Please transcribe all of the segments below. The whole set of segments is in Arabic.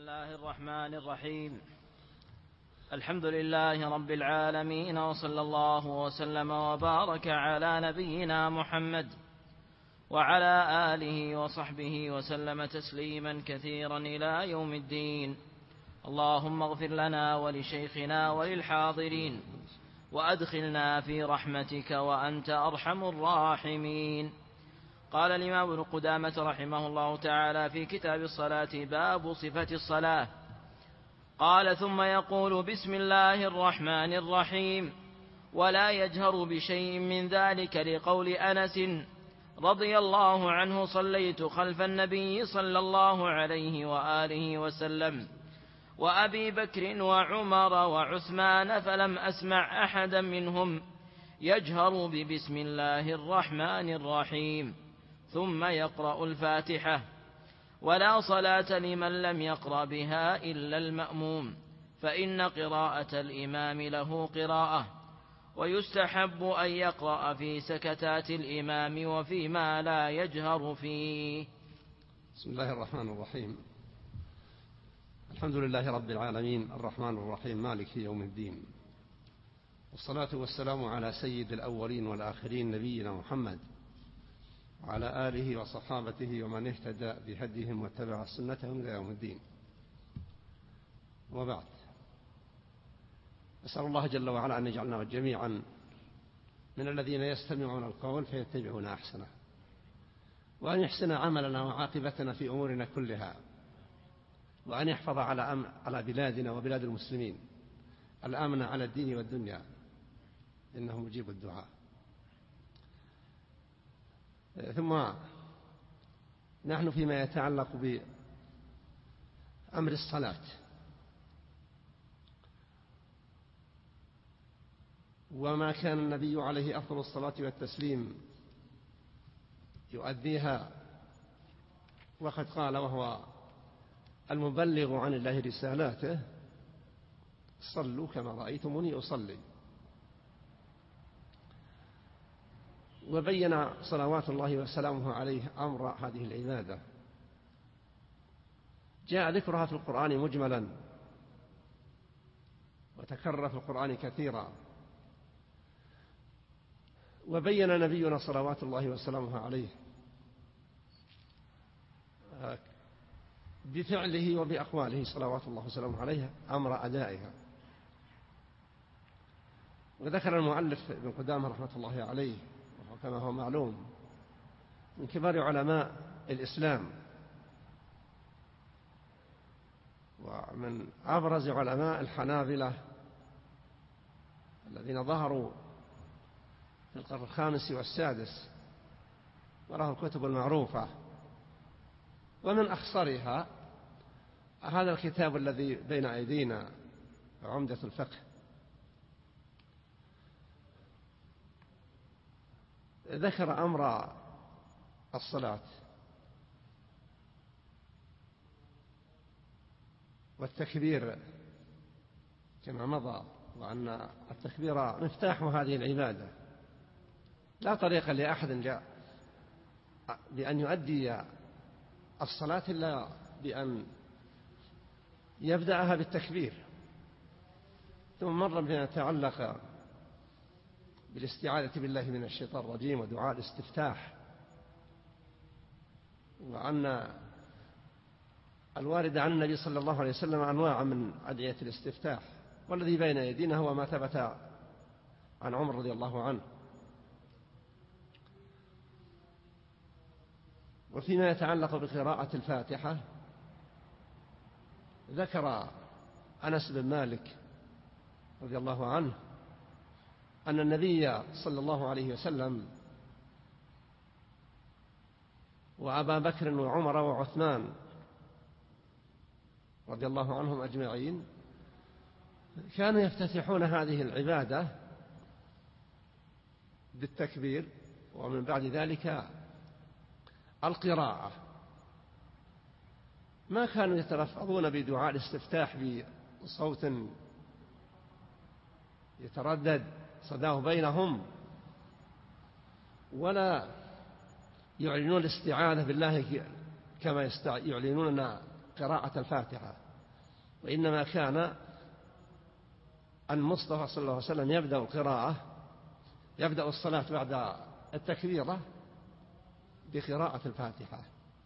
الله الرحمن الرحيم. الحمد لله رب العالمين، وصلى الله وسلم وبارك على نبينا محمد وعلى آله وصحبه وسلم تسليما كثيرا إلى يوم الدين. اللهم اغفر لنا ولشيخنا وللحاضرين وأدخلنا في رحمتك وأنت أرحم الراحمين. قال الإمام ابن قدامة رحمه الله تعالى في كتاب الصلاة: باب صفة الصلاة. قال: ثم يقول: بسم الله الرحمن الرحيم، ولا يجهر بشيء من ذلك، لقول أنس رضي الله عنه: صليت خلف النبي صلى الله عليه وآله وسلم وأبي بكر وعمر وعثمان، فلم أسمع أحدا منهم يجهر ببسم الله الرحمن الرحيم ثم يقرأ الفاتحة، ولا صلاة لمن لم يقرأ بها إلا المأموم، فإن قراءة الإمام له قراءة، ويستحب أن يقرأ في سكتات الإمام وفيما لا يجهر فيه. بسم الله الرحمن الرحيم. الحمد لله رب العالمين، الرحمن الرحيم، مالك يوم الدين، والصلاة والسلام على سيد الأولين والآخرين، نبينا محمد وعلى آله وصحابته ومن اهتدى بهديهم واتبع سنتهم إلى يوم الدين. وبعد، أسأل الله جل وعلا أن يجعلنا جميعا من الذين يستمعون القول فيتبعون أحسنه، وأن يحسن عملنا وعاقبتنا في أمورنا كلها، وأن يحفظ على بلادنا وبلاد المسلمين الأمن على الدين والدنيا، إنه مجيب الدعاء. ثم نحن فيما يتعلق بأمر الصلاة، وما كان النبي عليه أفضل الصلاة والتسليم يؤديها، وقد قال وهو المبلغ عن الله رسالاته: صلوا كما رأيتموني أصلي. وبين صلوات الله وسلامه عليه أمر هذه العبادة، جاء ذكرها في القرآن مجملا وتكرر في القرآن كثيرا، وبين نبينا صلوات الله وسلامه عليه بفعله وبأقواله صلوات الله وسلامه عليه أمر أدائها. وذكر المؤلف ابن قدامة رحمة الله عليه، كما هو معلوم، من كبار علماء الإسلام ومن أبرز علماء الحنابلة الذين ظهروا في القرن الخامس والسادس، وله الكتب المعروفة، ومن أخصرها هذا الكتاب الذي بين أيدينا، عمدة الفقه. ذكر أمر الصلاة والتكبير كما مضى، وأن التكبير مفتاح هذه العبادة، لا طريق لأحد بأن يؤدي الصلاة إلا بأن يبدأها بالتكبير. ثم مر بما يتعلق بالاستعاذة بالله من الشيطان الرجيم ودعاء الاستفتاح، وأن الوارد عن النبي صلى الله عليه وسلم أنواع من أدعية الاستفتاح، والذي بين يدينا هو ما ثبت عن عمر رضي الله عنه. وفيما يتعلق بقراءة الفاتحة، ذكر أنس بن مالك رضي الله عنه أن النبي صلى الله عليه وسلم وأبا بكر وعمر وعثمان رضي الله عنهم أجمعين كانوا يفتتحون هذه العبادة بالتكبير، ومن بعد ذلك القراءة. ما كانوا يتلفظون بدعاء الاستفتاح بصوت يتردد صداه بينهم، ولا يعلنون الاستعاذة بالله كما يعلنون قراءة الفاتحة، وإنما كان المصطفى صلى الله عليه وسلم يبدأ الصلاة بعد التكبيرة بقراءة الفاتحة.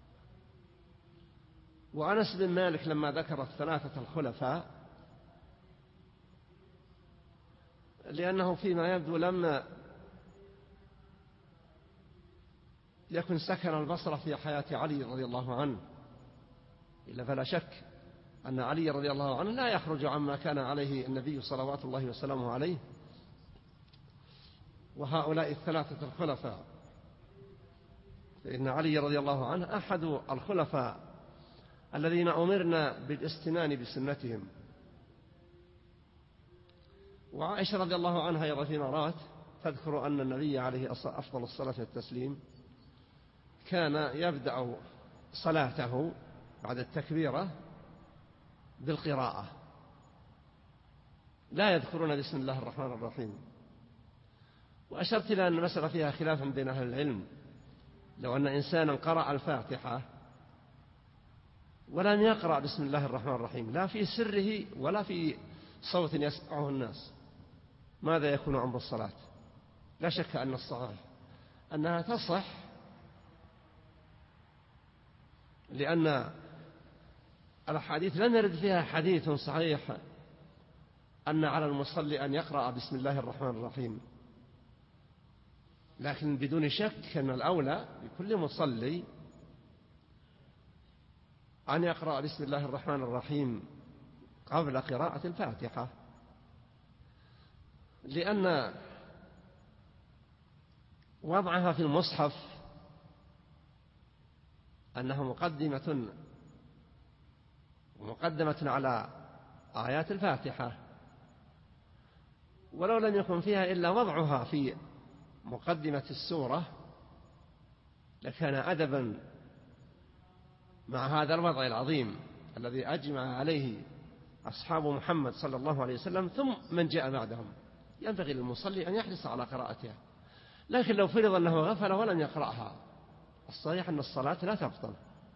وأنس بن مالك لما ذكر الثلاثة الخلفاء، لأنه فيما يبدو لما يكن سكن البصرة في حياة علي رضي الله عنه، إلا فلا شك أن علي رضي الله عنه لا يخرج عما كان عليه النبي صلوات الله وسلامه عليه وهؤلاء الثلاثة الخلفاء. فإن علي رضي الله عنه أحد الخلفاء الذين أمرنا بالاستنان بسنتهم. وعائشة رضي الله عنها يرى في مرات تذكر أن النبي عليه أفضل الصلاة والتسليم كان يبدأ صلاته بعد التكبيرة بالقراءة، لا يذكرون بسم الله الرحمن الرحيم. وأشرت إلى أن المسألة فيها خلاف بين أهل العلم. لو أن إنسانا قرأ الفاتحة ولم يقرأ بسم الله الرحمن الرحيم لا في سره ولا في صوت يسمعه الناس، ماذا يكون أمر الصلاة؟ لا شك أن الصحيح أنها تصح، لأن الأحاديث لم يرد فيها حديث صحيح أن على المصلي أن يقرأ بسم الله الرحمن الرحيم. لكن بدون شك أن الأولى لكل مصلي أن يقرأ بسم الله الرحمن الرحيم قبل قراءة الفاتحة، لأن وضعها في المصحف أنها مقدمة على آيات الفاتحة، ولو لم يكن فيها إلا وضعها في مقدمة السورة لكان أدبا مع هذا الوضع العظيم الذي أجمع عليه أصحاب محمد صلى الله عليه وسلم ثم من جاء بعدهم. ينبغي للمصلي أن يحرص على قراءتها، لكن لو فرض أنه غفل ولم يقرأها الصحيح أن الصلاة لا تبطل.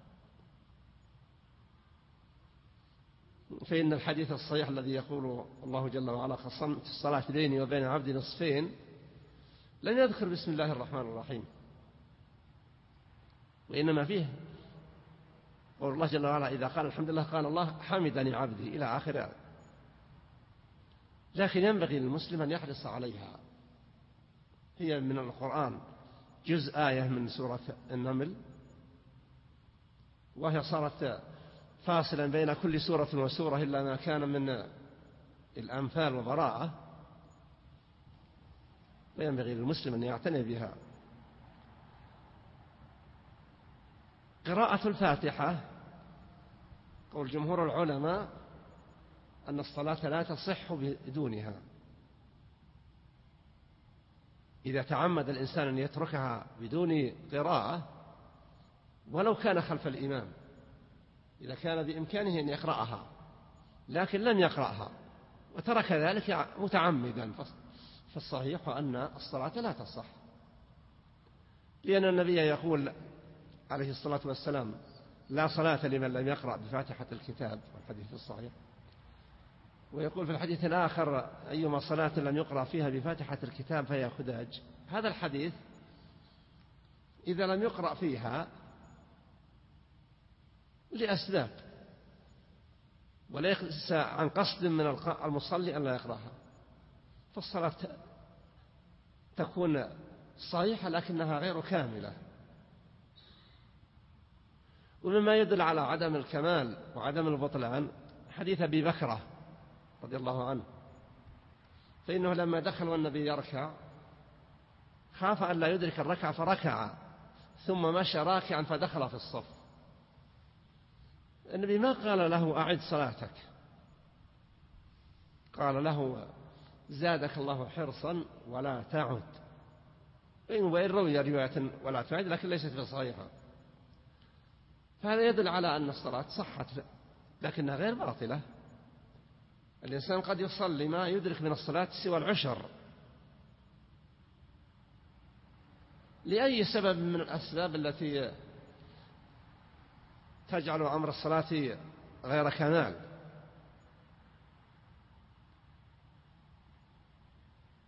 فإن الحديث الصحيح الذي يقول الله جل وعلا قسمت الصلاة بيني وبين عبدي نصفين لم يذكر بسم الله الرحمن الرحيم، وإنما فيه قول الله جل وعلا إذا قال الحمد لله قال الله حمدني عبدي إلى آخر. لكن ينبغي للمسلم أن يحرص عليها. هي من القرآن جزء آية من سورة النمل، وهي صارت فاصلا بين كل سورة وسورة إلا ما كان من الأنفال وبراءة، وينبغي للمسلم أن يعتني بها. قراءة الفاتحة قول جمهور العلماء أن الصلاة لا تصح بدونها. إذا تعمد الإنسان أن يتركها بدون قراءة ولو كان خلف الإمام، إذا كان بإمكانه أن يقرأها لكن لم يقرأها وترك ذلك متعمدا، فالصحيح أن الصلاة لا تصح، لأن النبي يقول عليه الصلاة والسلام لا صلاة لمن لم يقرأ بفاتحة الكتاب، والحديث الصحيح. ويقول في الحديث الآخر أيما صلاة لم يقرأ فيها بفاتحة الكتاب فهي خداج. هذا الحديث إذا لم يقرأ فيها لأسباب وليس عن قصد من المصلي أن لا يقرأها، فالصلاة تكون صحيحة لكنها غير كاملة. ومما يدل على عدم الكمال وعدم البطلان حديث أبي بكرة رضي الله عنه، فإنه لما دخل والنبي يركع خاف أن لا يدرك الركعة فركع ثم مشى راكعا فدخل في الصف. النبي ما قال له أعد صلاتك، قال له زادك الله حرصا ولا تعد، وإن روي رواية ولا تعد لكن ليست بصحيحة. فهذا يدل على أن الصلاة صحت لكنها غير باطلة. الإنسان قد يصلي ما يدرك من الصلاة سوى العشر لأي سبب من الأسباب التي تجعل أمر الصلاة غير كمال،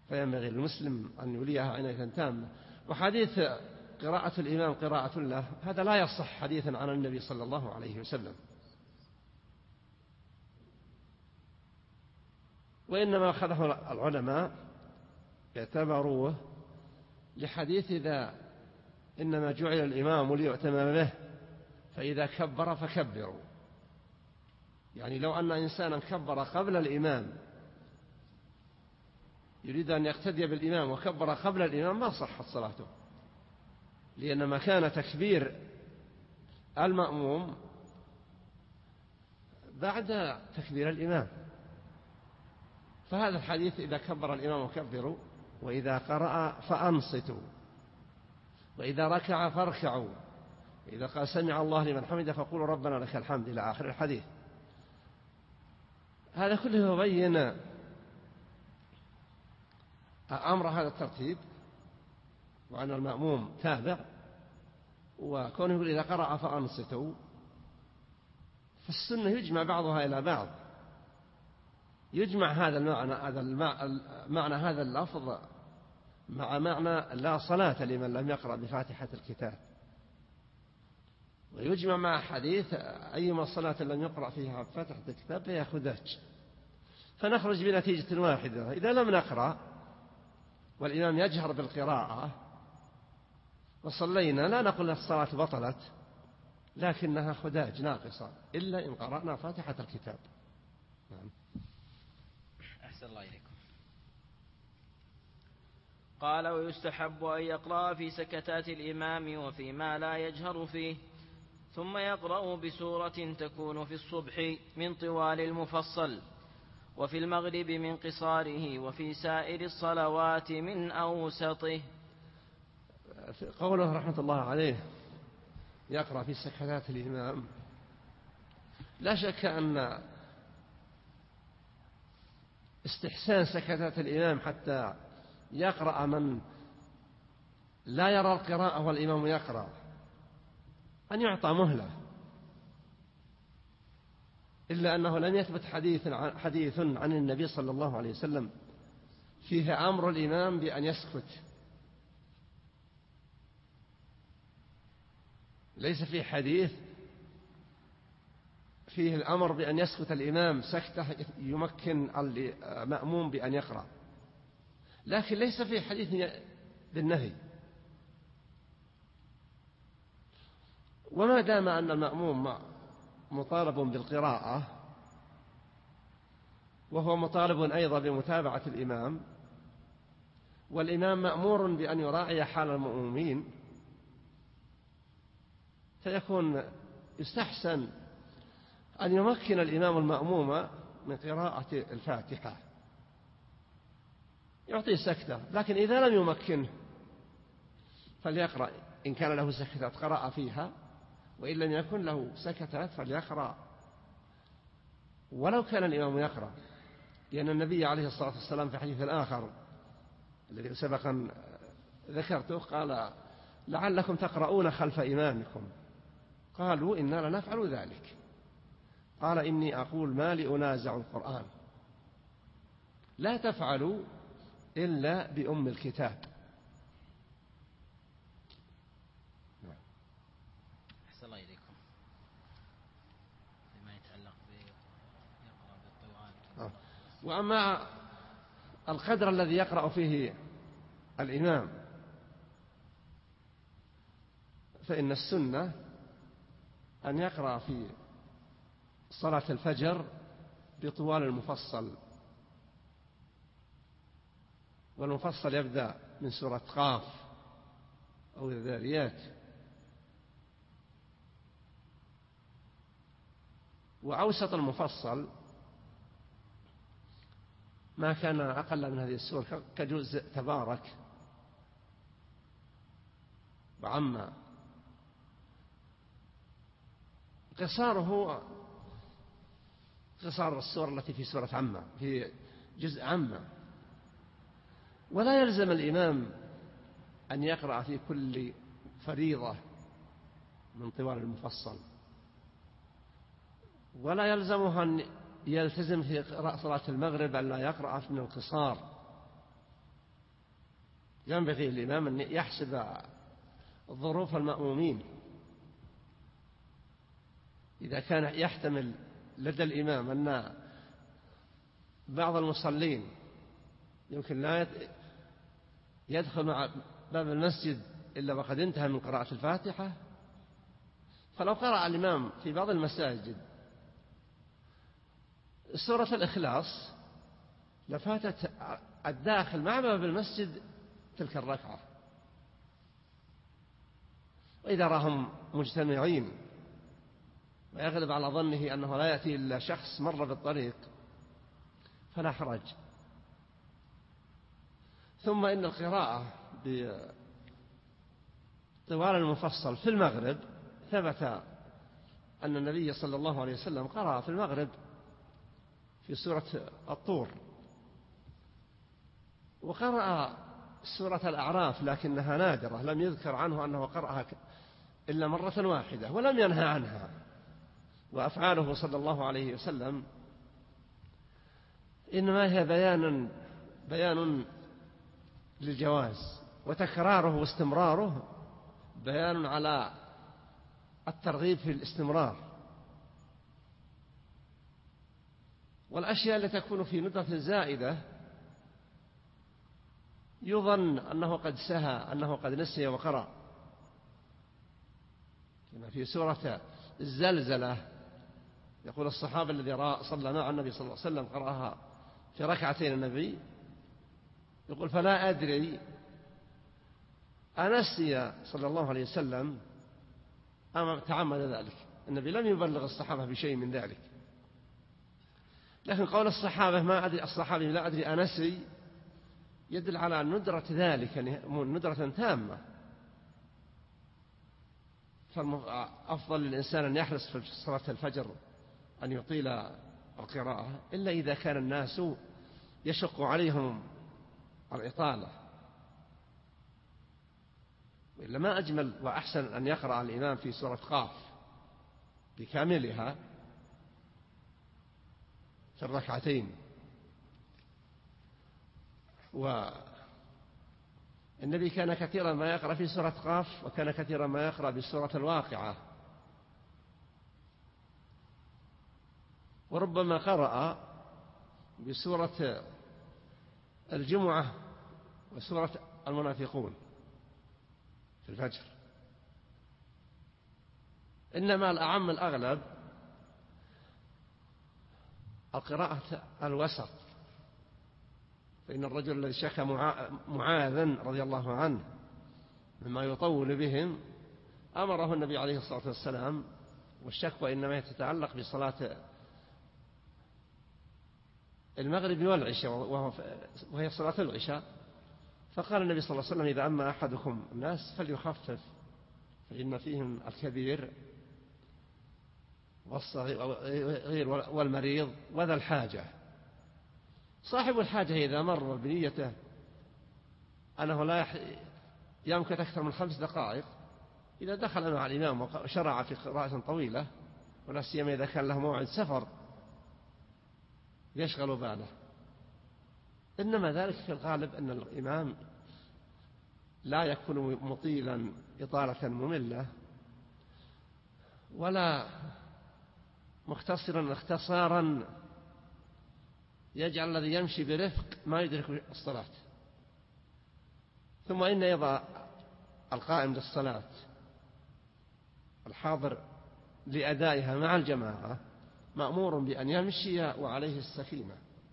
فينبغي للمسلم أن يوليها عناية تامة. وحديث قراءة الإمام قراءة له هذا لا يصح حديثا عن النبي صلى الله عليه وسلم، وإنما أخذه العلماء اعتبروه لحديث إنما جعل الإمام ليؤتم به فإذا كبر فكبروا. يعني لو أن إنسانا كبر قبل الإمام يريد أن يقتدي بالإمام وكبر قبل الإمام ما صحت صلاته، لأن مكان تكبير المأموم بعد تكبير الإمام. فهذا الحديث إذا كبر الإمام كبروا، وإذا قرأ فأنصتوا، وإذا ركع فاركعوا، وإذا قال سمع الله لمن حمده فقولوا ربنا لك الحمد إلى آخر الحديث. هذا كله يبين أمر هذا الترتيب، وأن المأموم تابع، وكونه يقول إذا قرأ فأنصتوا، فالسنة يجمع بعضها إلى بعض، يجمع هذا المعنى هذا اللفظ مع معنى لا صلاة لمن لم يقرأ بفاتحة الكتاب، ويجمع مع حديث أيما صلاة لم يقرأ فيها بفاتحة الكتاب فهي خداج، فنخرج بنتيجة واحدة. إذا لم نقرأ والإمام يجهر بالقراءة وصلينا لا نقول الصلاة بطلت، لكنها خداج ناقصة إلا إن قرأنا فاتحة الكتاب. نعم. أحسن الله إليكم. قال: ويستحب أن يقرأ في سكتات الإمام وفيما لا يجهر فيه، ثم يقرأ بسورة تكون في الصبح من طوال المفصل، وفي المغرب من قصاره، وفي سائر الصلوات من أوسطه. قوله رحمة الله عليه يقرأ في سكتات الإمام، لا شك أن استحسان سكتات الإمام حتى يقرأ من لا يرى القراءة والإمام يقرأ أن يعطى مهلة، إلا أنه لم يثبت حديث عن النبي صلى الله عليه وسلم فيه أمر الإمام بأن يسكت، ليس في حديث فيه الأمر بأن يسكت الإمام سكتة يمكن المأموم بأن يقرأ، لكن ليس في حديث بالنهي. وما دام أن المأموم مطالب بالقراءة وهو مطالب أيضا بمتابعة الإمام، والإمام مأمور بأن يراعي حال المأمومين، فيكون يستحسن أن يمكن الإمام المأموم من قراءة الفاتحة، يعطيه سكتة، لكن إذا لم يمكنه فليقرأ، إن كان له سكتات قرأ فيها، وإن لم يكن له سكتات فليقرأ ولو كان الإمام يقرأ، لأن النبي عليه الصلاة والسلام في حديث آخر الذي سبقا ذكرته قال: لعلكم تقرؤون خلف إمامكم، قالوا إنا لنفعل ذلك، قال: إني أقول ما لي أنازع القرآن، لا تفعلوا إلا بأم الكتاب. أحسن الله إليكم. فيما يتعلق يقرأ بالطوال. وأما القدر الذي يقرأ فيه الإمام فإن السنة أن يقرأ في صلاة الفجر بطوال المفصل، والمفصل يبدأ من سورة قاف أو الذاريات، وأوسط المفصل ما كان أقل من هذه السورة كجزء تبارك وعما، قصاره قصار السورة التي في سورة عما، في جزء عما، ولا يلزم الإمام أن يقرأ في كل فريضة من طوال المفصل، ولا يلزمه أن يلتزم في قراءة صلاة المغرب أن لا يقرأ من القصار، ينبغي الإمام أن يحسب ظروف المأمومين. إذا كان يحتمل لدى الإمام أن بعض المصلين يمكن لا يدخل مع باب المسجد إلا وقد انتهى من قراءة الفاتحة، فلو قرأ الإمام في بعض المساجد سورة الإخلاص لفاتت الداخل مع باب المسجد تلك الركعة. وإذا راهم مجتمعين ويغلب على ظنه أنه لا يأتي إلا شخص مر بالطريق فلا حرج. ثم إن القراءة طوال المفصل في المغرب ثبت أن النبي صلى الله عليه وسلم قرأ في المغرب في سورة الطور، وقرأ سورة الأعراف لكنها نادرة، لم يذكر عنه أنه قرأها إلا مرة واحدة ولم ينهى عنها. وأفعاله صلى الله عليه وسلم إنما هي بيان للجواز، وتكراره واستمراره بيان على الترغيب في الاستمرار. والأشياء التي تكون في ندرة زائدة يظن أنه قد سهى، أنه قد نسي وقرأ، كما في سورة الزلزلة يقول الصحابة الذي صلى مع النبي صلى الله عليه وسلم قرأها في ركعتين النبي، يقول فلا أدري أنسي صلى الله عليه وسلم أم تعمد ذلك. النبي لم يبلغ الصحابة بشيء من ذلك، لكن قول الصحابة ما أدري، الصحابي لا أدري أنسي، يدل على ندرة ذلك، يعني ندرة تامة. فأفضل للإنسان أن يحرص في صلاة الفجر أن يطيل القراءة، إلا إذا كان الناس يشق عليهم الإطالة، وإلا ما أجمل وأحسن أن يقرأ الإمام في سورة قاف بكاملها في الركعتين. والنبي كان كثيرا ما يقرأ في سورة قاف، وكان كثيرا ما يقرأ بسورة الواقعة، وربما قرأ بسورة الجمعة وسورة المنافقون في الفجر. إنما الأعم الأغلب القراءة الوسط، فإن الرجل الذي شكى معاذا رضي الله عنه مما يطول بهم أمره النبي عليه الصلاة والسلام، والشكوى إنما تتعلق بصلاة المغرب والعشاء وهي صلاة العشاء، فقال النبي صلى الله عليه وسلم إذا أما أحدكم الناس فليخفف فإن فيهم الكبير والصغير والمريض وذا الحاجة. صاحب الحاجة إذا مر بنيته أنه لا يمكث أكثر من 5 دقائق، إذا دخل مع الإمام وشرع في قراءة طويلة، ولا سيما إذا كان له موعد سفر يشغل باله. إنما ذلك في الغالب أن الإمام لا يكون مطيلا إطالة مملة، ولا مختصرا اختصارا يجعل الذي يمشي برفق ما يدرك الصلاة. ثم إن أيضا القائم للصلاة الحاضر لأدائها مع الجماعة مأمور بأن يمشي وعليه السكينة،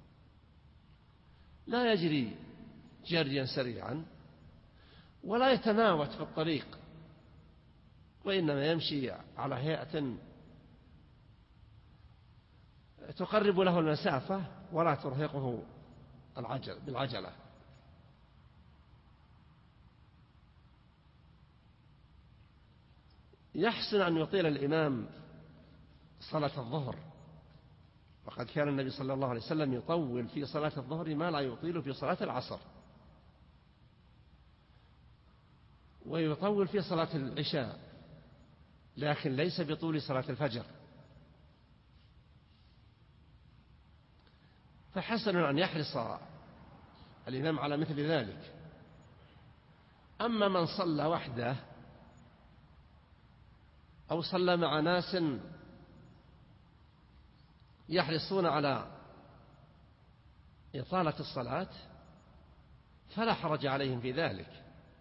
لا يجري جريا سريعا ولا يتناوت في الطريق، وإنما يمشي على هيئة تقرب له المسافة ولا ترهقه بالعجلة. يحسن أن يطيل الإمام صلاة الظهر، وقد كان النبي صلى الله عليه وسلم يطول في صلاة الظهر ما لا يطيل في صلاة العصر، ويطول في صلاة العشاء، لكن ليس بطول صلاة الفجر. فحسن أن يحرص الإمام على مثل ذلك، أما من صلى وحده أو صلى مع ناس يحرصون على إطالة الصلاة فلا حرج عليهم في ذلك،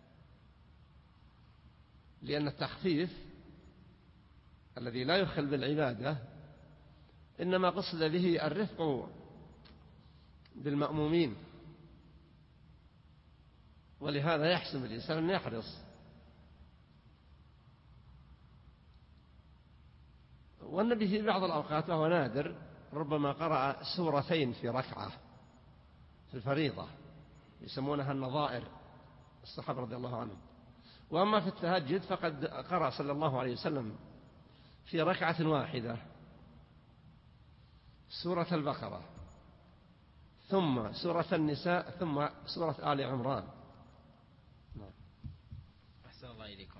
لأن التخفيف الذي لا يخل بالعبادة إنما قصد به الرفق بالمأمومين، ولهذا يحسن الإنسان أن يحرص. والنبي في بعض الأوقات وهو نادر ربما قرأ سورتين في ركعة في الفريضة يسمونها النظائر الصحابة رضي الله عنهم. وأما في التهجد فقد قرأ صلى الله عليه وسلم في ركعة واحدة سورة البقرة ثم سورة النساء ثم سورة آل عمران. أحسن الله إليكم.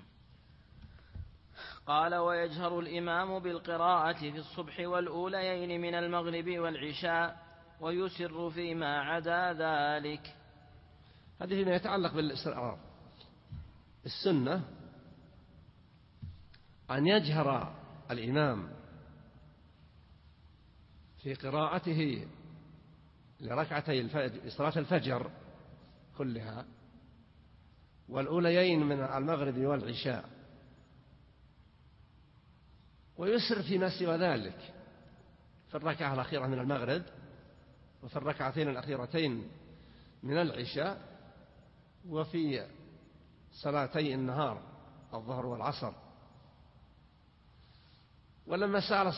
قال: ويجهر الإمام بالقراءة في الصبح والأوليين من المغرب والعشاء ويسر فيما عدا ذلك. هذه فيما يتعلق بالإسرار. السنة أن يجهر الإمام في قراءته لركعتي صلاة الفجر كلها والأوليين من المغرب والعشاء، ويسر فيما سوى ذلك في الركعة الأخيرة من المغرب وفي الركعتين الأخيرتين من العشاء وفي صلاتي النهار الظهر والعصر. ولما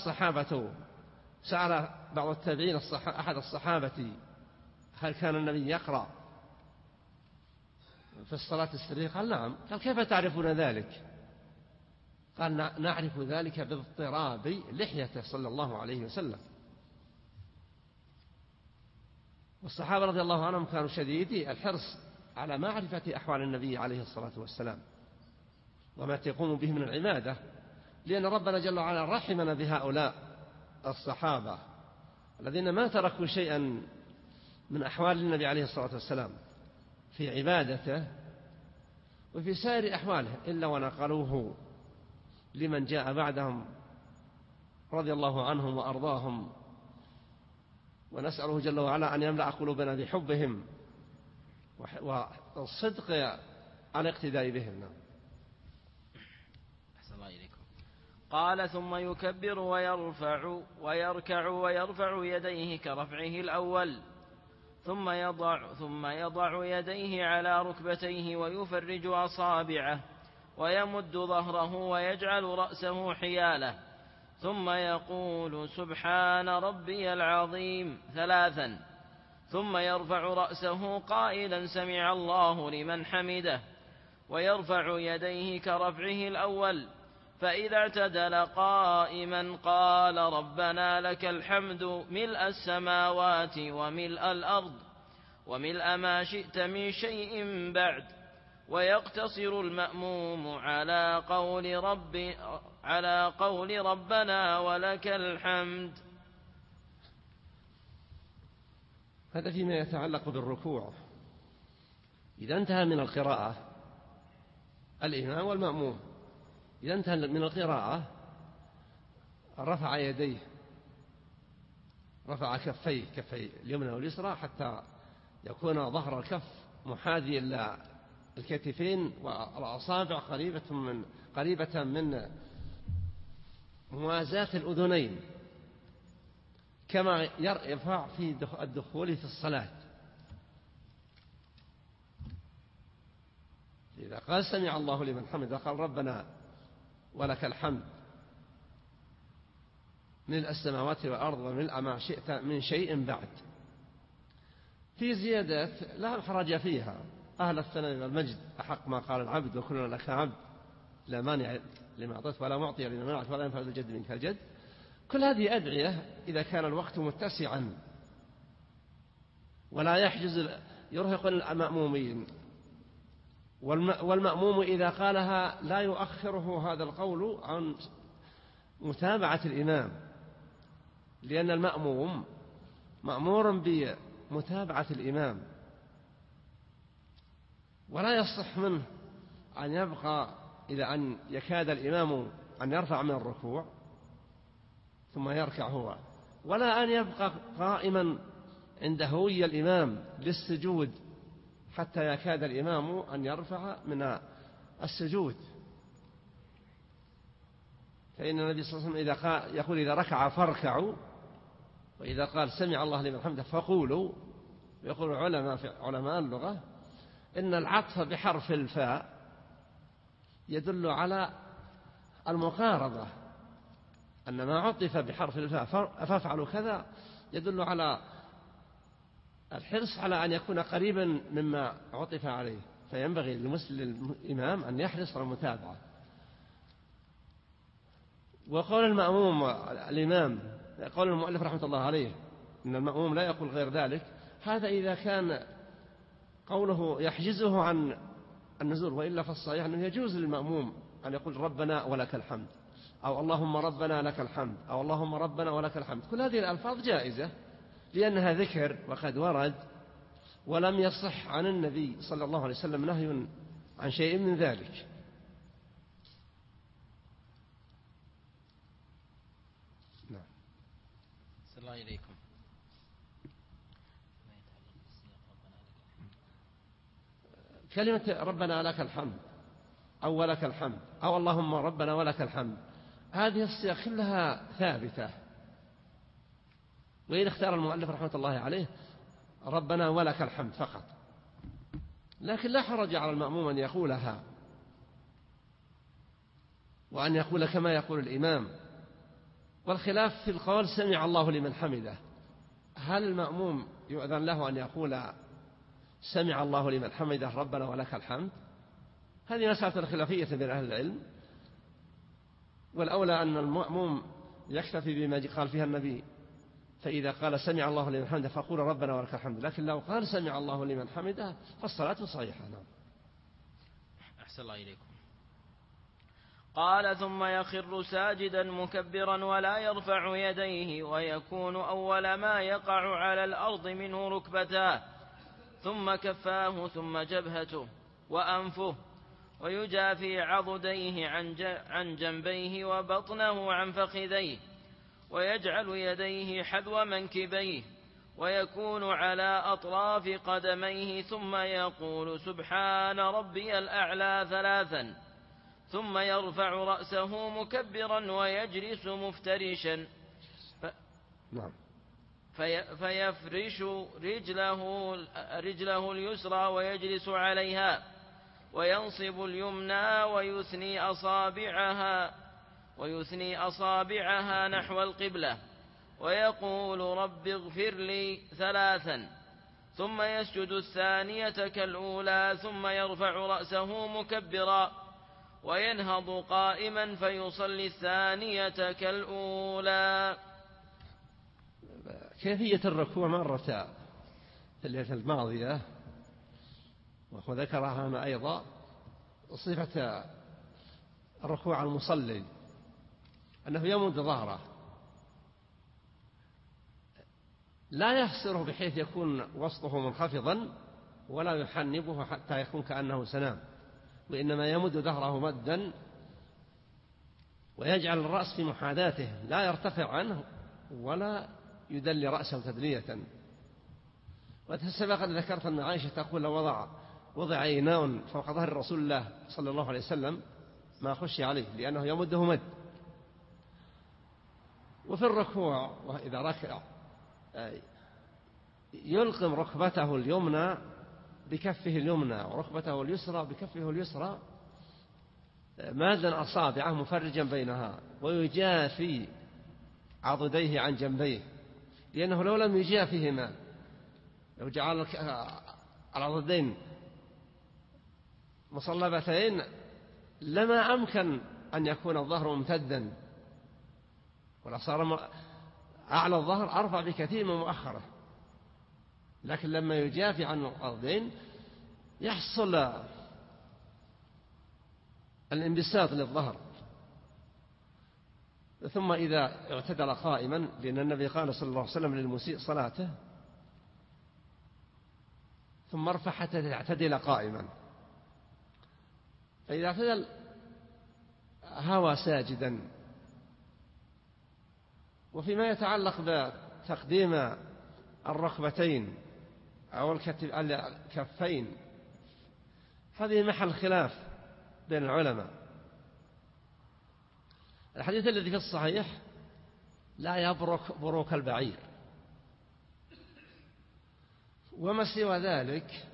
سأل بعض التابعين أحد الصحابة هل كان النبي يقرأ في الصلاة السرية؟ قال: نعم. قال: كيف تعرفون ذلك؟ قال: نعرف ذلك باضطراب لحيته صلى الله عليه وسلم. والصحابة رضي الله عنهم كانوا شديدي الحرص على معرفة أحوال النبي عليه الصلاة والسلام وما تقوم به من العبادة، لأن ربنا جل وعلا رحمنا بهؤلاء الصحابة الذين ما تركوا شيئا من أحوال النبي عليه الصلاة والسلام في عبادته وفي سائر أحواله إلا ونقلوه لمن جاء بعدهم رضي الله عنهم وأرضاهم، ونسأله جل وعلا أن يملأ قلوبنا بحبهم والصدق على اقتداء بهم. أحسن الله إليكم. قال: ثم يكبر ويركع ويرفع يديه كرفعه الأول، ثم يضع يديه على ركبتيه ويفرج أصابعه ويمد ظهره ويجعل رأسه حياله، ثم يقول: سبحان ربي العظيم 3، ثم يرفع رأسه قائلا: سمع الله لمن حمده، ويرفع يديه كرفعه الأول، فإذا اعتدل قائما قال: ربنا لك الحمد ملء السماوات وملء الأرض وملء ما شئت من شيء بعد. ويقتصر المأموم على قول ربنا ولك الحمد. هذا فيما يتعلق بالركوع. إذا انتهى من القراءة الإمام والمأموم، إذا انتهى من القراءة رفع يديه، رفع كفي اليمنى واليسرى حتى يكون ظهر الكف محاذي إلى الكتفين والأصابع قريبة من موازاة الأذنين، كما يرفع في الدخول في الصلاة. إذا قال سمع الله لمن حمده قال: ربنا ولك الحمد ملء السماوات والأرض وملء ما شئت من شيء بعد. في زيادات لا حرج فيها، أهل الثناء والمجد أحق ما قال العبد وكلنا لك عبد، لا مانع لما أعطيت ولا معطي لما منعت ولا ينفع الجد منك الجد. كل هذه أدعية إذا كان الوقت متسعا ولا يرهق المأمومين. والمأموم إذا قالها لا يؤخره هذا القول عن متابعة الإمام، لأن المأموم مأمور بمتابعة الإمام، ولا يصح منه أن يبقى إلى أن يكاد الإمام أن يرفع من الركوع ثم يركع هو، ولا أن يبقى قائما عند هوي الإمام للسجود حتى يكاد الإمام أن يرفع من السجود. فإن النبي صلى الله عليه وسلم يقول إذا ركع فاركعوا، وإذا قال سمع الله لمن حمده فقولوا. يقول علماء اللغة إن العطف بحرف الفاء يدل على المقاربة، أن ما عطف بحرف الفاء فافعلوا كذا يدل على الحرص على أن يكون قريبا مما عطف عليه، فينبغي للإمام أن يحرص على المتابعة. وقول المأموم الإمام، قول المؤلف رحمة الله عليه إن المأموم لا يقول غير ذلك، هذا إذا كان قوله يحجزه عن النزول، وإلا فالصحيح أنه يجوز للمأموم أن يقول ربنا ولك الحمد، أو اللهم ربنا لك الحمد، أو اللهم ربنا ولك الحمد. كل هذه الألفاظ جائزة لأنها ذكر وقد ورد، ولم يصح عن النبي صلى الله عليه وسلم نهي عن شيء من ذلك. نعم. صلى الله إليكم. كلمة ربنا لك الحمد أو ولك الحمد أو اللهم ربنا ولك الحمد، هذه الصيغ كلها ثابتة، وإن اختار المؤلف رحمة الله عليه ربنا ولك الحمد فقط، لكن لا حرج على المأموم أن يقولها وأن يقول كما يقول الإمام. والخلاف في القول سمع الله لمن حمده، هل المأموم يؤذن له أن يقول سمع الله لمن حمده ربنا ولك الحمد؟ هذه مسألة خلافية بين أهل العلم، والأولى أن المأموم يكتفي بما قال فيها النبي، فإذا قال سمع الله لمن حمده فقول ربنا ولك الحمد، لكن لو قال سمع الله لمن حمده فالصلاة صحيحة. نعم. أحسن الله إليكم. قال ثم يخر ساجدا مكبرا ولا يرفع يديه، ويكون أول ما يقع على الأرض منه ركبتاه، ثم كفاه، ثم جبهته وأنفه، ويجافي عضديه عن جنبيه، وبطنه عن فخذيه، ويجعل يديه حذو منكبيه، ويكون على أطراف قدميه، ثم يقول سبحان ربي الأعلى ثلاثا، ثم يرفع رأسه مكبرا ويجلس مفترشا فيفرش رجله اليسرى ويجلس عليها، وينصب اليمنى ويثني أصابعها نحو القبلة، ويقول رب اغفر لي ثلاثا، ثم يسجد الثانية كالأولى، ثم يرفع رأسه مكبرا وينهض قائما فيصلي الثانية كالأولى. كيفية الركوع مرة في الليلة الماضية، وذكرها هنا أيضا، صفة الركوع المصلي أنه يمد ظهره، لا يحسره بحيث يكون وسطه منخفضا ولا يحنبه حتى يكون كأنه سنام، وإنما يمد ظهره مدا، ويجعل الرأس في محاذاته، لا يرتفع عنه ولا يدلي رأسه تدلية. وسبق أن ذكرت أن عائشة تقول لو وضع عينان فوق ظهر رسول الله صلى الله عليه وسلم ما خشي عليه، لأنه يمده مد. وفي الركوع وإذا ركع يلقم ركبته اليمنى بكفه اليمنى، وركبته اليسرى بكفه اليسرى، مادا أصابعه مفرجا بينها، ويجافي عضديه عن جنبيه، لأنه لو لم يجافهما، لو جعل العضدين مصلبتين لما أمكن أن يكون الظهر ممتدا، ولا صار أعلى الظهر أرفع بكثير من مؤخره، لكن لما يجافي عن العضدين يحصل الانبساط للظهر. ثم إذا اعتدل قائما، لأن النبي قال صلى الله عليه وسلم للمسيء صلاته ثم ارفع حتى تعتدل قائما، فإذا اعتدل هوى ساجدا. وفيما يتعلق بتقديم الركبتين أو الكفين، هذه محل خلاف بين العلماء. الحديث الذي في الصحيح لا يبرك بروك البعير، وما سوى ذلك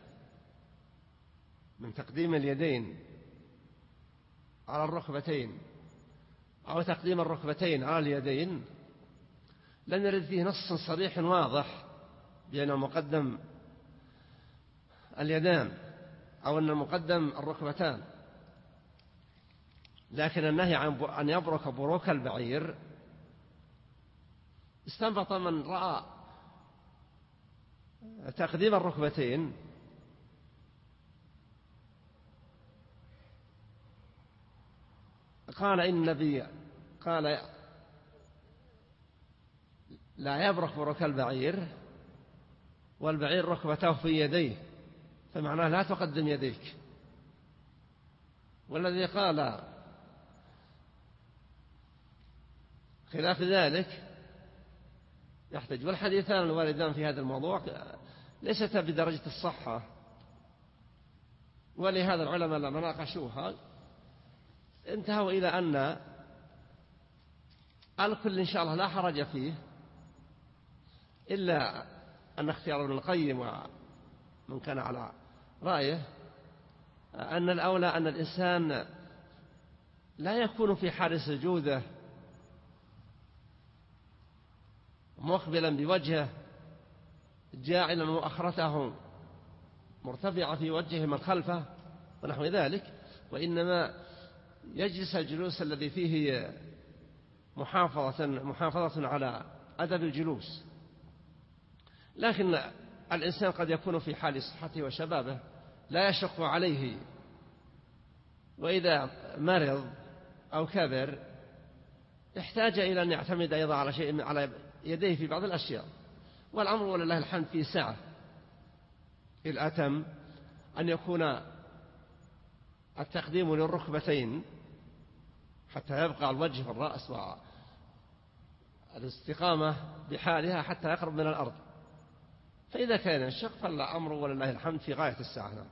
من تقديم اليدين على الركبتين أو تقديم الركبتين على اليدين لم يرد فيه نص صريح واضح بأن المقدم اليدان أو أن المقدم الركبتان، لكن النهي عن أن يبرك بروك البعير استنبط من رأى تقديم الركبتين قال إن النبي قال لا يبرك بروك البعير والبعير ركبته في يديه، فمعناه لا تقدم يديك. والذي قال خلاف ذلك يحتج. والحديثان الواردان في هذا الموضوع ليستا بدرجة الصحة، ولهذا العلماء لما ناقشوها انتهوا إلى أن الكل إن شاء الله لا حرج فيه، إلا أن اختيار ابن القيم ومن كان على رأيه أن الأولى أن الإنسان لا يكون في حال سجوده مقبلا بوجهه جاعلا مؤخرته مرتفعة في وجهه من خلفه ونحو ذلك، وإنما يجلس الجلوس الذي فيه محافظة على أدب الجلوس. لكن الإنسان قد يكون في حال صحته وشبابه لا يشق عليه، وإذا مرض أو كبر احتاج إلى أن يعتمد أيضا على شيء على يديه في بعض الأشياء. والأمر ولله الحمد في سعة. الأتم أن يكون التقديم للركبتين حتى يبقى الوجه والرأس والاستقامة بحالها حتى يقرب من الأرض. فإذا كان الشق فالأمر ولله الحمد في غاية السعة.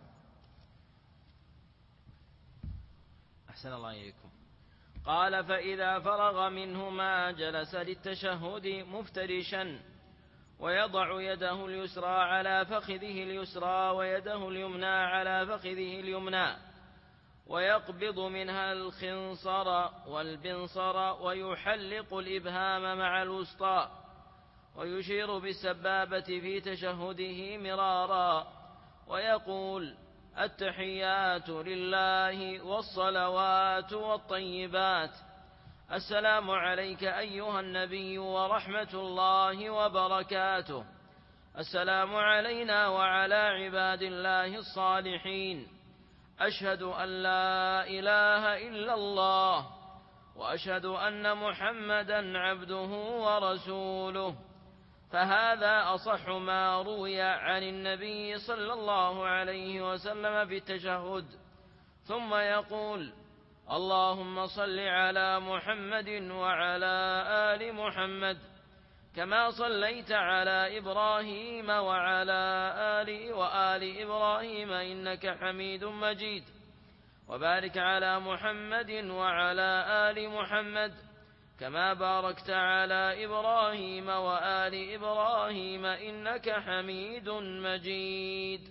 أحسن الله إليكم. قال فإذا فرغ منهما جلس للتشهد مفترشا، ويضع يده اليسرى على فخذه اليسرى ويده اليمنى على فخذه اليمنى، ويقبض منها الخنصر والبنصر، ويحلق الإبهام مع الوسطى، ويشير بالسبابة في تشهده مرارا، ويقول التحيات لله والصلوات والطيبات، السلام عليك أيها النبي ورحمة الله وبركاته، السلام علينا وعلى عباد الله الصالحين، أشهد أن لا إله إلا الله وأشهد أن محمدا عبده ورسوله. فهذا أصح ما روي عن النبي صلى الله عليه وسلم في التشهد. ثم يقول اللهم صل على محمد وعلى آل محمد كما صليت على إبراهيم وعلى آل إبراهيم إنك حميد مجيد، وبارك على محمد وعلى آل محمد كما باركت على إبراهيم وآل إبراهيم إنك حميد مجيد.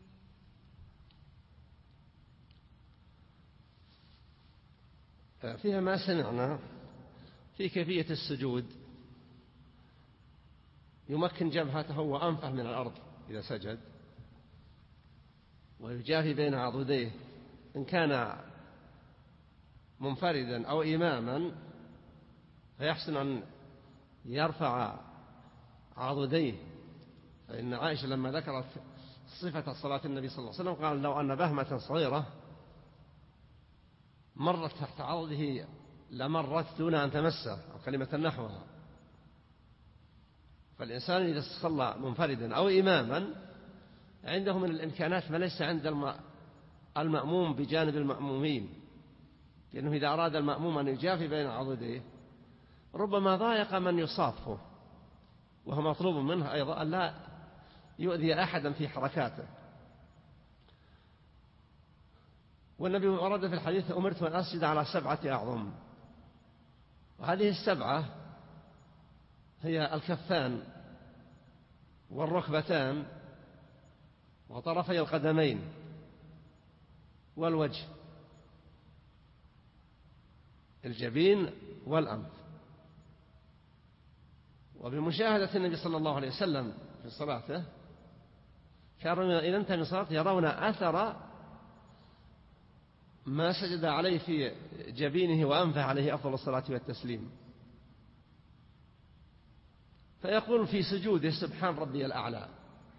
فيها ما سمعنا في كيفية السجود. يمكن جبهته وأنفه من الأرض إذا سجد، ويجافي بين عضديه إن كان منفردا أو إماما، فيحسن أن يرفع عضديه. فإن عائشة لما ذكرت صفة صلاة النبي صلى الله عليه وسلم قال لو أن بهمة صغيرة مرت تحت عضده لمرت دون أن تمسه، أو كلمة نحوها. فالإنسان إذا صلى منفردا أو إماما عنده من الإمكانات ما ليس عند المأموم بجانب المأمومين، لأنه إذا أراد المأموم أن يجافي بين عضديه ربما ضايق من يصافه، وهو مطلوب منه أيضا أن لا يؤذي أحدا في حركاته. والنبي ورد في الحديث: أمرت أن أسجد على 7 أعظم، وهذه ال7 هي الكفان والركبتان وطرفي القدمين والوجه، الجبين والأنف. وبمشاهدة النبي صلى الله عليه وسلم في صلاته كانوا إذا انتهى من صلاته يرون أثر ما سجد عليه في جبينه وأنفه عليه أفضل الصلاة والتسليم. فيقول في سجوده: سبحان ربي الأعلى.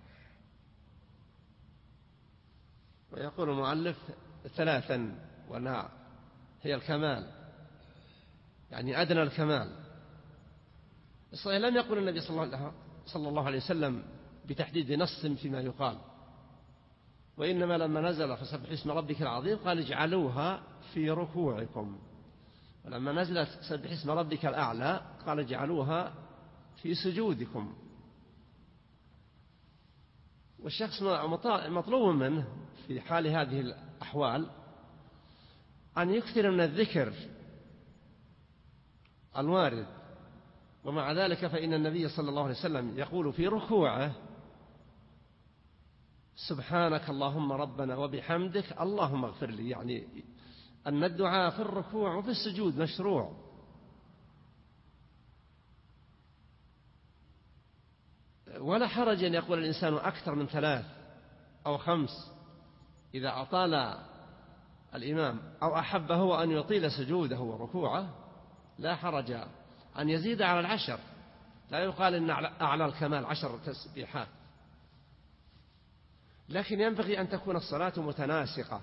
ويقول المؤلف 3 وأنها هي الكمال، يعني أدنى الكمال. الصحيح لم يقل النبي صلى الله عليه وسلم بتحديد نص فيما يقال، وإنما لما نزل فسبح اسم ربك العظيم قال: اجعلوها في ركوعكم. ولما نزلت سبح اسم ربك الأعلى قال: اجعلوها في سجودكم. والشخص مطلوب منه في حال هذه الأحوال أن يكثر من الذكر الوارد. ومع ذلك فإن النبي صلى الله عليه وسلم يقول في ركوعه: سبحانك اللهم ربنا وبحمدك اللهم اغفر لي، يعني أن الدعاء في الركوع وفي السجود مشروع. ولا حرج أن يقول الإنسان أكثر من 3 أو 5 إذا أطال الإمام أو أحب هو أن يطيل سجوده وركوعه، لا حرج أن يزيد على 10. لا يقال إن أعلى الكمال 10 تسبيحات، لكن ينبغي أن تكون الصلاة متناسقة،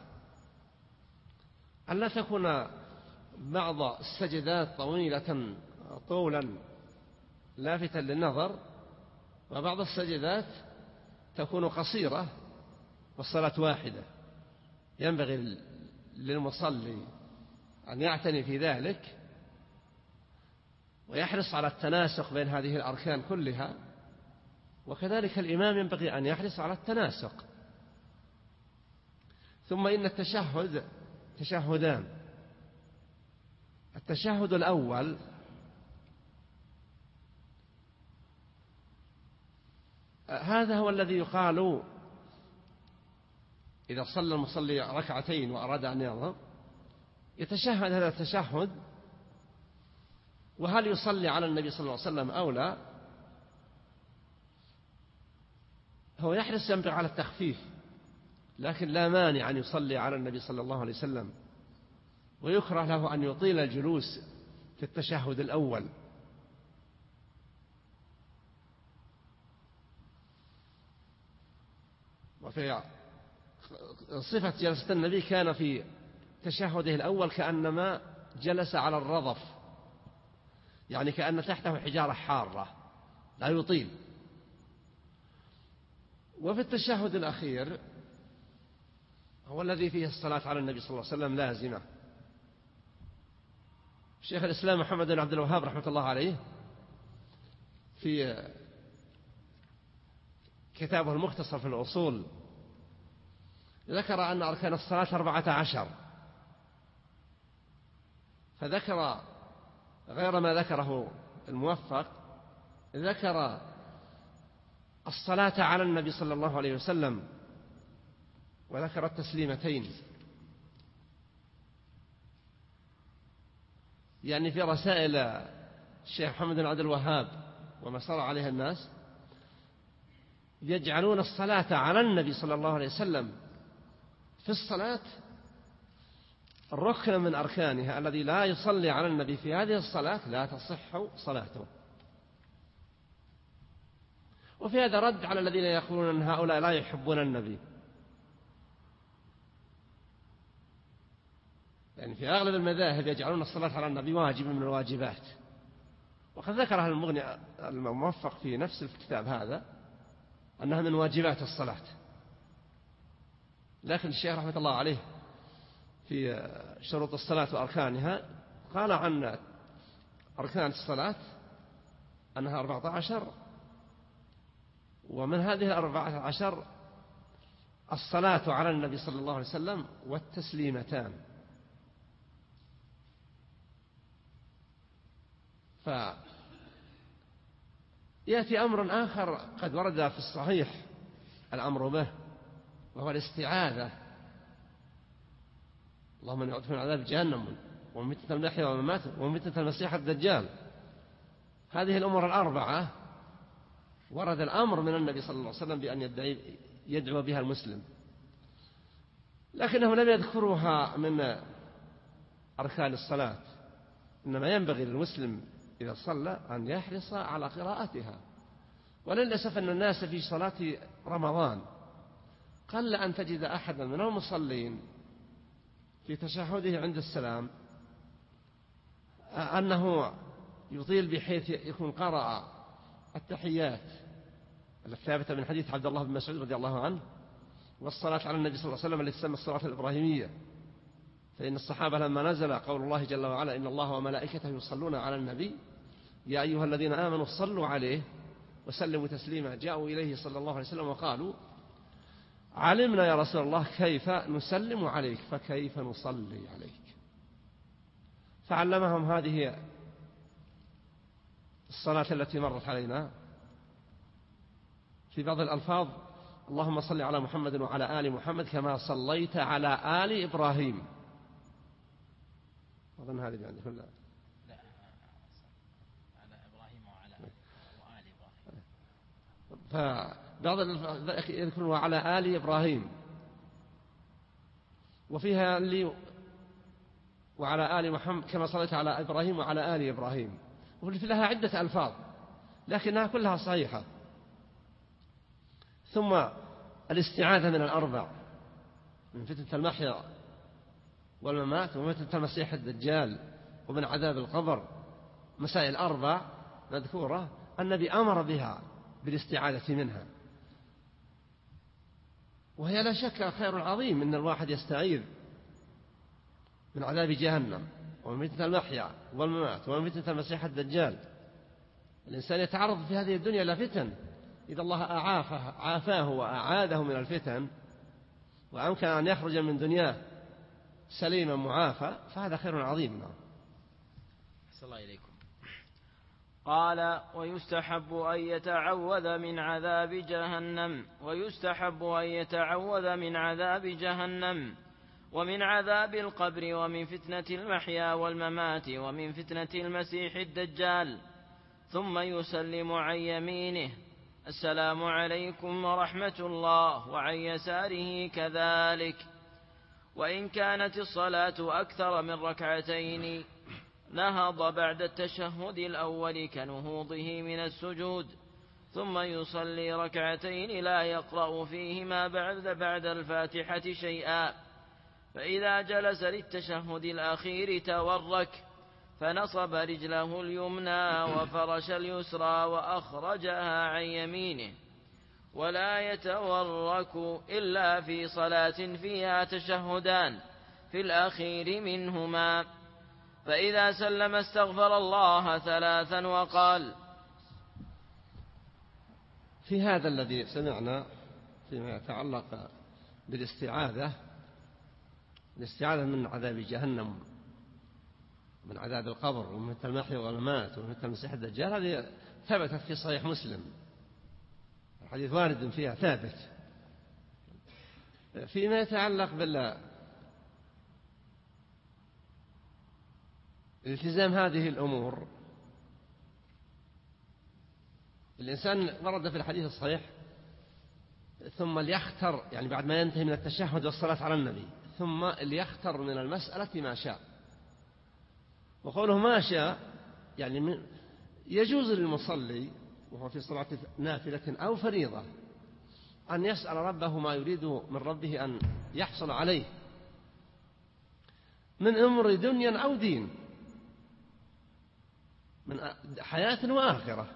أن لا تكون بعض السجدات طويلة طولا لافتا للنظر، وبعض السجدات تكون قصيرة والصلاة واحدة. ينبغي للمصلي أن يعتني في ذلك ويحرص على التناسق بين هذه الأركان كلها، وكذلك الإمام ينبغي أن يحرص على التناسق. ثم إن التشهد تشهدان: التشهد الأول هذا هو الذي يقال إذا صلى المصلي 2 ركعتين وأراد أن ينظر يتشهد هذا التشهد. وهل يصلي على النبي صلى الله عليه وسلم أو لا؟ هو يحرص ينبغي على التخفيف، لكن لا مانع أن يصلي على النبي صلى الله عليه وسلم، ويكره له أن يطيل الجلوس في التشهد الأول. وفي صفة جلسة النبي كان في تشهده الأول كأنما جلس على الرضف، يعني كأن تحته حجارة حارة، لا يطيل. وفي التشهد الأخير هو الذي فيه الصلاة على النبي صلى الله عليه وسلم لازمة. شيخ الإسلام محمد بن عبد الوهاب رحمة الله عليه في كتابه المختصر في الأصول ذكر أن أركان الصلاة 14، فذكر غير ما ذكره الموفق، ذكر الصلاة على النبي صلى الله عليه وسلم وذكر التسليمتين. يعني في رسائل الشيخ محمد بن عبد الوهاب وما صار عليها الناس يجعلون الصلاة على النبي صلى الله عليه وسلم في الصلاة ركن من أركانها، الذي لا يصلي على النبي في هذه الصلاة لا تصح صلاته. وفي هذا رد على الذين يقولون أن هؤلاء لا يحبون النبي، يعني في أغلب المذاهب يجعلون الصلاة على النبي واجب من الواجبات، وقد ذكرها المغني الموفق في نفس الكتاب هذا أنها من واجبات الصلاة. لكن الشيخ رحمة الله عليه في شروط الصلاة وأركانها قال عن أركان الصلاة أنها 14، ومن هذه 14 الصلاة على النبي صلى الله عليه وسلم والتسليمتان. فيأتي أمر آخر قد ورد في الصحيح الأمر به، وهو الاستعاذة. اللهم إني أعوذ من عذاب جهنم ومن فتنة المحيا والممات ومن فتنة المسيح الدجال. هذه الأمور الأربعة ورد الأمر من النبي صلى الله عليه وسلم بأن يدعو بها المسلم، لكنه لم يذكرها من أركان الصلاة. إنما ينبغي للمسلم إذا صلى أن يحرص على قراءتها. وللأسف أن الناس في صلاة رمضان قل أن تجد أحدا من المصلين في تشهده عند السلام أنه يطيل بحيث يكون قرأ التحيات الثابتة من حديث عبد الله بن مسعود رضي الله عنه، والصلاة على النبي صلى الله عليه وسلم التي تسمى الصلاة الإبراهيمية. فإن الصحابة لما نزل قول الله جل وعلا إن الله وملائكته يصلون على النبي يا أيها الذين آمنوا صلوا عليه وسلموا تسليما، جاءوا إليه صلى الله عليه وسلم وقالوا علمنا يا رسول الله كيف نسلم عليك فكيف نصلي عليك. فعلمهم هذه الصلاة التي مرت علينا في بعض الألفاظ: اللهم صل على محمد وعلى آل محمد كما صليت على آل إبراهيم. أظن هذه يعني كلها لا على إبراهيم وعلى آل إبراهيم. فبعض يذكرون على آل إبراهيم، وفيها اللي وعلى آل محمد كما صليت على إبراهيم وعلى آل إبراهيم، وفي لها عدة ألفاظ لكنها كلها صحيحة. ثم الاستعاذة من الأربع: من فتنة المحيا والممات ومن فتنة المسيح الدجال ومن عذاب القبر. مسائل أربع مذكورة النبي أمر بها بالاستعاذة منها، وهي لا شك خير عظيم إن الواحد يستعيذ من عذاب جهنم ومن فتنة المحيا والممات ومن فتنة المسيح الدجال. الإنسان يتعرض في هذه الدنيا إلى فتن، إذا الله عافاه وأعاده من الفتن وأمكن أن يخرج من دنياه سليما معافى فهذا خير عظيم. أحسن الله إليكم. قال: ويستحب أن يتعوذ من عذاب جهنم، ويستحب أن يتعوذ من عذاب جهنم ومن عذاب القبر ومن فتنة المحيا والممات ومن فتنة المسيح الدجال، ثم يسلم عن يمينه: السلام عليكم ورحمة الله، وعن يساره كذلك. وإن كانت الصلاة أكثر من ركعتين نهض بعد التشهد الأول كنهوضه من السجود، ثم يصلي ركعتين لا يقرأ فيهما بعد الفاتحة شيئا. فإذا جلس للتشهد الأخير تورك، فنصب رجله اليمنى وفرش اليسرى وأخرجها عن يمينه، ولا يتورك إلا في صلاة فيها تشهدان في الأخير منهما. فإذا سلم استغفر الله 3 وقال. في هذا الذي سمعنا فيما يتعلق بالاستعاذة من عذاب جهنم من عذاب القبر ومن فتنة المحيا والممات ومن فتنة المسيح الدجال، هذه ثبتت في صحيح مسلم، الحديث وارد فيها ثابت. فيما يتعلق بالالتزام هذه الأمور، الإنسان ورد في الحديث الصحيح ثم ليختر، يعني بعد ما ينتهي من التشهد والصلاة على النبي، ثم ليختر من المسألة ما شاء. وقوله ما شاء يعني يجوز للمصلي وهو في صلاة نافلة أو فريضة أن يسأل ربه ما يريد من ربه أن يحصل عليه من أمر دنيا أو دين، من حياة وآخرة،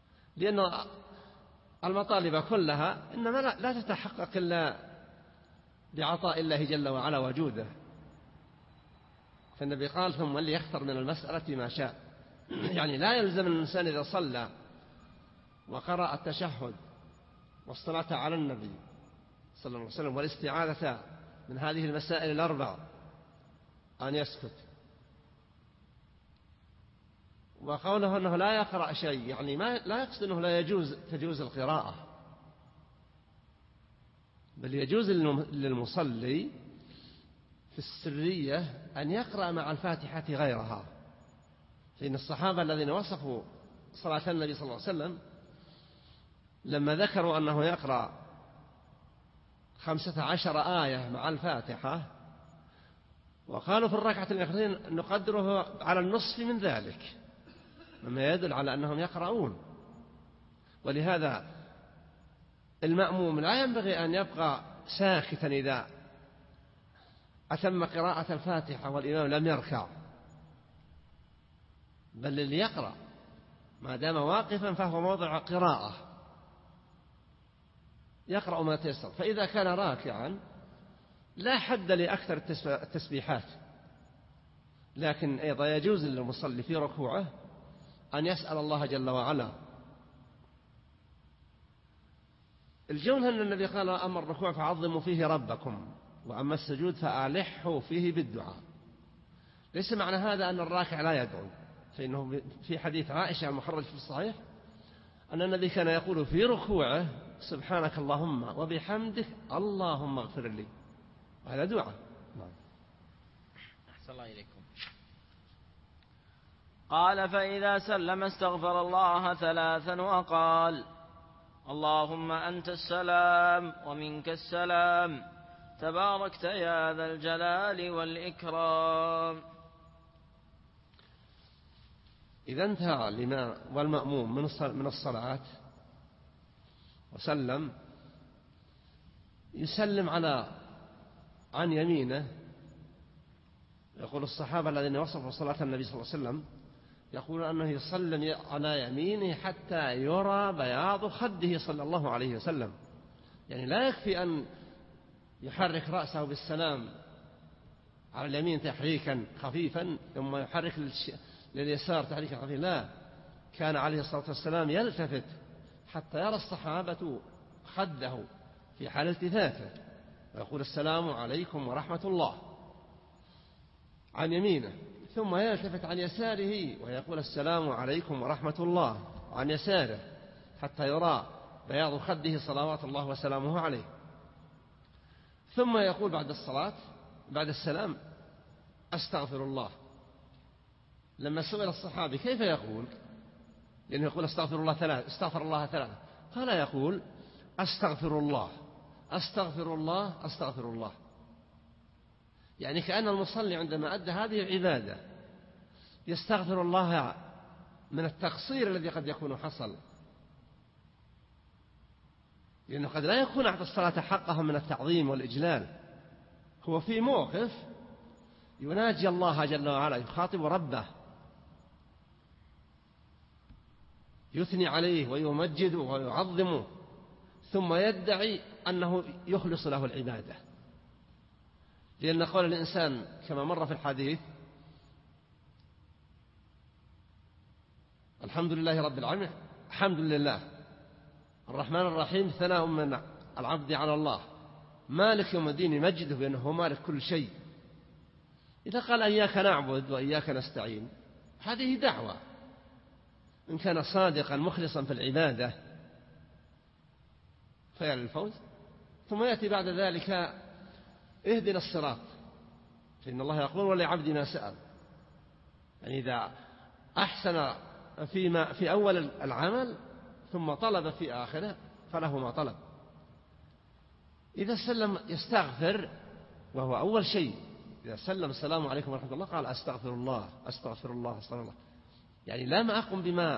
لأن المطالب كلها إنما لا تتحقق إلا بعطاء الله جل وعلا وجوده. فالنبي قال ثم ليختر من المسألة ما شاء. يعني لا يلزم الإنسان إذا صلى وقرأ التشهد والصلاة على النبي صلى الله عليه وسلم والاستعاذة من هذه المسائل الأربع أن يسكت. وقوله أنه لا يقرأ شيء يعني لا يقصد أنه لا تجوز القراءة، بل يجوز للمصلي في السرية أن يقرأ مع الفاتحة غيرها. فإن الصحابة الذين وصفوا صلاة النبي صلى الله عليه وسلم لما ذكروا أنه يقرأ 15 آية مع الفاتحة وقالوا في الركعة الأخيرة نقدره على النصف من ذلك، مما يدل على أنهم يقرؤون. ولهذا المأموم لا ينبغي أن يبقى ساكتا إذا أتم قراءة الفاتحة والإمام لم يركع، بل اللي يقرأ ما دام واقفا فهو موضع قراءة يقرأ ما تيسر. فإذا كان راكعا لا حد لأكثر التسبيحات، لكن أيضا يجوز للمصلي في ركوعه أن يسأل الله جل وعلا. الجون أن النبي قال أما الركوع فعظموا فيه ربكم وأما السجود فألحوا فيه بالدعاء. ليس معنى هذا أن الراكع لا يدعو، فإنه في حديث عائشة المخرج في الصحيح أن النبي كان يقول في ركوعه سبحانك اللهم وبحمدك اللهم اغفر لي، وهذا دعاء. أحسن الله إليكم. قال فإذا سلم استغفر الله 3 وقال اللهم أنت السلام ومنك السلام تباركت يا ذا الجلال والإكرام. إذا انتهى الإمام والمأموم من الصلاة وسلم يسلم عن يمينه. يقول الصحابة الذين وصفوا صلاة النبي صلى الله عليه وسلم يقول أنه يسلم على يمينه حتى يرى بياض خده صلى الله عليه وسلم. يعني لا يكفي أن يحرك رأسه بالسلام على اليمين تحريكا خفيفا ثم يحرك لليسار تحريكا خفيفا، لا، كان عليه الصلاة والسلام يلتفت حتى يرى الصحابة خده في حال التفاته ويقول السلام عليكم ورحمة الله عن يمينه، ثم يلتفت عن يساره ويقول السلام عليكم ورحمة الله عن يساره حتى يرى بياض خده صلوات الله وسلامه عليه. ثم يقول بعد السلام أستغفر الله. لما سئل الصحابي كيف يقول، لأنه يقول استغفر الله 3 قال يقول أستغفر الله أستغفر الله أستغفر الله. يعني كأن المصلي عندما أدى هذه العبادة يستغفر الله من التقصير الذي قد يكون حصل، لأنه قد لا يكون أعطى الصلاة حقها من التعظيم والإجلال. هو في موقف يناجي الله جل وعلا، يخاطب ربه، يثني عليه ويمجده ويعظمه، ثم يدعي أنه يخلص له العبادة. لأن قول الإنسان كما مر في الحديث الحمد لله رب العالمين، الحمد لله الرحمن الرحيم ثناء من العبد على الله، مالك يوم الدين يمجده بأنه هو مالك كل شيء. إذا قال إياك نعبد وإياك نستعين هذه دعوة، إن كان صادقا مخلصا في العبادة فيعلى الفوز. ثم يأتي بعد ذلك اهدنا الصراط، فإن الله يقول ولعبدي ما سأل. يعني إذا أحسن في أول العمل ثم طلب في آخره فله ما طلب. إذا سلم يستغفر، وهو أول شيء إذا سلم السلام عليكم ورحمة الله قال أستغفر الله أستغفر الله أستغفر الله. يعني لم أقم بما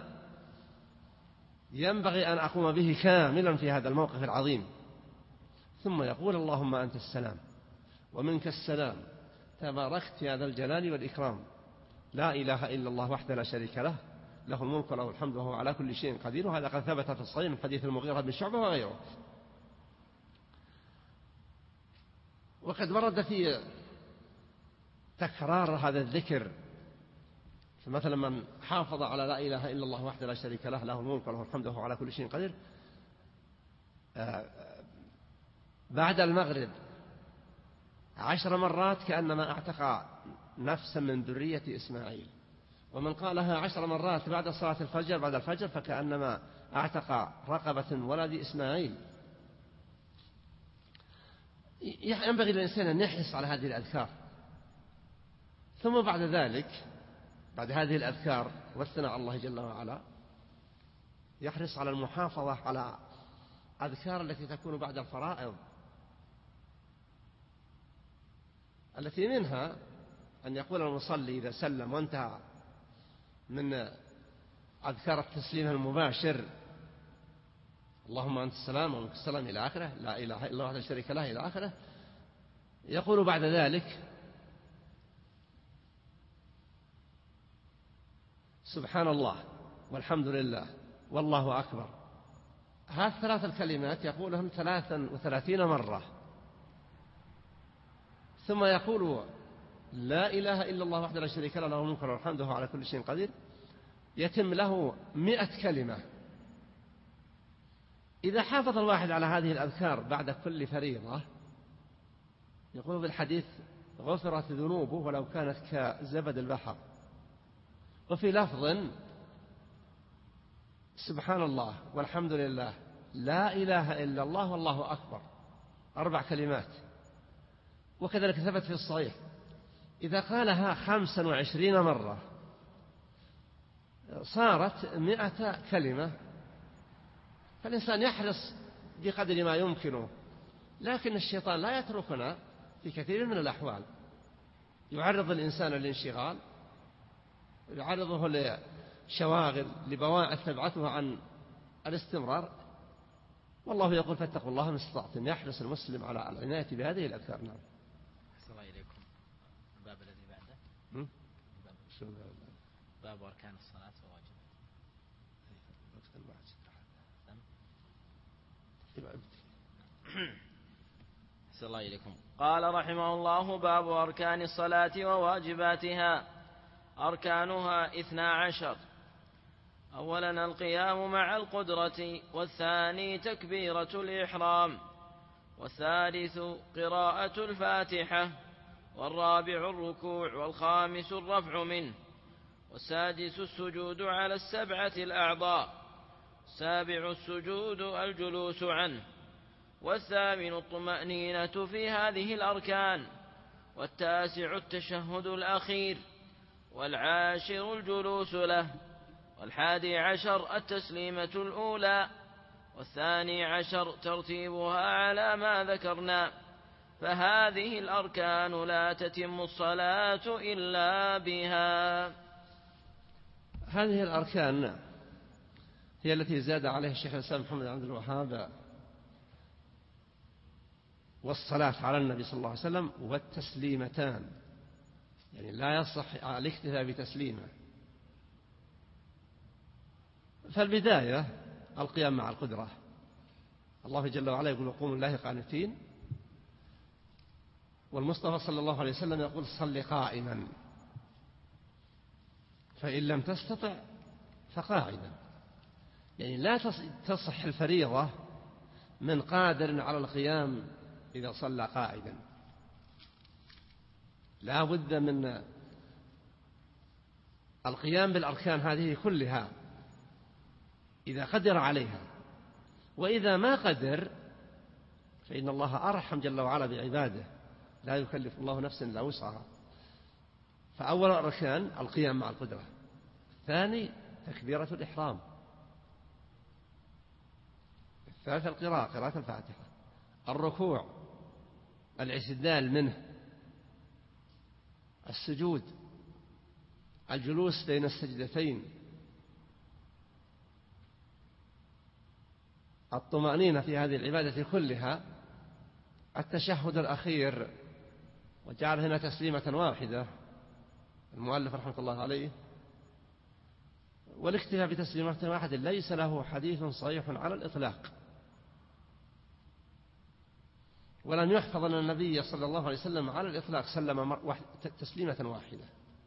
ينبغي أن أقوم به كاملا في هذا الموقف العظيم. ثم يقول اللهم أنت السلام ومنك السلام تباركت يا ذا الجلال والإكرام لا إله إلا الله وحده لا شريك له له الملك وله الحمد وهو على كل شيء قدير. وهذا قد ثبت في الصحيح من حديث المغيرة بن شعبة وغيره. وقد ورد في تكرار هذا الذكر، فمثلا من حافظ على لا إله إلا الله وحده لا شريك له، له الملك وله الحمد وهو على كل شيء قدير، بعد المغرب 10 مرات كأنما اعتق نفسا من ذرية إسماعيل. ومن قالها 10 مرات بعد صلاة الفجر بعد الفجر فكأنما اعتق رقبة ولد إسماعيل. ينبغي للإنسان أن يحرص على هذه الأذكار، ثم بعد ذلك بعد هذه الأذكار والثناء على الله جل وعلا يحرص على المحافظة على أذكار التي تكون بعد الفرائض، التي منها أن يقول المصلي إذا سلم وانتهى من أذكار التسليم المباشر: اللهم أنت السلام ومنك السلام إلى آخره، لا إله إلا الله وحده لا شريك له إلى آخره. يقول بعد ذلك: سبحان الله والحمد لله والله أكبر. هذه 3 الكلمات يقولهم 33 مرة، ثم يقول: لا إله إلا الله وحده لا شريك له، له الملك وله الحمد وهو على كل شيء قدير. يتم له 100 كلمة. إذا حافظ الواحد على هذه الأذكار بعد كل فريضة، يقول في الحديث: غفرت ذنوبه ولو كانت كزبد البحر. وفي لفظ: سبحان الله والحمد لله لا إله إلا الله والله أكبر، 4 كلمات. وكذلك ثبت في الصحيح: إذا قالها 25 مرة صارت 100 كلمة. فالإنسان يحرص بقدر ما يمكنه، لكن الشيطان لا يتركنا في كثير من الأحوال، يعرض الإنسان للانشغال، يعرضه لشواغل، لبواعث تبعثه عن الاستمرار. والله يقول: فاتقوا الله ما استطعتم. يحرص المسلم على العناية بهذه الأذكار. نعم. أحسن الله إليكم. الباب الذي بعده باب أركان الصلاة وواجباتها. أحسن الله إليكم. قال رحمه الله: باب أركان الصلاة وواجباتها. أركانها 12. أولا القيام مع القدرة، والثاني تكبيرة الإحرام، والثالث قراءة الفاتحة، والرابع الركوع، والخامس الرفع منه، والسادس السجود على 7 الأعضاء، السابع السجود الجلوس عنه، والثامن الطمأنينة في هذه الأركان، والتاسع التشهد الأخير، والعاشر الجلوس له، والحادي عشر التسليمة الأولى، والثاني عشر ترتيبها على ما ذكرنا. فهذه الأركان لا تتم الصلاة إلا بها. هذه الأركان هي التي زاد عليها الشيخ الإسلام محمد بن عبد الوهاب: والصلاة على النبي صلى الله عليه وسلم والتسليمتان. يعني لا يصح الاكتفاء بتسليمة. فالبداية القيام مع القدرة. الله جل وعلا يقول: قوموا لله قانتين. والمصطفى صلى الله عليه وسلم يقول: صل قائما، فإن لم تستطع فقاعدا. يعني لا تصح الفريضة من قادر على القيام إذا صلى قاعدا. لا بد من القيام بالأركان هذه كلها إذا قدر عليها. وإذا ما قدر فإن الله أرحم جل وعلا بعباده، لا يكلف الله نفسا إلا وسعها. فأول الأركان القيام مع القدرة، الثاني تكبيرة الإحرام، الثالث قراءة الفاتحة، الركوع، الاعتدال منه، السجود، الجلوس بين السجدتين، الطمأنينة في هذه العبادة كلها، التشهد الأخير، وجعل هنا تسليمة واحدة المؤلف رحمة الله عليه. والاكتفاء بتسليمة واحدة ليس له حديث صحيح على الإطلاق، ولم يحفظ أن النبي صلى الله عليه وسلم على الإطلاق سلم تسليمة واحدة.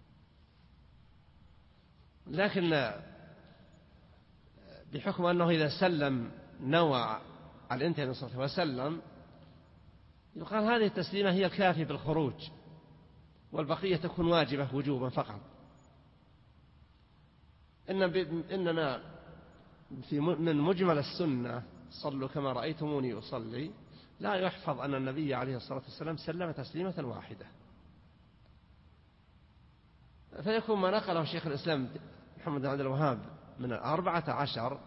لكن بحكم أنه إذا سلم نوى على الانتهاء الصلاة وسلم، يقال هذه التسليمة هي الكافية بالخروج، والبقية تكون واجبة وجوبا فقط. إنما من مجمل السنة صلوا كما رأيتموني أصلي، لا يحفظ أن النبي عليه الصلاة والسلام سلم تسليمة واحدة، فيكون ما نقله شيخ الإسلام محمد بن عبد الوهاب من 14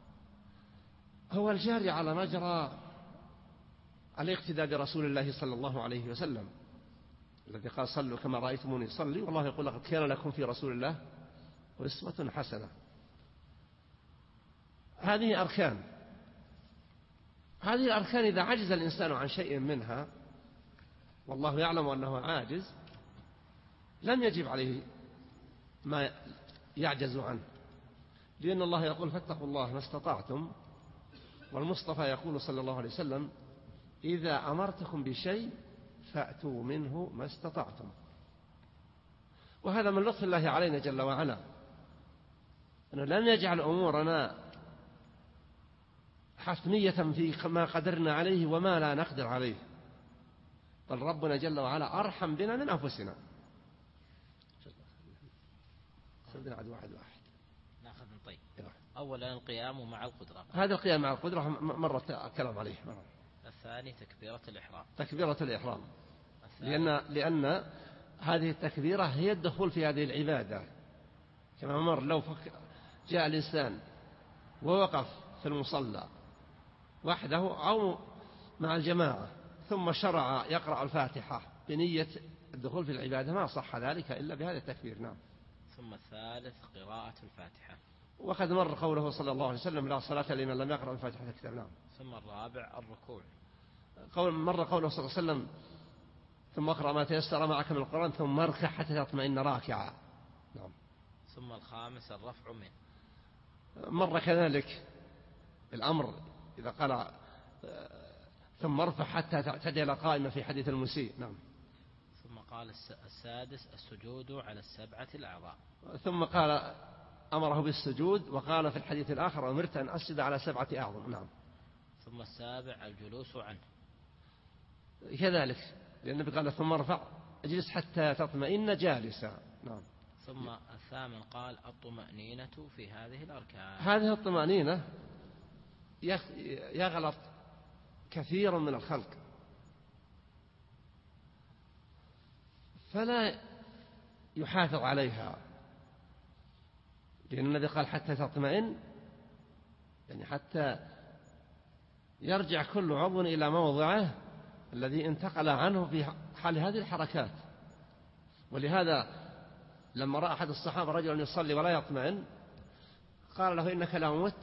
هو الجاري على مجرى الاقتداء برسول الله صلى الله عليه وسلم، الذي قال صلوا كما رأيتموني صلي، والله يقول لقد كان لكم في رسول الله أسوة حسنة. هذه أركان، هذه الأركان إذا عجز الإنسان عن شيء منها والله يعلم أنه عاجز، لم يجب عليه ما يعجز عنه، لأن الله يقول فاتقوا الله ما استطعتم، والمصطفى يقول صلى الله عليه وسلم إذا أمرتكم بشيء فأتوا منه ما استطعتم. وهذا من لطف الله علينا جل وعلا، أنه لم يجعل أمورنا حتمية في ما قدرنا عليه وما لا نقدر عليه، بل ربنا جل وعلا أرحم بنا من أنفسنا. سيدنا عد واحد ناخذ. طيب، أولا القيام مع القدرة، هذا القيام مع القدرة مرة الكلام عليه. الثاني تكبيرة الإحرام. تكبيرة الإحرام، لأن هذه التكبيرة هي الدخول في هذه العبادة. كما مر لو جاء الإنسان ووقف في المصلى وحده أو مع الجماعة ثم شرع يقرأ الفاتحة بنية الدخول في العبادة، ما صح ذلك إلا بهذا التكبير. نعم. ثم الثالث قراءة الفاتحة، وقد مر قوله صلى الله عليه وسلم لا صلاة لمن لم يقرأ الفاتحة الكتاب. نعم. ثم الرابع الركوع، مر قوله صلى الله عليه وسلم ثم اقرأ ما تيسر معك من القرآن ثم اركع حتى تطمئن راكعا. نعم. ثم الخامس الرفع منه. مر كذلك الأمر إذا قال ثم ارفع حتى تعتدل قائمة في حديث المسيء. نعم. ثم قال السادس السجود على السبعة الأعضاء. ثم قال أمره بالسجود، وقال في الحديث الآخر أمرت أن أسجد على 7 أعظم. نعم. ثم السابع الجلوس عنه كذلك، لأن النبي قال ثم ارفع اجلس حتى تطمئن جالسا. نعم. ثم الثامن قال الطمأنينة في هذه الأركان. هذه الطمأنينة يغلط كثير من الخلق، فلا يحافظ عليها، لأن النبي قال حتى تطمئن، يعني حتى يرجع كل عضو إلى موضعه الذي انتقل عنه في حال هذه الحركات. ولهذا لما رأى أحد الصحابة رجلا يصلي ولا يطمئن قال له إنك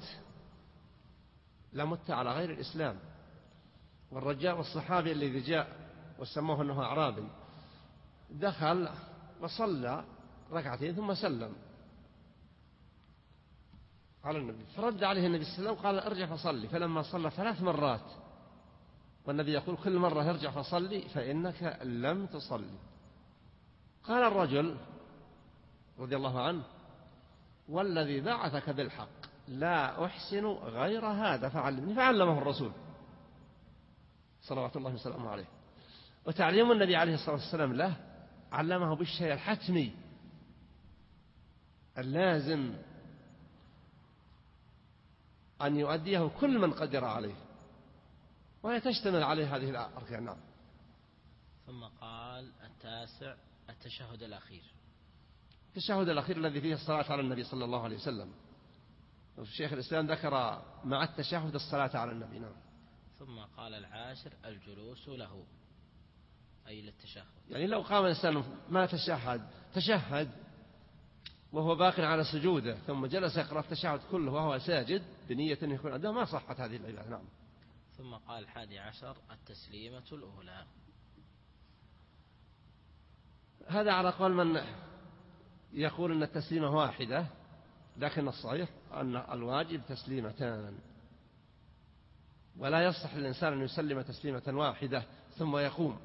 لمت على غير الإسلام. والرجال الصحابي الذي جاء وسموه أنه أعرابي دخل وصلى ركعتين ثم سلم على النبي، فرد عليه النبي صلى الله عليه وسلم قال ارجع فصلي، فلما صلى 3 مرات والنبي يقول كل مرة ارجع فصلي فإنك لم تصلي. قال الرجل رضي الله عنه والذي بعثك بالحق لا أحسن غير هذا فعلمني، فعلمه الرسول صلوات الله وسلامه عليه. وتعليم النبي عليه الصلاة والسلام له علمه بالشيء الحتمي اللازم أن يؤديه كل من قدر عليه، وهي تشتمل عليه هذه الأركان. نعم. ثم قال التاسع التشهد الأخير. التشهد الأخير الذي فيه الصلاة على النبي صلى الله عليه وسلم، الشيخ الإسلام ذكر مع التشهد الصلاة على النبي. نعم. ثم قال العاشر الجلوس له أي للتشهد، يعني لو قام الإنسان ما تشهد وهو باق على سجوده ثم جلس يقرأ التشهد كله وهو ساجد بنية أن يكون أداه ما صحت هذه العبادة. نعم. ثم قال 11 التسليمة الأولى. هذا على قول من يقول أن التسليمة واحدة، لكن الصحيح أن الواجب تسليمتان، ولا يصح للإنسان أن يسلم تسليمة واحدة ثم يقوم،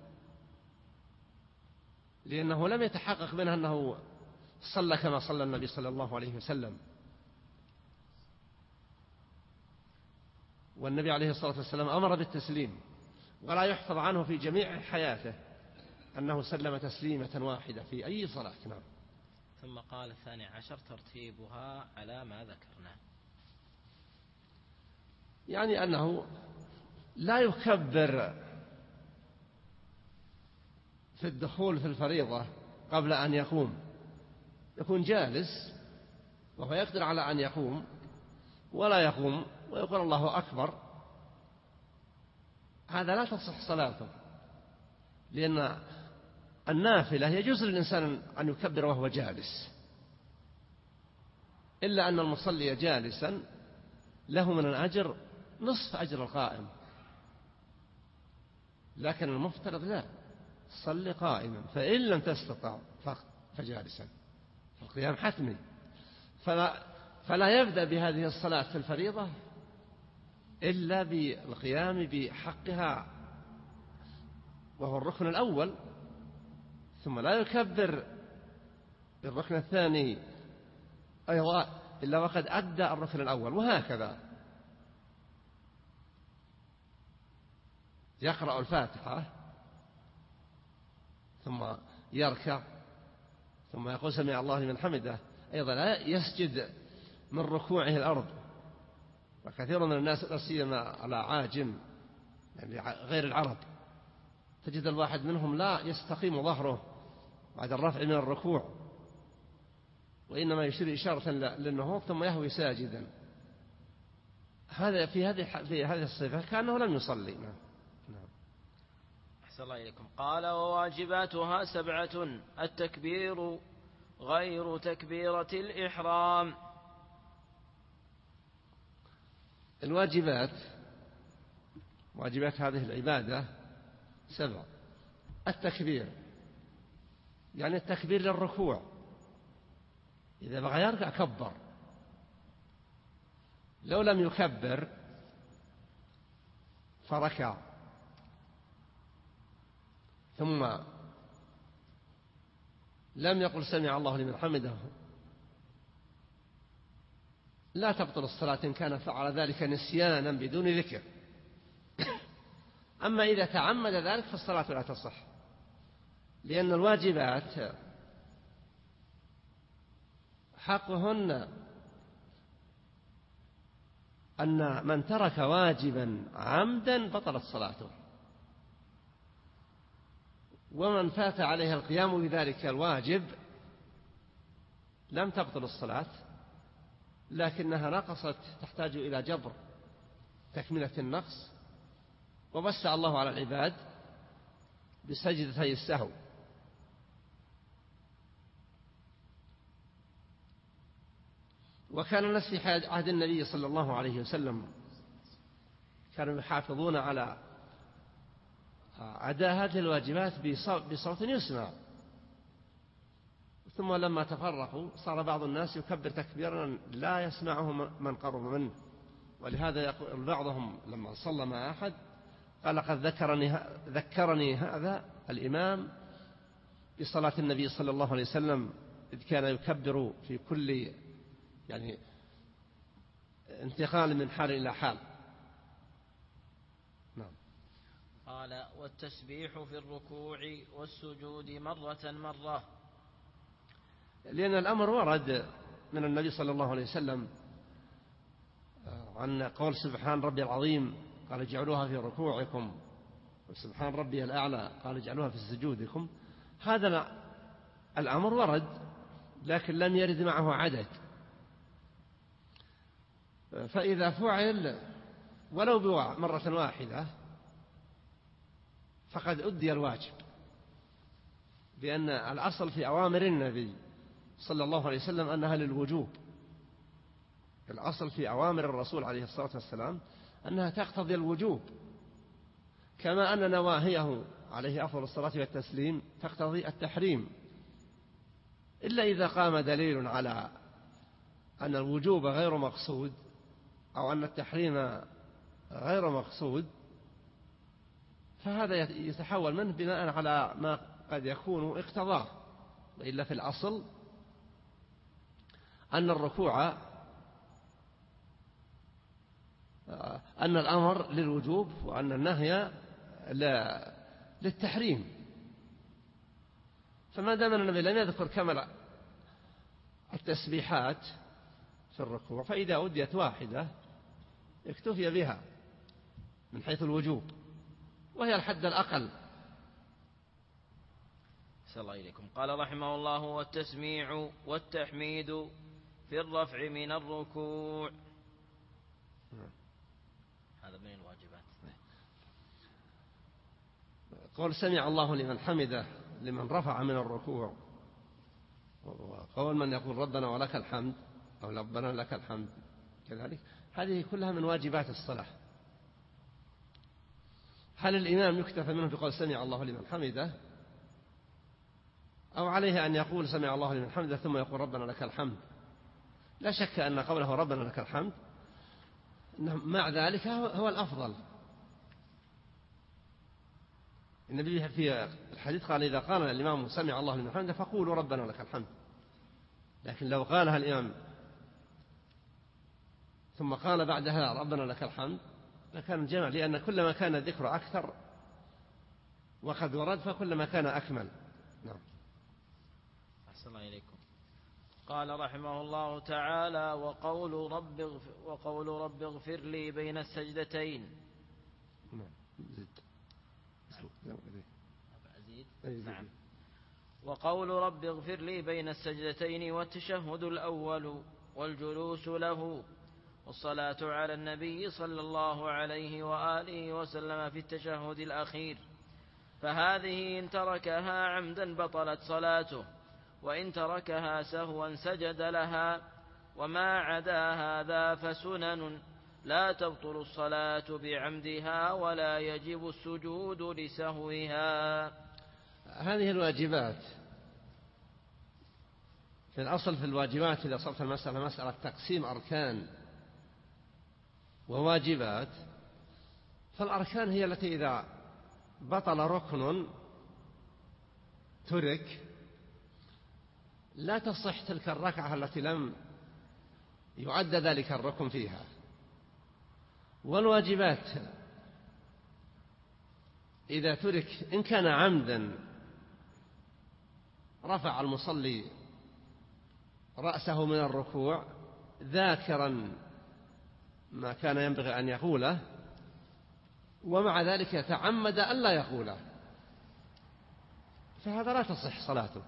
لأنه لم يتحقق منه أنه صلى كما صلى النبي صلى الله عليه وسلم. والنبي عليه الصلاة والسلام أمر بالتسليم، ولا يحفظ عنه في جميع حياته أنه سلم تسليمة واحدة في أي صلاة. نعم. ثم قال 12 ترتيبها على ما ذكرنا، يعني أنه لا يكبر في الدخول في الفريضة قبل أن يقوم، يكون جالس وهو يقدر على أن يقوم ولا يقوم ويقول الله أكبر، هذا لا تصح صلاته، لأن النافلة يجوز للإنسان أن يكبر وهو جالس، إلا أن المصلي جالسا له من الأجر نصف أجر القائم، لكن المفترض لا، صل قائما، فإن لم تستطع فجالسا، فالقيام حتمي، فلا يبدأ بهذه الصلاة في الفريضة إلا بالقيام بحقها وهو الركن الأول، ثم لا يكبر بالركن الثاني أيضا إلا وقد أدى الركن الأول، وهكذا يقرأ الفاتحة ثم يركع ثم يقول سمع الله لمن حمده، أيضا لا يسجد من ركوعه الأرض، وكثير من الناس لا سيما على عاجم يعني غير العرب تجد الواحد منهم لا يستقيم ظهره بعد الرفع من الركوع، وإنما يشير إشارة للنهوض ثم يهوي ساجدا، هذا في هذه الصفة كأنه لم يصلي. نعم. أحسن الله إليكم. قال وواجباتها 7: التكبير غير تكبيرة الإحرام. واجبات هذه العبادة 7: التكبير، يعني التكبير للركوع، إذا بغى يركع كبر، لو لم يكبر فركع ثم لم يقل سمع الله لمن حمده لا تبطل الصلاة إن كان فعل ذلك نسيانا بدون ذكر. أما إذا تعمد ذلك فالصلاة لا تصح، لأن الواجبات حقهن أن من ترك واجبا عمدا بطلت صلاته، ومن فات عليه القيام بذلك الواجب لم تبطل الصلاة، لكنها نقصت، تحتاج إلى جبر تكملة النقص، ووسع الله على العباد بسجدتي السهو. وكان الناس في عهد النبي صلى الله عليه وسلم كانوا يحافظون على أداء هذه الواجبات بصوت يسمع، ثم لما تفرقوا صار بعض الناس يكبر تكبيرا لا يسمعه من قرب منه، ولهذا يقول بعضهم لما صلى مع أحد قال لقد ذكرني هذا الإمام بصلاة النبي صلى الله عليه وسلم إذ كان يكبر في كل يعني انتقال من حال إلى حال. نعم. قال والتسبيح في الركوع والسجود مرة، لأن الأمر ورد من النبي صلى الله عليه وسلم عن قول سبحان ربي العظيم قال اجعلوها في ركوعكم، وسبحان ربي الأعلى قال اجعلوها في سجودكم، هذا الأمر ورد لكن لم يرد معه عدد، فإذا فعل ولو مرة واحدة فقد أدي الواجب، لأن الأصل في أوامر النبي صلى الله عليه وسلم أنها للوجوب، الأصل في أوامر الرسول عليه الصلاة والسلام أنها تقتضي الوجوب، كما أن نواهيه عليه أفضل الصلاة والتسليم تقتضي التحريم، إلا إذا قام دليل على أن الوجوب غير مقصود أو أن التحريم غير مقصود فهذا يتحول منه بناء على ما قد يكون اقتضاه، وإلا في الأصل أن الركوع أن الأمر للوجوب وأن النهي للتحريم. فما دام النبي لم يذكر كمل التسبيحات في الركوع فإذا أديت واحدة اكتفي بها من حيث الوجوب، وهي الحد الأقل. صلى الله إليكم. قال رحمه الله: والتسميع والتحميد في الرفع من الركوع. هذا من الواجبات. قول سمع الله لمن حمده لمن رفع من الركوع، وقول من يقول ربنا ولك الحمد أو ربنا لك الحمد كذلك، هذه كلها من واجبات الصلاة. هل الإمام يكتفى منه بقول سمع الله لمن حمده، أو عليه أن يقول سمع الله لمن حمده ثم يقول ربنا لك الحمد؟ لا شك أن قوله ربنا لك الحمد مع ذلك هو الأفضل. النبي في الحديث قال: إذا قال الإمام سمع الله لمن حمده فقولوا ربنا لك الحمد. لكن لو قالها الإمام ثم قال بعدها ربنا لك الحمد لكان الجمع، لأن كلما كان الذكر أكثر وقد ورد فكلما كان أكمل. نعم. أحسن الله إليكم. قال رحمه الله تعالى: وقول رب اغفر لي بين السجدتين. نعم. وقول رب اغفر لي بين السجدتين والتشهد الأول والجلوس له والصلاة على النبي صلى الله عليه وآله وسلم في التشهد الأخير، فهذه إن تركها عمدا بطلت صلاته، وإن تركها سهوا سجد لها، وما عدا هذا فسنن لا تبطل الصلاة بعمدها ولا يجب السجود لسهوها. هذه الواجبات في الأصل في الواجبات إذا صرت المسألة مسألة تقسيم أركان وواجبات، فالأركان هي التي إذا بطل ركن ترك لا تصح تلك الركعة التي لم يعد ذلك الركن فيها. والواجبات إذا ترك إن كان عمدا رفع المصلي رأسه من الركوع ذاكرا ما كان ينبغي أن يقوله، ومع ذلك يتعمد ألا يقوله، فهذا لا تصح صلاته،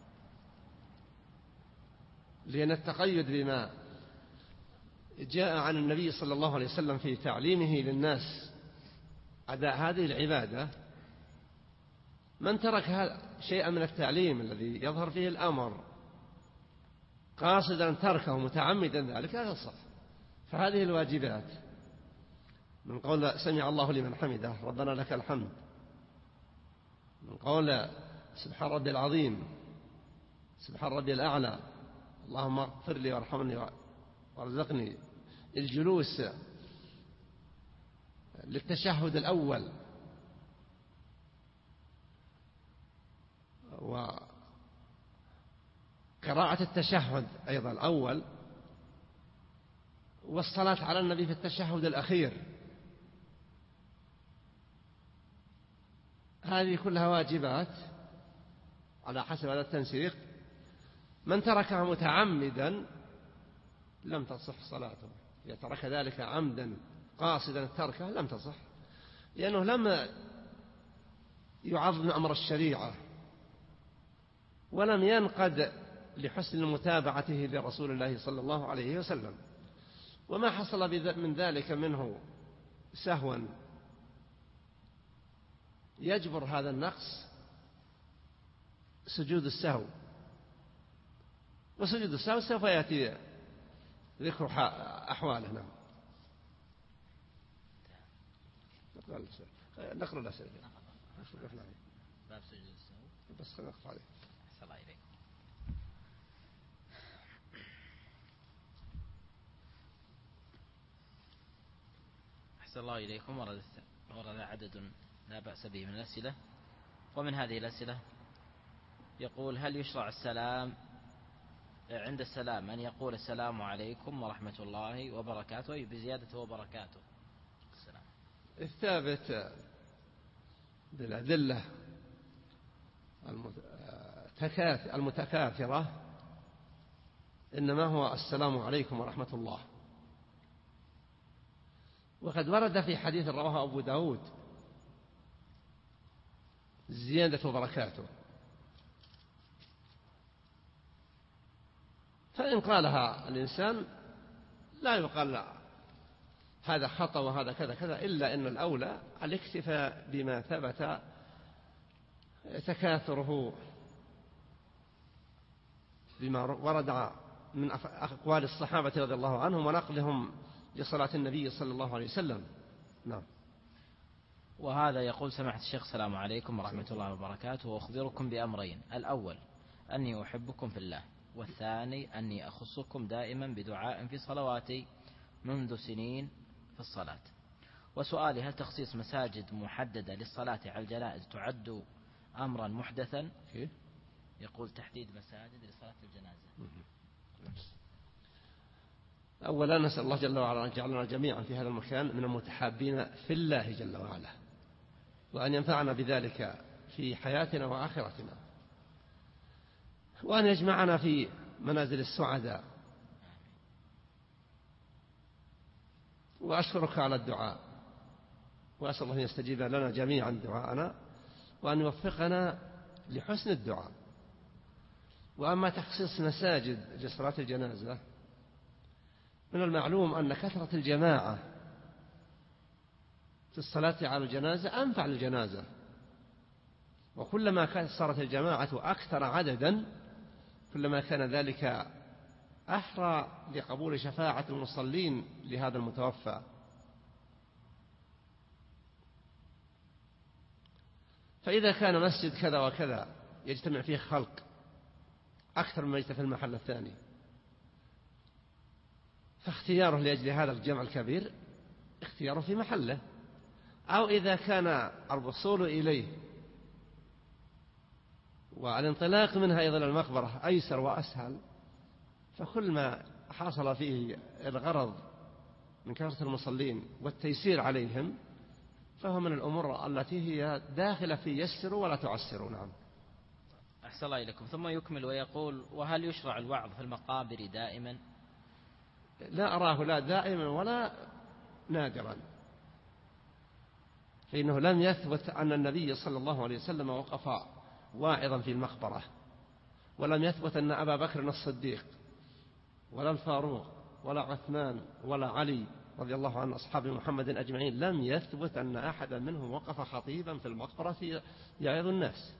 لأن التقيد بما جاء عن النبي صلى الله عليه وسلم في تعليمه للناس أداء هذه العبادة. من ترك شيئا من التعليم الذي يظهر فيه الأمر قاصدا تركه متعمدا ذلك لا يصح. فهذه الواجبات من قول سمع الله لمن حمده ربنا لك الحمد، من قول سبحان ربي العظيم سبحان ربي الأعلى اللهم اغفر لي وارحمني وارزقني، الجلوس للتشهد الأول، وقراءة التشهد أيضا الأول، والصلاة على النبي في التشهد الأخير، هذه كلها واجبات على حسب هذا التنسيق. من تركها متعمدا لم تصح صلاته، إذا ترك ذلك عمدا قاصدا تركه لم تصح، لأنه لم يعظم أمر الشريعة ولم ينقد لحسن متابعته لرسول الله صلى الله عليه وسلم. وما حصل من ذلك منه سهوا يجبر هذا النقص سجود السهو، وسجود السهو سوف يأتي ذكر أحواله. نعم. نقرأ الأسئلة باب سجود السهو بس نقف عليه. أحسن الله إليكم. أحسن أحسن الله إليكم. ورد عدد لا بأس به من الأسئلة، ومن هذه الأسئلة يقول: هل يشرع السلام عند السلام أن يقول السلام عليكم ورحمة الله وبركاته، أي بزيادة وبركاته السلام؟ الثابت بالأدلة المتكاثرة إنما هو السلام عليكم ورحمة الله. وقد ورد في حديث رواه أبو داود زيادة وبركاته، فإن قالها الإنسان لا يقال لا هذا خطأ وهذا كذا كذا، إلا أن الأولى الاكتفاء بما ثبت تكاثره بما ورد من أقوال الصحابة رضي الله عنهم ونقلهم لصلاة النبي صلى الله عليه وسلم. نعم. وهذا يقول: سماحة الشيخ السلام عليكم ورحمة الله وبركاته، وأخبركم بأمرين: الأول أني أحبكم في الله، والثاني أني أخصكم دائما بدعاء في صلواتي منذ سنين في الصلاة. وسؤالي: هل تخصيص مساجد محددة للصلاة على الجنائز تعد أمرا محدثا؟ يقول: تحديد مساجد لصلاة الجنازة. أولا نسأل الله جل وعلا أن يجعلنا جميعا في هذا المكان من المتحابين في الله جل وعلا، وأن ينفعنا بذلك في حياتنا وآخرتنا، وأن يجمعنا في منازل السعداء. وأشكرك على الدعاء، وأسأل الله أن يستجيب لنا جميعا دعاءنا، وأن يوفقنا لحسن الدعاء. وأما تخصيص مساجد لصلاة الجنازة، من المعلوم أن كثرة الجماعة في الصلاة على الجنازة أنفع للجنازة، وكلما صارت الجماعة أكثر عددا كلما كان ذلك أحرى لقبول شفاعة المصلين لهذا المتوفى. فإذا كان مسجد كذا وكذا يجتمع فيه خلق أكثر مما يجتمع في المحل الثاني، فاختياره لأجل هذا الجمع الكبير اختياره في محله. أو إذا كان الوصول إليه والانطلاق منها إلى المقبرة أيسر وأسهل، فكل ما حصل فيه الغرض من كثرة المصلين والتيسير عليهم فهو من الأمور التي هي داخلة في يسروا ولا تعسروا. نعم. أحسن الله إليكم. ثم يكمل ويقول: وهل يشرع الوعظ في المقابر دائما؟ لا أراه لا دائما ولا نادرا، فإنه لم يثبت أن النبي صلى الله عليه وسلم وقف واعظا في المقبرة، ولم يثبت أن أبا بكر الصديق ولا الفاروق ولا عثمان ولا علي رضي الله عن أصحاب محمد أجمعين لم يثبت أن أحدا منهم وقف خطيبا في المقبرة يعظ الناس.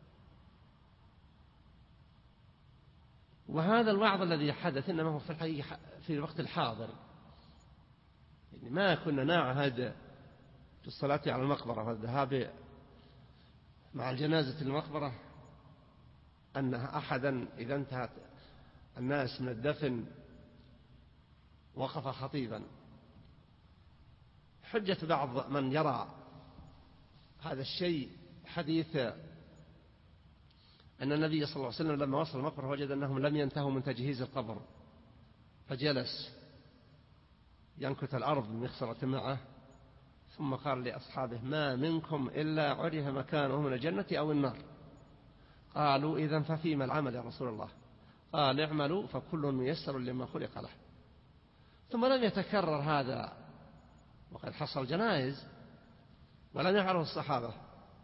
وهذا الوعظ الذي حدث إنما هو في الحقيقة في الوقت الحاضر، يعني ما كنا نعهد في الصلاة على المقبرة والذهاب مع الجنازة المقبرة أن أحدا إذا انتهت الناس من الدفن وقف خطيبا. حجة بعض من يرى هذا الشيء حديث أن النبي صلى الله عليه وسلم لما وصل المقبرة وجد أنهم لم ينتهوا من تجهيز القبر، فجلس ينكت الأرض بمخصرة معه، ثم قال لأصحابه: ما منكم إلا عرف مكانه من الجنة أو النار. قالوا: إذن ففيما العمل يا رسول الله؟ قال: اعملوا فكل ميسر لما خلق له. ثم لم يتكرر هذا، وقد حصل جنائز ولم يعرف الصحابة،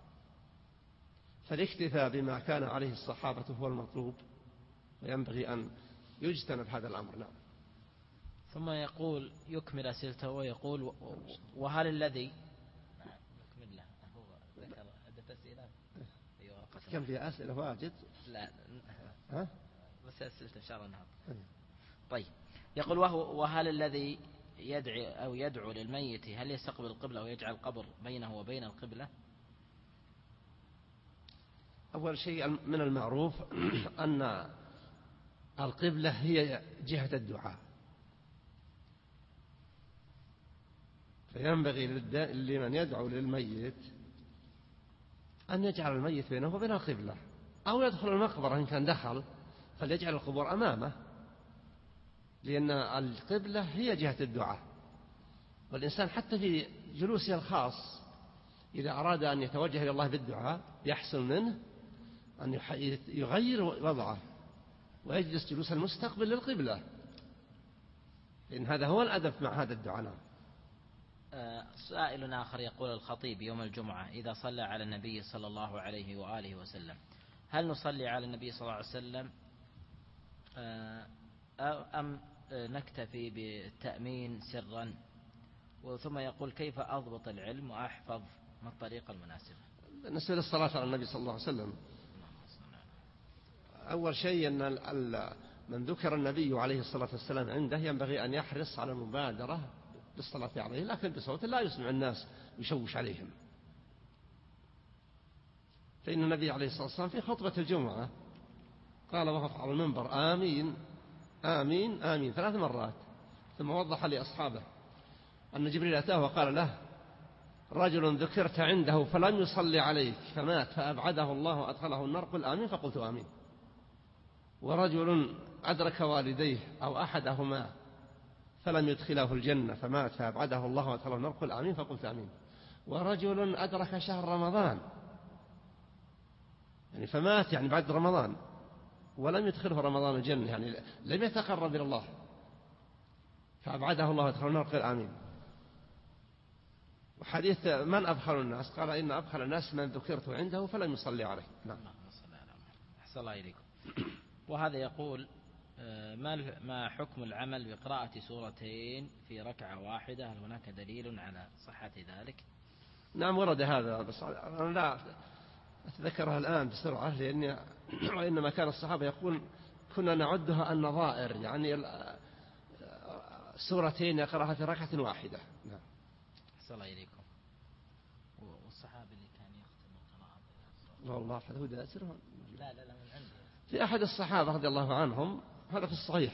فالاكتفاء بما كان عليه الصحابة هو المطلوب، وينبغي أن يجتنب هذا الأمر. نعم. ثم يقول يكمل أسئلته ويقول: وهل الذي يكمل له هو ذكر عدة أسئلة؟ كم فيها أسئلة واجد؟ لا ها؟ بس أسئلة إن شاء الله النهارده. طيب. يقول: وهل الذي يدعو للميت هل يستقبل القبلة ويجعل القبر بينه وبين القبلة؟ أول شيء من المعروف أن القبلة هي جهة الدعاء، فينبغي لمن يدعو للميت أن يجعل الميت بينه وبين القبلة، أو يدخل المقبرة إن كان دخل فليجعل القبور أمامه، لأن القبلة هي جهة الدعاء. والإنسان حتى في جلوسه الخاص إذا أراد أن يتوجه إلى الله بالدعاء يحسن منه أن يغير وضعه ويجلس جلوس المستقبل للقبلة، لأن هذا هو الأدب مع هذا الدعاء. سائل آخر يقول: الخطيب يوم الجمعة إذا صلى على النبي صلى الله عليه وآله وسلم هل نصلي على النبي صلى الله عليه وسلم أم نكتفي بالتأمين سرا؟ ثم يقول: كيف أضبط العلم وأحفظ ما الطريقة المناسبة؟ بالنسبة للصلاة على النبي صلى الله عليه وسلم، أول شيء أن من ذكر النبي عليه الصلاة والسلام عنده ينبغي أن يحرص على المبادرة بالصلاة عليه، لكن بصوت لا يسمع الناس يشوش عليهم. فإن النبي عليه الصلاة والسلام في خطبة الجمعة قال وقف على المنبر: آمين آمين آمين 3 مرات، ثم وضح لأصحابه أن جبريل أتاه وقال له: رجل ذكرت عنده فلم يصلي عليك فمات فأبعده الله وأدخله النار، قل آمين، فقلت آمين. ورجل أدرك والديه أو أحدهما فلم يدخله الجنة فمات فأبعده الله وأدخله النار، قل آمين، فقلت آمين. ورجل أدرك شهر رمضان يعني فمات يعني بعد رمضان ولم يدخله رمضان الجنة، يعني لم يتقرب إلى الله فأبعده الله وأدخله النار، قل آمين. وحديث من أبخل الناس؟ قال: إن أبخل الناس من ذكرت عنده فلم يصلي عليه. نعم. أحسن الله إليكم. وهذا يقول: ما حكم العمل بقراءة سورتين في ركعة واحدة؟ هل هناك دليل على صحة ذلك؟ نعم ورد هذا، بس أنا لا أتذكرها الآن بسرعة، لأن وإنما كان الصحابة يقول كنا نعدها النظائر، يعني سورتين يقرأها في ركعة واحدة. نعم. أحسن الله إليكم. والصحابي اللي كان يختم القراءة والله هذا هو داسر. لا من عندي. في أحد الصحابة رضي الله عنهم، هذا في الصحيح،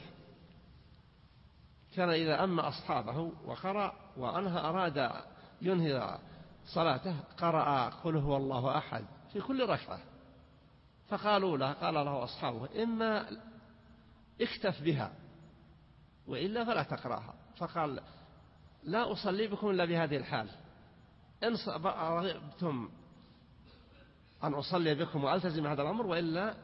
كان إذا أما أصحابه وقرأ وأنها أراد ينهي صلاته قرأ قل هو الله أحد في كل ركعة، فقالوا له قال له أصحابه: إما اكتف بها وإلا فلا تقرأها. فقال: لا أصلي بكم إلا بهذه الحال، إن رغبتم أن أصلي بكم وألتزم هذا الأمر، وإلا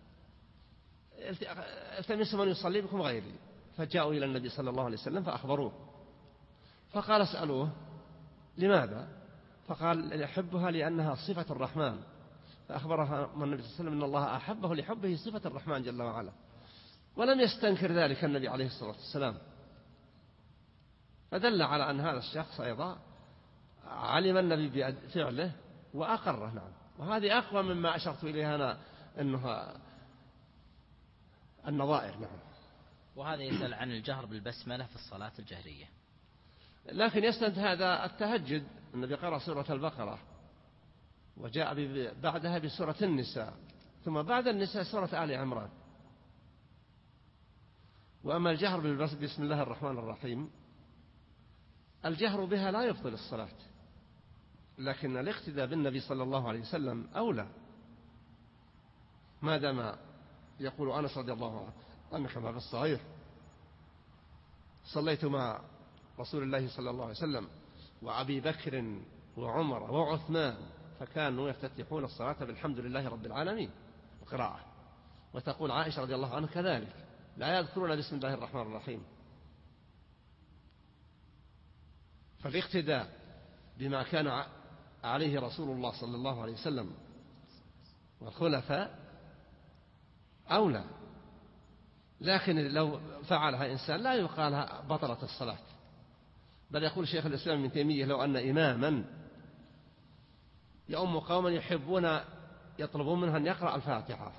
التمسوا من يصلي بكم غيري. فجاءوا إلى النبي صلى الله عليه وسلم فأخبروه، فقال: اسألوه لماذا؟ فقال: يحبها لأنها صفة الرحمن. فأخبرها النبي صلى الله عليه وسلم أن الله أحبه لحبه صفة الرحمن جل وعلا، ولم يستنكر ذلك النبي عليه الصلاة والسلام، فدل على أن هذا الشخص أيضا علم النبي بفعله وأقره. نعم. وهذه أقوى مما أشرت إليها أنا أنها النظائر. نعم. وهذا يسأل عن الجهر بالبسملة في الصلاة الجهرية، لكن يستند هذا التهجد. النبي قرأ سورة البقرة وجاء بعدها بسورة النساء، ثم بعد النساء سورة آل عمران. وأما الجهر بسم الله الرحمن الرحيم، الجهر بها لا يبطل الصلاة، لكن الاقتداء بالنبي صلى الله عليه وسلم أولى، ما دام يقول أنس رضي الله عنه كما في الصحيح: صليت مع رسول الله صلى الله عليه وسلم وأبي بكر وعمر وعثمان فكانوا يفتتحون الصلاة بالحمد لله رب العالمين وقراءة. وتقول عائشة رضي الله عنها كذلك: لا يذكرون بسم الله الرحمن الرحيم. فالاقتداء بما كان عليه رسول الله صلى الله عليه وسلم والخلفاء أولى، لكن لو فعلها إنسان لا يقال بطلت الصلاة، بل يقول شيخ الإسلام ابن تيمية: لو أن إماما يؤم قوما يطلبون منه أن يقرأ الفاتحة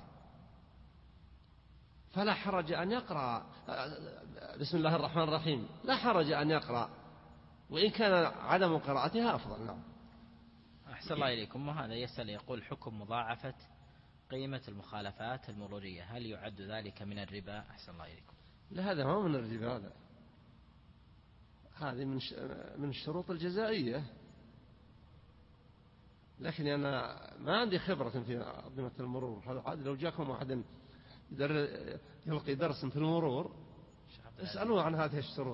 فلا حرج أن يقرأ بسم الله الرحمن الرحيم، لا حرج أن يقرأ، وإن كان عدم قراءتها أفضل. نعم. أحسن الله إليكم. وهذا يسأل يقول: حكم مضاعفة قيمة المخالفات المرورية، هل يعد ذلك من الربا؟ أحسن الله إليكم. لا، هذا ما من الربا، هذه من الشروط الجزائية، لكن أنا ما عندي خبرة في أنظمة المرور. هذا لو جاكم واحد يلقي درس في المرور اسألوه عن هذه الشروط.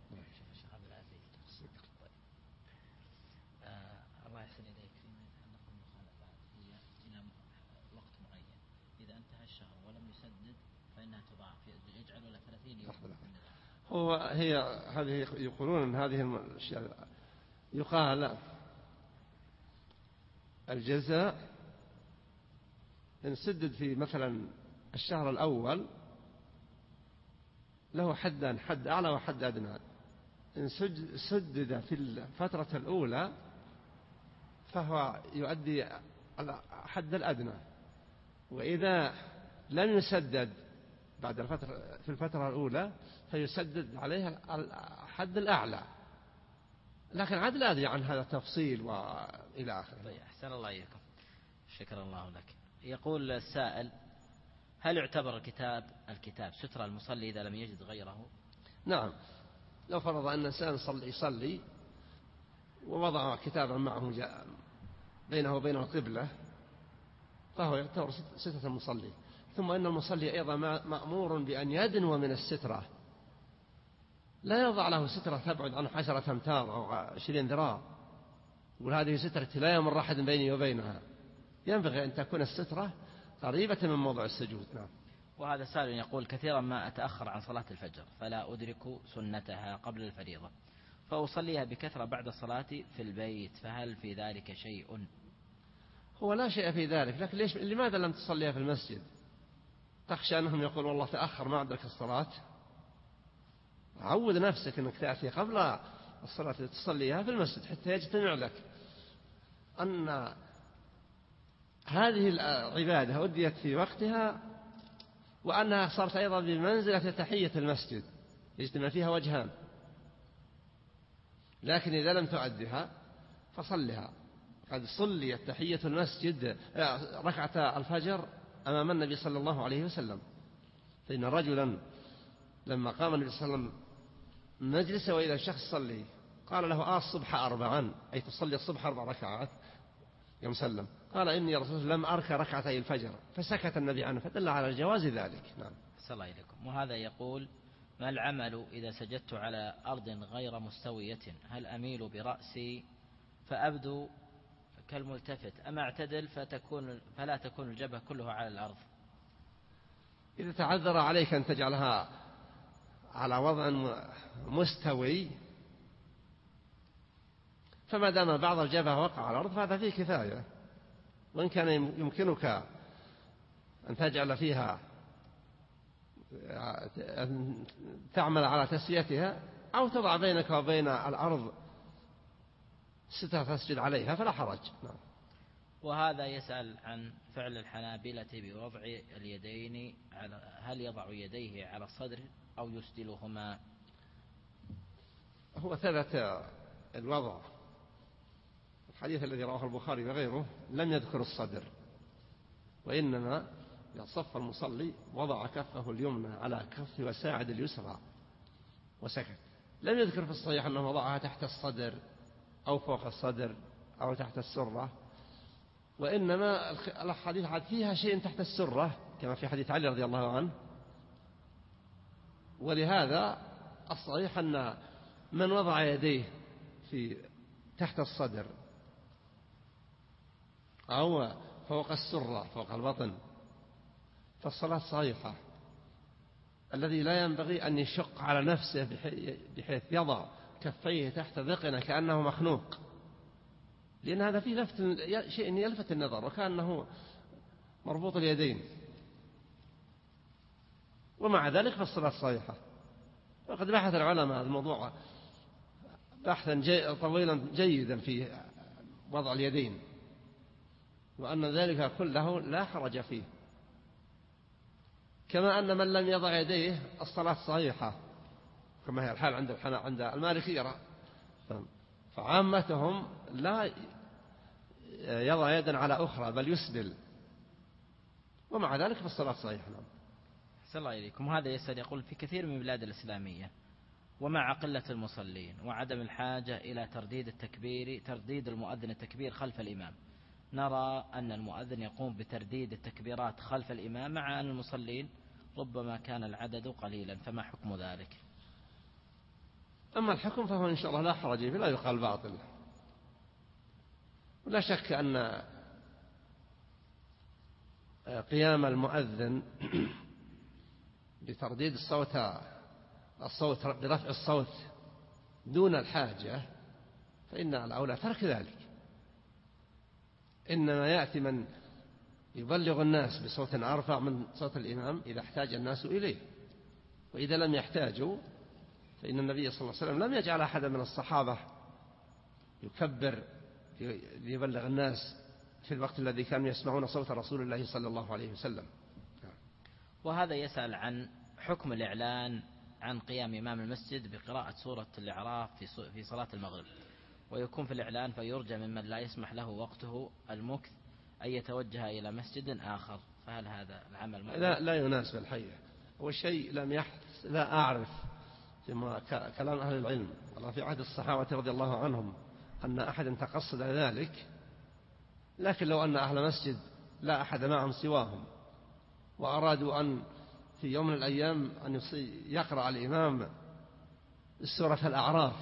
الله يحسن إليك. فيما يتعلق بالمخالفات هي إلى وقت معين، إذا انتهى الشهر ولم يسدد فإنها تضاعف، يجعل ولا 30 يوم. هي هذه يقولون أن هذه الأشياء يقال الجزاء إن سدد في مثلا الشهر الأول له حدان، حد أعلى وحد أدنى. إن سدد في الفترة الأولى فهو يؤدي على حد الأدنى، وإذا لم يسدد بعد في الفترة الأولى فيسدد عليها الحد الأعلى، لكن عاد لا أدري عن هذا التفصيل وإلى آخره. طيب أحسن الله إليكم، شكر الله لك. يقول السائل: هل يعتبر الكتاب سترة المصلي إذا لم يجد غيره؟ نعم، لو فرض أن إنسان يصلي ووضع كتابا معه بينه وبين القبلة فهو يعتبر سترة المصلي. ثم إن المصلي أيضا مأمور بأن يدنو من السترة، لا يضع له سترة تبعد عن 10 أمتار أو 20 ذراع وهذه سترة لا يمر أحد بيني وبينها. ينبغي أن تكون السترة قريبة من موضع السجود. نعم. وهذا سائل يقول: كثيرا ما أتأخر عن صلاة الفجر فلا أدرك سنتها قبل الفريضة، فأصليها بكثرة بعد الصلاة في البيت، فهل في ذلك شيء؟ هو لا شيء في ذلك، لكن لماذا لم تصليها في المسجد؟ تخشى أنهم يقول والله تأخر ما أدرك الصلاة؟ عود نفسك أنك تأتي قبل الصلاة تصليها في المسجد حتى يجتمع لك أن هذه العبادة أديت في وقتها، وأنها صارت أيضا بمنزلة تحية المسجد يجتمع فيها وجهان. لكن إذا لم تؤدها فصلها. قد صليت تحية المسجد ركعة الفجر أمام النبي صلى الله عليه وسلم، فإن رجلا لما قام النبي صلى الله عليه وسلم مجلس وإذا الشخص صلي قال له: الصبح 4، أي تصلي الصبح 4 ركعات. يوم سلم قال: إني يا رسول الله لم أرك ركعتي الفجر، فسكت النبي عنه، فدل على جواز ذلك. نعم. أحسن الله إليكم. وهذا يقول: ما العمل إذا سجدت على أرض غير مستوية؟ هل أميل برأسي فأبدو كالملتفت، أم أعتدل فلا تكون الجبهة كلها على الأرض؟ إذا تعذر عليك أن تجعلها على وضع مستوي فما دام بعض الجبهة وقع على الأرض فهذا فيه كفاية. وإن كان يمكنك أن تجعل فيها أن تعمل على تسويتها أو تضع بينك وبين الأرض سترة تسجد عليها فلا حرج. نعم. وهذا يسأل عن فعل الحنابلة بوضع اليدين هل يضع يديه على الصدر أو يسدلهما؟ هو ثبت الوضع، الحديث الذي رواه البخاري وغيره لم يذكر الصدر، وإنما إذا صف المصلي وضع كفه اليمنى على كف وساعد اليسرى وسكت. لم يذكر في الصحيح أنه وضعها تحت الصدر أو فوق الصدر أو تحت السرة، وإنما الحديث فيها شيء تحت السرة كما في حديث علي رضي الله عنه. ولهذا الصحيح أن من وضع يديه تحت الصدر أو فوق السرة فوق البطن فالصلاة صحيحة. الذي لا ينبغي أن يشق على نفسه بحيث يضع كفيه تحت ذقنه كأنه مخنوق، لأن هذا فيه شيء يلفت النظر وكأنه مربوط اليدين، ومع ذلك فالصلاة صحيحة. وقد بحث العلماء الموضوع بحثا طويلا جيدا في وضع اليدين، وأن ذلك كله لا حرج فيه، كما أن من لم يضع يديه الصلاة صحيحة كما هي الحال عند المالكية، فعامتهم لا يضع يدا على أخرى بل يسبل، ومع ذلك فالصلاة صحيحة. أحسن الله إليكم. هذا يسأل يقول: في كثير من البلاد الإسلامية ومع قلة المصلين وعدم الحاجة إلى ترديد المؤذن التكبير خلف الإمام، نرى أن المؤذن يقوم بترديد التكبيرات خلف الإمام مع أن المصلين ربما كان العدد قليلا، فما حكم ذلك؟ أما الحكم فهو إن شاء الله لا حرج فيه، لا يقال باطل. ولا شك أن قيام المؤذن بترديد الصوت برفع الصوت دون الحاجة فإن الأولى ترك ذلك، إنما يأتي من يبلغ الناس بصوت أرفع من صوت الإمام إذا احتاج الناس إليه، وإذا لم يحتاجوا فإن النبي صلى الله عليه وسلم لم يجعل أحدا من الصحابة يكبر ليبلغ الناس في الوقت الذي كانوا يسمعون صوت رسول الله صلى الله عليه وسلم. وهذا يسأل عن حكم الإعلان عن قيام إمام المسجد بقراءة سورة الأعراف في صلاة المغرب، ويكون في الإعلان فيرجى ممن لا يسمح له وقته المكث أن يتوجه إلى مسجد آخر، فهل هذا العمل لا يناسب الحقيقة. والشيء لم يحدث، لا أعرف كما كلام أهل العلم والله في عهد الصحابة رضي الله عنهم أن أحدا تقصد ذلك، لكن لو أن أهل مسجد لا أحد معهم سواهم وأرادوا أن في يوم من الأيام أن يقرأ الإمام سورة الأعراف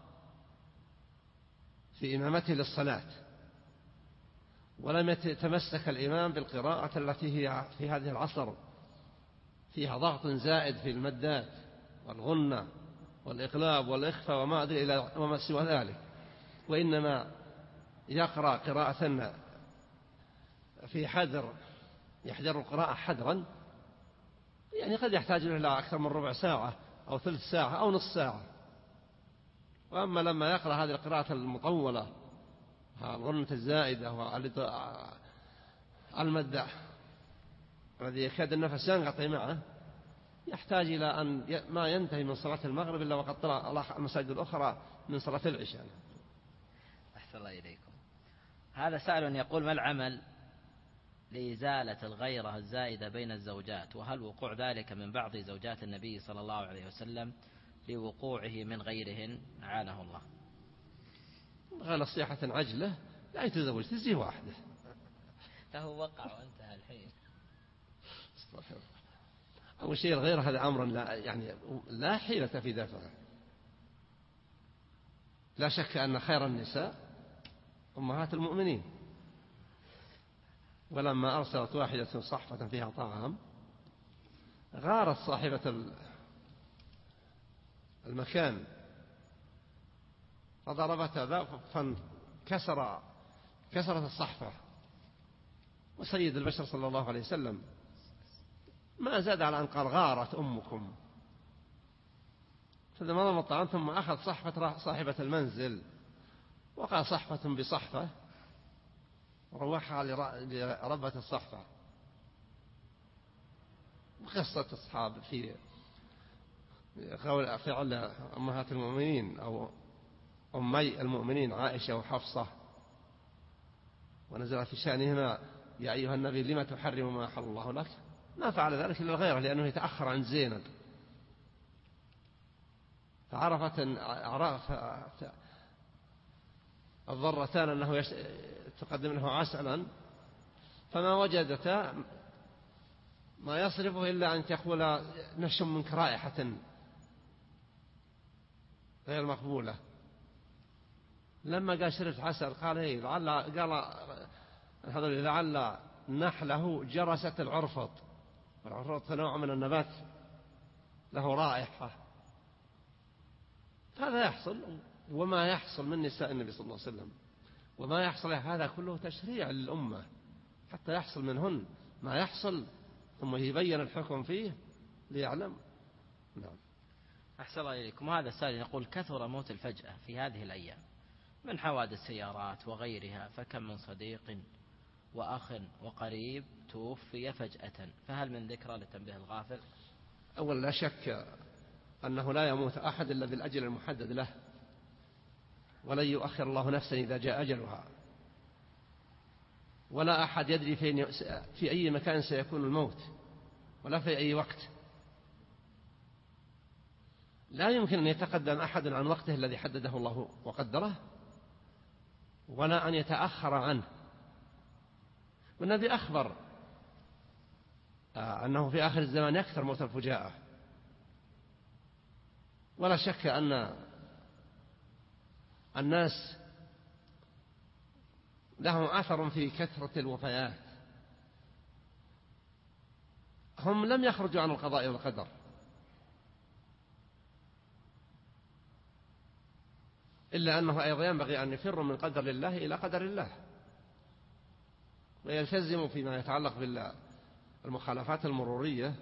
في إمامته للصلاة، ولم يتمسك الإمام بالقراءة التي هي في هذه العصر فيها ضغط زائد في المدات والغنة والإقلاب والإخفاء وما أدري إلى وما سوى ذلك، وإنما يقرأ قراءة في حذر، يحذر القراءة حذرا، يعني قد يحتاج إلى أكثر من ربع ساعة أو ثلث ساعة أو نصف ساعة. وأما لما يقرأ هذه القراءة المطولة الغنة الزائدة والمدة الذي يكاد النفس ينقطع معه، يحتاج إلى أن ما ينتهي من صلاة المغرب إلا وقد طلع المساجد الأخرى من صلاة العشاء. أحسن الله إليكم. هذا سائل يقول: ما العمل لإزالة الغيرة الزائدة بين الزوجات، وهل وقوع ذلك من بعض زوجات النبي صلى الله عليه وسلم لوقوعه من غيرهن أعانه الله؟ نصيحة عجلة: لا يتزوج، تزيه واحدة. فهو وقع وانتهى الحين. أول شيء الغيرة هذا أمر لا حيلة في دفعه. لا شك أن خير النساء أمهات المؤمنين، ولما أرسلت واحدة صحفة فيها طعام غارت صاحبة المكان فضربتها كسرت الصحفة، وسيد البشر صلى الله عليه وسلم ما زاد على أن قال: غارت أمكم. فلما ضم الطعام ثم أخذ صحفة صاحبة المنزل وقع صحفة بصحفة وروحها لربة الصحفة. وقصة أصحاب في فعل أمهات المؤمنين أو أمي المؤمنين عائشة وحفصة، ونزل في شأنهما: يا أيها النبي لما تحرم ما أحل الله لك. ما فعل ذلك إلا الغيرة، لأنه يتأخر عن زينب، فعرفت الضرتان أنه تقدم له عسلا، فما وجدتا ما يصرفه إلا أن تقول: نشم منك رائحة غير مقبولة. لما قال: شربت عسل، قال: لعل نحله جرست العرفط، والعرفط نوع من النبات له رائحة. هذا يحصل، وما يحصل من نساء النبي صلى الله عليه وسلم وما يحصل هذا كله تشريع للأمة حتى يحصل منهن ما يحصل، ثم يبين الحكم فيه ليعلم. نعم. أحسن الله إليكم. هذا السائل يقول: كثر موت الفجأة في هذه الأيام من حوادث السيارات وغيرها، فكم من صديق وأخ وقريب توفي فجأة، فهل من ذكرى لتنبيه الغافل؟ أولا لا شك أنه لا يموت أحد إلا بالأجل المحدد له، ولن يؤخر الله نفسا إذا جاء أجلها، ولا أحد يدري في أي مكان سيكون الموت ولا في أي وقت. لا يمكن أن يتقدم أحد عن وقته الذي حدده الله وقدره، ولا أن يتأخر عنه. والنبي أخبر أنه في آخر الزمان يكثر موت الفجاءة، ولا شك أن الناس لهم أثر في كثرة الوفيات. هم لم يخرجوا عن القضاء والقدر، إلا أنه أيضا ينبغي أن يفروا من قدر الله إلى قدر الله، ويلتزموا فيما يتعلق بالمخالفات المرورية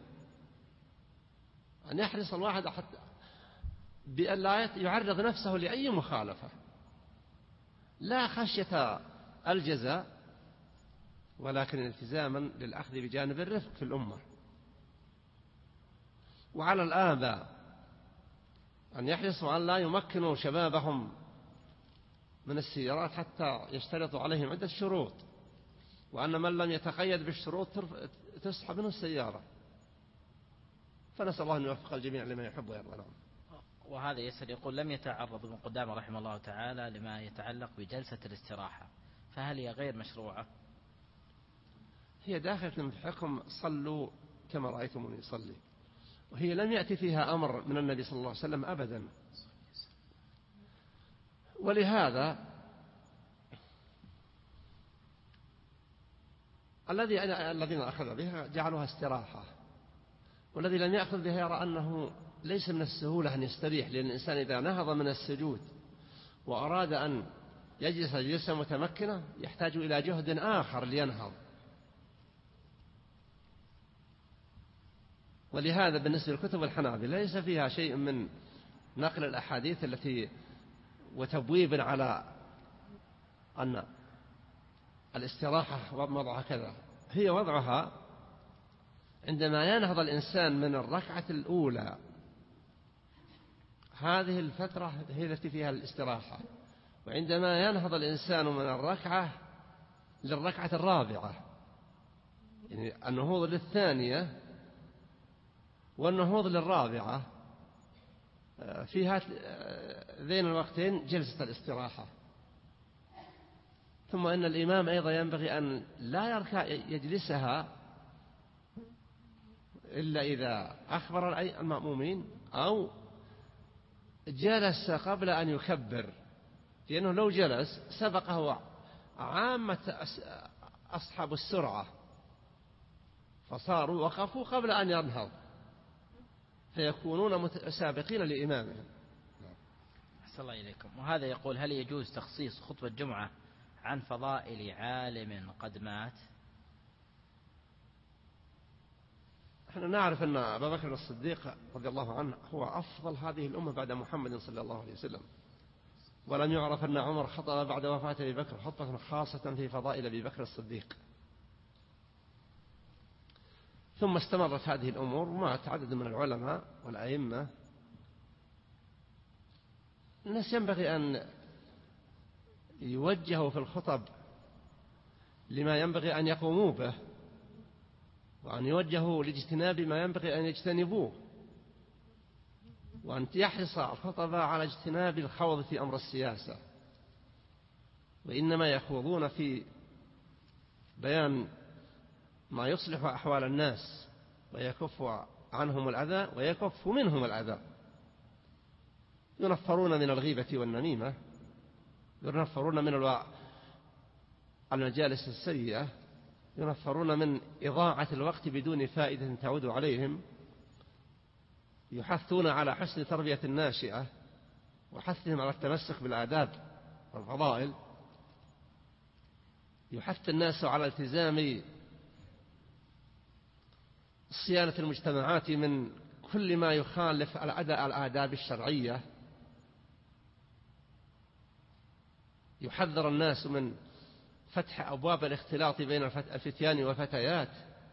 أن يحرص الواحد حتى بأن لا يعرض نفسه لأي مخالفة، لا خشية الجزاء ولكن التزاما للأخذ بجانب الرفق في الأمة. وعلى الآباء أن يحرصوا أن لا يمكنوا شبابهم من السيارات حتى يشترطوا عليهم عدة شروط، وأن من لم يتقيد بالشروط تسحب منه السيارة. فنسأل الله أن يوفق الجميع لما يحب ويرضى. وهذا يسأل يقول: لم يتعرض ابن قدامة رحمه الله تعالى لما يتعلق بجلسة الاستراحة، فهل هي غير مشروعة؟ هي داخلة في حكم صلوا كما رأيتموني يصلي، وهي لم يأتي فيها أمر من النبي صلى الله عليه وسلم أبدا. ولهذا الذين أخذ بها جعلوها استراحة، والذي لم يأخذ بها يرى أنه ليس من السهولة أن يستريح، لأن الإنسان إذا نهض من السجود وأراد أن يجلس جلسة متمكنة يحتاج إلى جهد آخر لينهض. ولهذا بالنسبة للكتب الحنابلة ليس فيها شيء من نقل الأحاديث التي وتبويب على أن الاستراحة وضعها كذا. هي وضعها عندما ينهض الإنسان من الركعة الأولى، هذه الفترة هي التي فيها الاستراحة. وعندما ينهض الإنسان من الركعة للركعة الرابعة، يعني النهوض للثانية والنهوض للرابعة، في ذين الوقتين جلسة الاستراحة. ثم إن الإمام أيضا ينبغي أن لا يجلسها إلا إذا أخبر المأمومين أو جلس قبل أن يكبر، لأنه لو جلس سبقه عامة أصحاب السرعة فصاروا وقفوا قبل أن ينهض فيكونون سابقين لإمامهم. أحسن الله إليكم. وهذا يقول: هل يجوز تخصيص خطبة الجمعة عن فضائل عالم قد مات؟ نحن نعرف أن أبا بكر الصديق رضي الله عنه هو أفضل هذه الأمة بعد محمد صلى الله عليه وسلم، ولم يعرف أن عمر خطب بعد وفاة أبي بكر خطبة خاصة في فضائل أبي بكر الصديق. ثم استمرت هذه الأمور ومات عدد من العلماء والأئمة. الناس ينبغي أن يوجهوا في الخطب لما ينبغي أن يقوموا به، وأن يوجهوا لاجتناب ما ينبغي أن يجتنبوه، وأن يحرص الخطباء على اجتناب الخوض في أمر السياسة، وإنما يخوضون في بيان ما يصلح أحوال الناس ويكف عنهم الأذى ويكف منهم الأذى. ينفرون من الغيبة والنميمة، ينفرون من المجالس السيئة، ينفرون من إضاعة الوقت بدون فائدة تعود عليهم، يحثون على حسن تربية الناشئة وحثهم على التمسك بالآداب والفضائل، يحث الناس على التزام صيانة المجتمعات من كل ما يخالف الآداب الشرعية، يحذر الناس من فتح أبواب الاختلاط بين الفتيان والفتيات.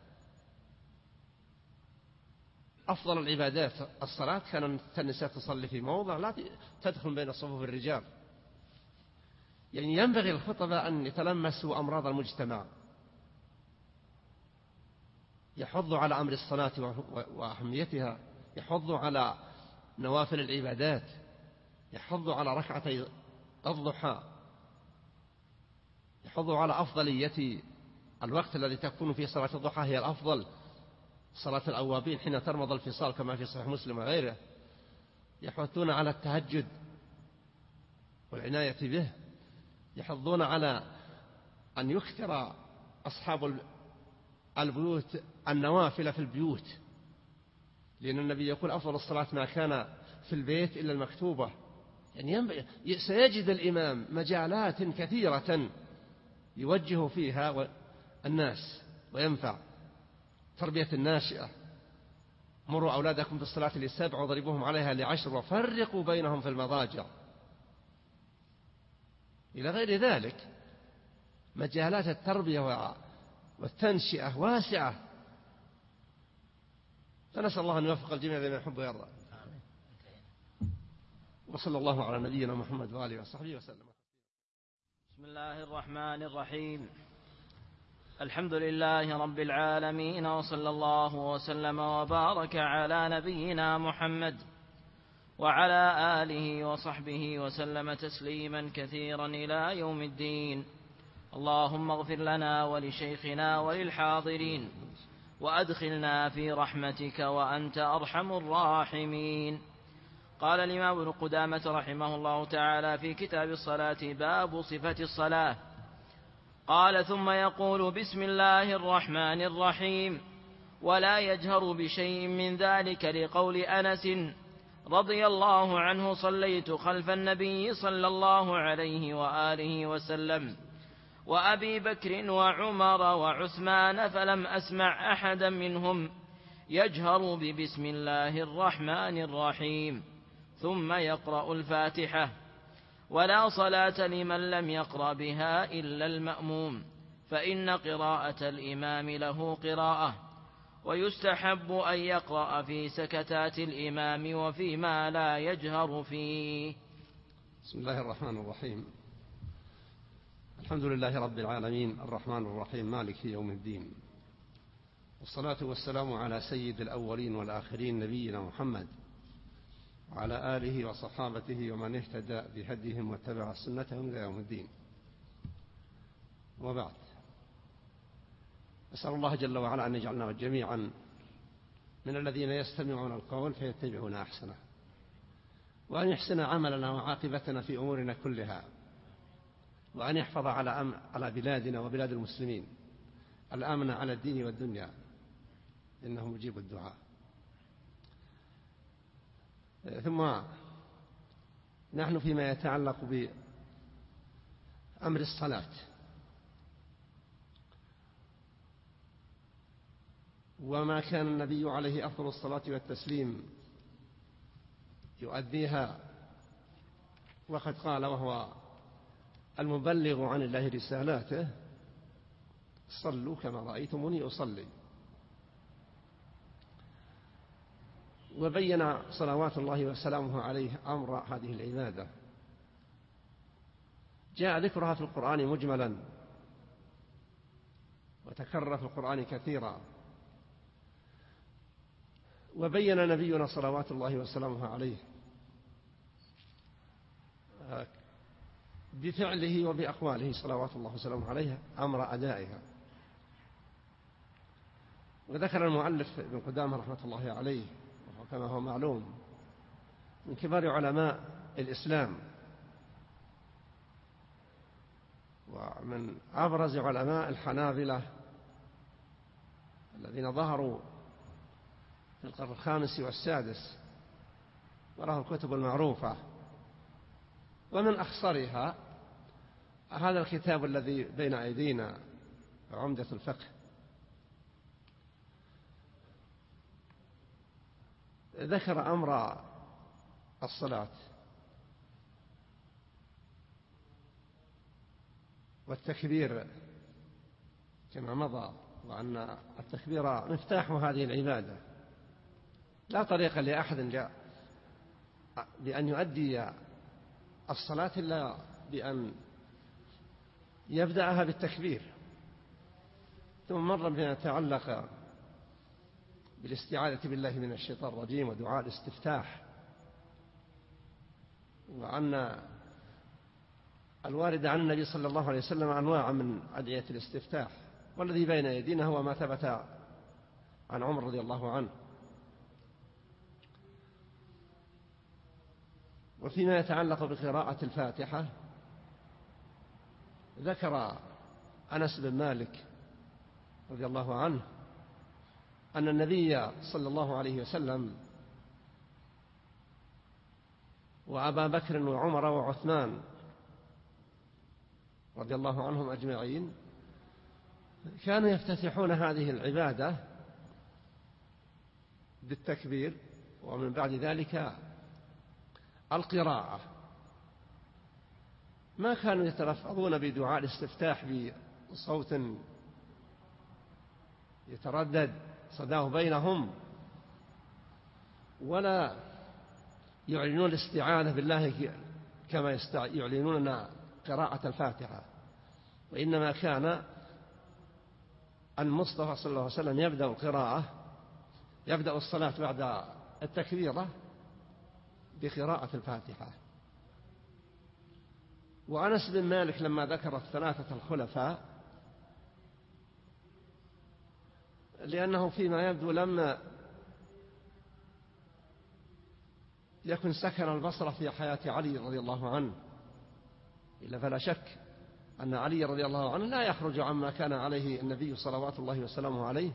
أفضل العبادات الصلاة، كان النساء تصلي في موضع لا تدخل بين صفوف الرجال. يعني ينبغي الخطباء أن يتلمسوا أمراض المجتمع، يحضوا على أمر الصلاة وأهميتها، يحضوا على نوافل العبادات، يحض على ركعتي الضحى، يحض على أفضلية الوقت الذي تكون فيه صلاة الضحى هي الأفضل، صلاة الأوابين حين ترمض الفصال كما في صحيح مسلم وغيره، يحثون على التهجد والعناية به، يحضون على أن يكثر أصحاب البيوت النوافل في البيوت، لأن النبي يقول أفضل الصلاة ما كان في البيت إلا المكتوبة. يعني سيجد الإمام مجالات كثيرة يوجه فيها الناس وينفع. تربية الناشئة، مروا أولادكم بالصلاة ل7 وضربوهم عليها ل10 وفرقوا بينهم في المضاجع، إلى غير ذلك. مجالات التربية والتنشئة واسعة، فنسأل الله أن يوفق الجميع لما يحب ويرضى. وصلى الله على نبينا محمد وآله وصحبه وسلم. بسم الله الرحمن الرحيم. الحمد لله رب العالمين، وصلى الله وسلم وبارك على نبينا محمد وعلى آله وصحبه وسلم تسليما كثيرا إلى يوم الدين. اللهم اغفر لنا ولشيخنا وللحاضرين وأدخلنا في رحمتك وأنت أرحم الراحمين. قال الإمام ابن قدامة رحمه الله تعالى في كتاب الصلاة: باب صفة الصلاة. قال: ثم يقول: بسم الله الرحمن الرحيم، ولا يجهر بشيء من ذلك، لقول أنس رضي الله عنه: صليت خلف النبي صلى الله عليه وآله وسلم وأبي بكر وعمر وعثمان، فلم أسمع أحدا منهم يجهر ببسم الله الرحمن الرحيم ثم يقرأ الفاتحة، ولا صلاة لمن لم يقرأ بها إلا المأموم، فإن قراءة الإمام له قراءة، ويستحب أن يقرأ في سكتات الإمام وفيما لا يجهر فيه. بسم الله الرحمن الرحيم. الحمد لله رب العالمين، الرحمن الرحيم، مالك يوم الدين، والصلاة والسلام على سيد الأولين والآخرين نبينا محمد وعلى آله وصحابته ومن اهتدى بهديهم واتبع سنتهم إلى يوم الدين. وبعد، أسأل الله جل وعلا أن يجعلنا جميعا من الذين يستمعون القول فيتبعون أحسنه، وأن يحسن عملنا وعاقبتنا في أمورنا كلها، وأن يحفظ على بلادنا وبلاد المسلمين الأمن على الدين والدنيا، إنه مجيب الدعاء. ثم نحن فيما يتعلق بأمر الصلاة، وما كان النبي عليه أفضل الصلاة والتسليم يؤديها، وقد قال وهو المبلغ عن الله رسالاته: صلوا كما رأيتموني أصلي. وبين صلوات الله وسلامه عليه أمر هذه العبادة، جاء ذكرها في القرآن مجملا وتكرر في القرآن كثيرا، وبين نبينا صلوات الله وسلامه عليه بفعله وبأقواله صلوات الله وسلامه عليه أمر أدائها. وذكر المؤلف ابن قدامة رحمة الله عليه، كما هو معلوم، من كبار علماء الإسلام ومن أبرز علماء الحنابلة الذين ظهروا في القرن الخامس والسادس، وله الكتب المعروفة، ومن أخصرها هذا الكتاب الذي بين أيدينا، عمدة الفقه. ذكر أمر الصلاة والتكبير كما مضى، وأن التكبير مفتاح هذه العبادة، لا طريق لأحد بأن يؤدي الصلاة إلا بأن يبدأها بالتكبير. ثم مر بما يتعلق بالاستعاذة بالله من الشيطان الرجيم ودعاء الاستفتاح، وأن الوارد عن النبي صلى الله عليه وسلم أنواع من أدعية الاستفتاح، والذي بين يدينا هو ما ثبت عن عمر رضي الله عنه. وفيما يتعلق بقراءة الفاتحة ذكر أنس بن مالك رضي الله عنه أن النبي صلى الله عليه وسلم وأبا بكر وعمر وعثمان رضي الله عنهم أجمعين كانوا يفتتحون هذه العبادة بالتكبير، ومن بعد ذلك القراءة. ما كانوا يتلفظون بدعاء الاستفتاح بصوت يتردد صداه بينهم، ولا يعلنون الاستعاذة بالله كما يعلنون قراءة الفاتحة، وإنما كان المصطفى صلى الله عليه وسلم يبدأ الصلاة بعد التكبيرة بقراءة الفاتحة. وأنس بن مالك لما ذكر الثلاثة الخلفاء، لأنه فيما يبدو لما يكن سكن البصرة في حياة علي رضي الله عنه، إلا فلا شك أن علي رضي الله عنه لا يخرج عما كان عليه النبي صلوات الله وسلامه عليه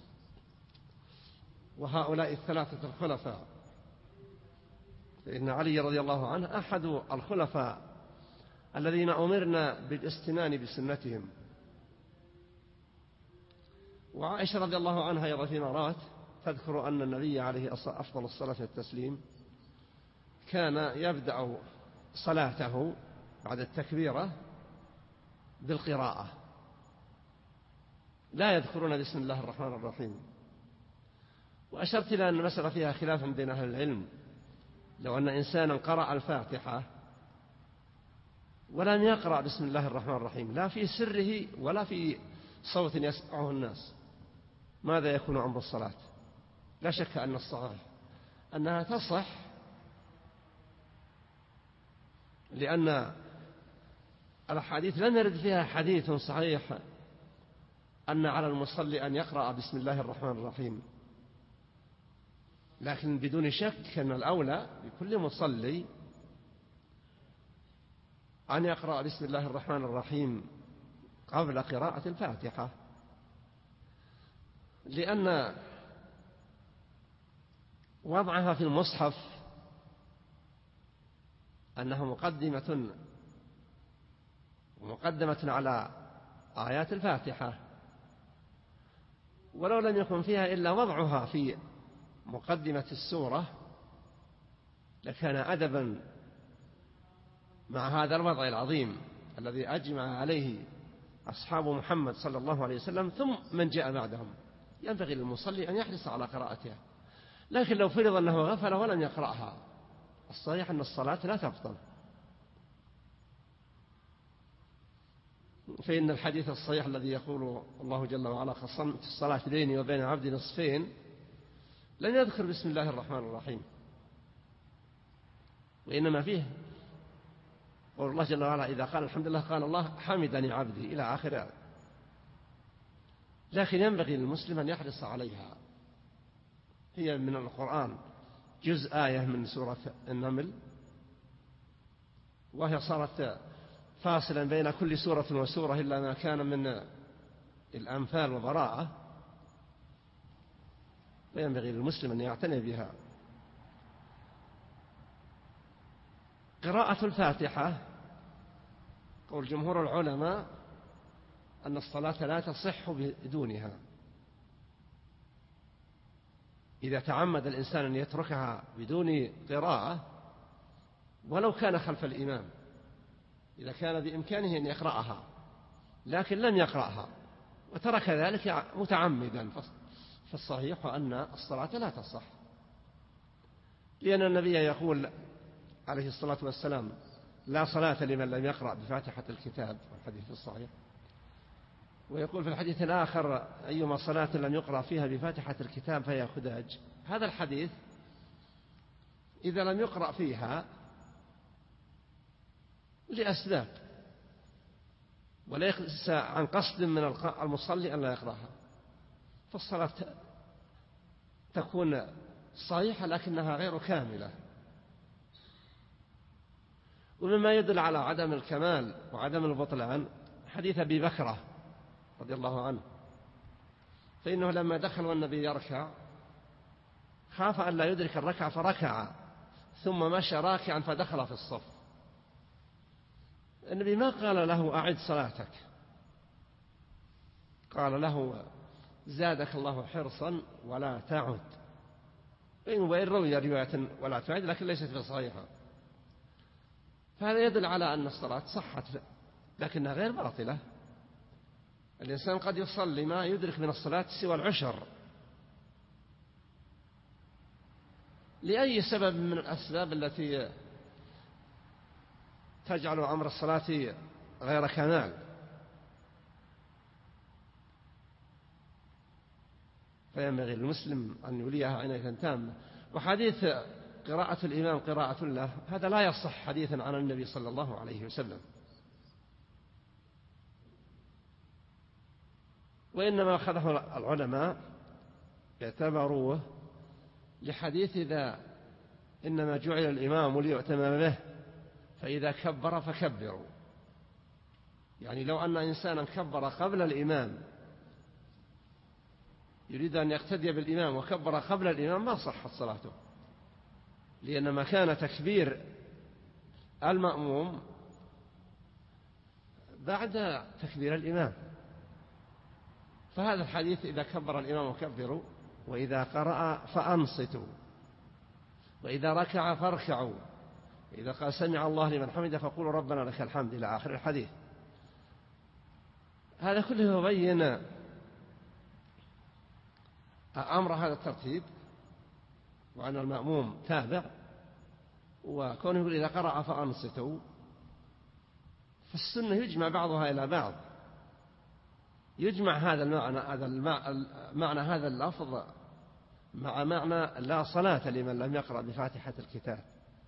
وهؤلاء الثلاثة الخلفاء، فإن علي رضي الله عنه أحد الخلفاء الذين أمرنا بالاستنان بسنتهم. وعائشة رضي الله عنها أيضا في مرات تذكر أن النبي عليه أفضل الصلاة والتسليم كان يبدأ صلاته بعد التكبيرة بالقراءة، لا يذكرون بسم الله الرحمن الرحيم. وأشرت إلى أن المسألة فيها خلاف بين أهل العلم، لو أن إنسانا قرأ الفاتحة ولم يقرأ بسم الله الرحمن الرحيم لا في سره ولا في صوت يسمعه الناس، ماذا يكون عمر الصلاة؟ لا شك أن الصحيح أنها تصح، لأن الأحاديث لم يرد فيها حديث صحيح أن على المصلي أن يقرأ بسم الله الرحمن الرحيم، لكن بدون شك أن الأولى بكل مصلي أن يقرأ بسم الله الرحمن الرحيم قبل قراءة الفاتحة، لأن وضعها في المصحف أنها مقدمة على آيات الفاتحة، ولو لم يكن فيها إلا وضعها في مقدمة السورة لكان أدبا مع هذا الوضع العظيم الذي أجمع عليه أصحاب محمد صلى الله عليه وسلم ثم من جاء بعدهم. ينبغي للمصلي أن يحرص على قراءتها، لكن لو فرض أنه غفل ولم يقرأها الصحيح أن الصلاة لا تبطل، فإن الحديث الصحيح الذي يقول الله جل وعلا قسمت الصلاة بيني وبين عبدي نصفين لم يذكر بسم الله الرحمن الرحيم، وإنما فيه قول الله جل وعلا إذا قال الحمد لله قال الله حمدني عبدي إلى آخر. لكن ينبغي للمسلم أن يحرص عليها، هي من القرآن جزء آية من سورة النمل، وهي صارت فاصلا بين كل سورة وسورة إلا ما كان من الأنفال وبراءة، وينبغي للمسلم أن يعتني بها. قراءة الفاتحة قول جمهور العلماء أن الصلاة لا تصح بدونها، إذا تعمد الإنسان أن يتركها بدون قراءة ولو كان خلف الإمام، إذا كان بإمكانه أن يقرأها لكن لم يقرأها وترك ذلك متعمدا، فالصحيح أن الصلاة لا تصح، لأن النبي يقول عليه الصلاة والسلام لا صلاة لمن لم يقرأ بفاتحة الكتاب، الحديث الصحيح. ويقول في الحديث الآخر أيما صلاة لم يقرأ فيها بفاتحة الكتاب فهي خداج. هذا الحديث إذا لم يقرأ فيها لأسباب، وليس عن قصد من المصلي أن لا يقرأها، فالصلاة تكون صحيحة لكنها غير كاملة. ومما يدل على عدم الكمال وعدم البطلان حديث أبي بكرة رضي الله عنه، فإنه لما دخل والنبي يركع خاف أن لا يدرك الركعة فركع، ثم مشى راكعا فدخل في الصف. النبي ما قال له أعد صلاتك، قال له زادك الله حرصا ولا تعد، وإن روي رواية ولا تعد لكن ليست بصحيحة. فهذا يدل على أن الصلاة صحت لكنها غير باطلة. الإنسان قد يصلي ما يدرك من الصلاة سوى العشر لأي سبب من الأسباب التي تجعل أمر الصلاة غير كمال، فينبغي للمسلم أن يوليها عناية تامة. وحديث قراءة الإمام قراءة له هذا لا يصح حديثا عن النبي صلى الله عليه وسلم، وإنما أخذه العلماء اعتبروه لحديث إذا إنما جعل الإمام ليؤتم به فإذا كبر فكبروا، يعني لو أن إنسانا كبر قبل الإمام يريد أن يقتدي بالإمام وكبر قبل الإمام ما صحت صلاته، لأن مكان تكبير المأموم بعد تكبير الإمام. فهذا الحديث إذا كبر الإمام كبروا، وإذا قرأ فأنصتوا، وإذا ركع فاركعوا، إذا قال سمع الله لمن حمده فقولوا ربنا لك الحمد إلى آخر الحديث. هذا كله يبين أمر هذا الترتيب، وأن المأموم تابع، وكونه يقول إذا قرأ فأنصتوا، فالسنة يجمع بعضها إلى بعض، يجمع هذا المعنى هذا اللفظ مع معنى لا صلاة لمن لم يقرأ بفاتحة الكتاب،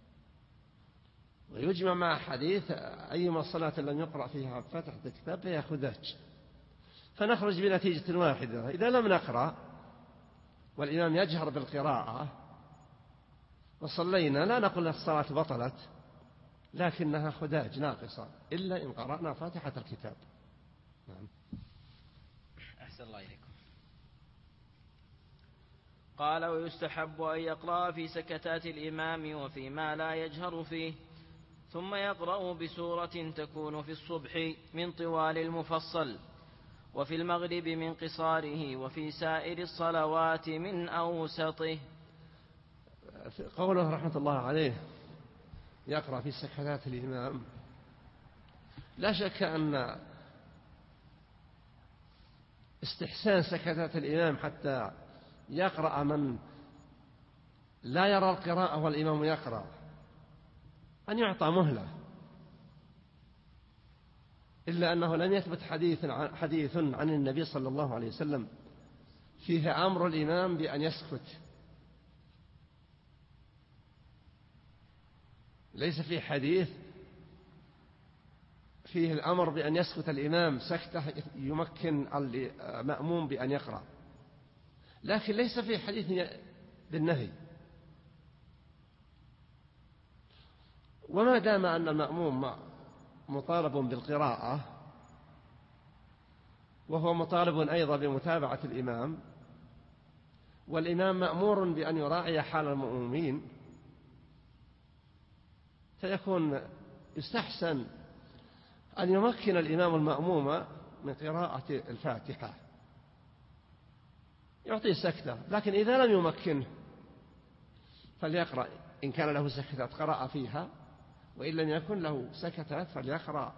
ويجمع مع حديث أيما صلاة لم يقرأ فيها بفاتحة الكتاب فهي خداج، فنخرج بنتيجة واحدة. إذا لم نقرأ والإمام يجهر بالقراءة وصلينا لا نقول الصلاة بطلت، لكنها خداج ناقصة إلا إن قرأنا فاتحة الكتاب. نعم. أحسن الله إليكم. قال ويستحب أن يقرأ في سكتات الإمام وفيما لا يجهر فيه، ثم يقرأ بسورة تكون في الصبح من طوال المفصل، وفي المغرب من قصاره، وفي سائر الصلوات من أوسطه. قوله رحمة الله عليه يقرأ في سكتات الإمام، لا شك أن استحسان سكتات الإمام حتى يقرأ من لا يرى القراءة والإمام يقرأ أن يعطى مهلة، إلا أنه لم يثبت حديث عن النبي صلى الله عليه وسلم فيه أمر الإمام بأن يسكت، ليس في حديث فيه الأمر بأن يسكت الإمام سكتة يمكن المأموم بأن يقرأ، لكن ليس في حديث بالنهي. وما دام أن المأموم مطالب بالقراءة وهو مطالب أيضا بمتابعة الإمام، والإمام مأمور بأن يراعي حال المأمومين، فيكون يستحسن أن يمكن الإمام المأموم من قراءة الفاتحة، يعطيه سكتة، لكن إذا لم يمكنه فليقرأ، إن كان له سكتات قرأ فيها، وإن لم يكن له سكتات فليقرأ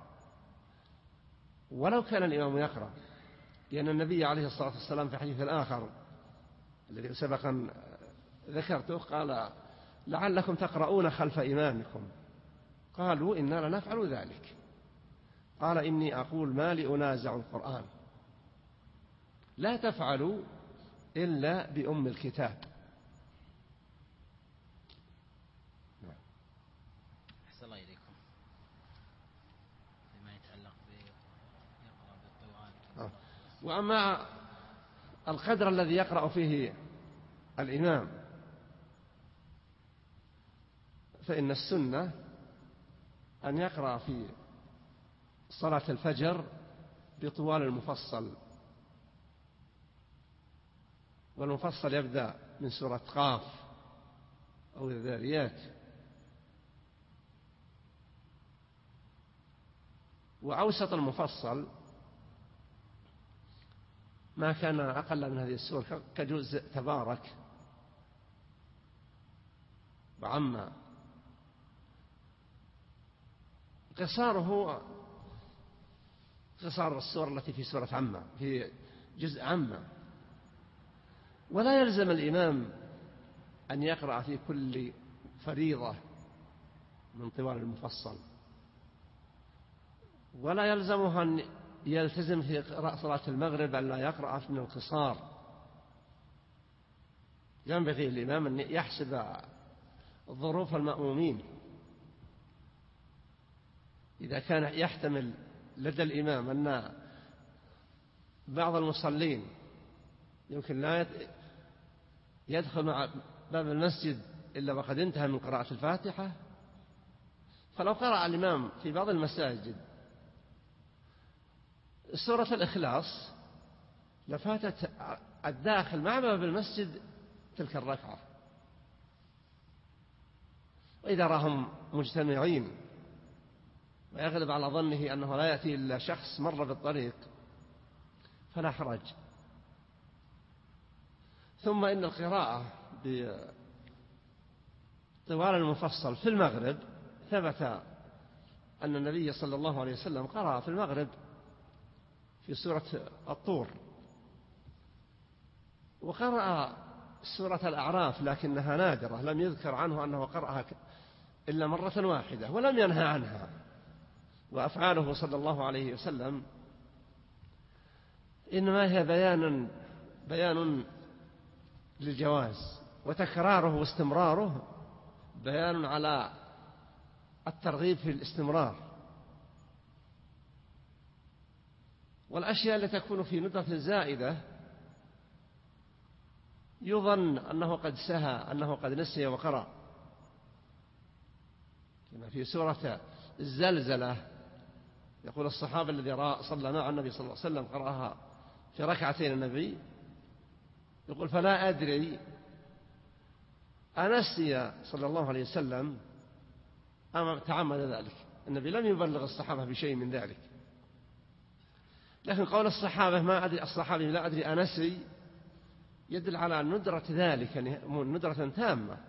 ولو كان الإمام يقرأ، لأن النبي عليه الصلاة والسلام في حديث آخر الذي سبقا ذكرته قال لعلكم تقرؤون خلف إمامكم، قالوا إنا لنفعل ذلك، قال إني أقول ما لي أنازع القرآن، لا تفعلوا إلا بأم الكتاب. أحسن الله إليكم. وأما القدر الذي يقرأ فيه الإمام فإن السنة أن يقرأ في صلاة الفجر بطوال المفصل، والمفصل يبدأ من سورة قاف أو الذاريات، وأوسط المفصل ما كان أقل من هذه السور كجزء تبارك وعما. قصاره قصار السور التي في سورة عما، في جزء عما. ولا يلزم الإمام أن يقرأ في كل فريضة من طوال المفصل، ولا يلزمه أن يلتزم في قراءة صلاة المغرب أن لا يقرأ من القصار. ينبغي الإمام أن يحسب ظروف المأمومين. إذا كان يحتمل لدى الإمام أن بعض المصلين يمكن لا يدخل مع باب المسجد إلا وقد انتهى من قراءة الفاتحة، فلو قرأ الإمام في بعض المساجد سورة الإخلاص لفاتت الداخل مع باب المسجد تلك الركعة. وإذا راهم مجتمعين ويغلب على ظنه أنه لا يأتي إلا شخص مر بالطريق فلا حرج. ثم إن القراءة بطوال المفصل في المغرب ثبت أن النبي صلى الله عليه وسلم قرأ في المغرب في سورة الطور، وقرأ سورة الأعراف لكنها نادرة، لم يذكر عنه أنه قرأها إلا مرة واحدة ولم ينهى عنها. وأفعاله صلى الله عليه وسلم إنما هي بيان للجواز، وتكراره واستمراره بيان على الترغيب في الاستمرار. والأشياء التي تكون في ندرة زائدة يظن أنه قد سهى، أنه قد نسي وقرأ، كما في سورة الزلزلة يقول الصحابة الذي صلى مع النبي صلى الله عليه وسلم قرأها في ركعتين النبي، يقول فلا أدري أنسي صلى الله عليه وسلم أم تعمد ذلك. النبي لم يبلغ الصحابة بشيء من ذلك، لكن قول الصحابة ما أدري، الصحابي لا أدري أنسي، يدل على ندرة ذلك، يعني ندرة تامة.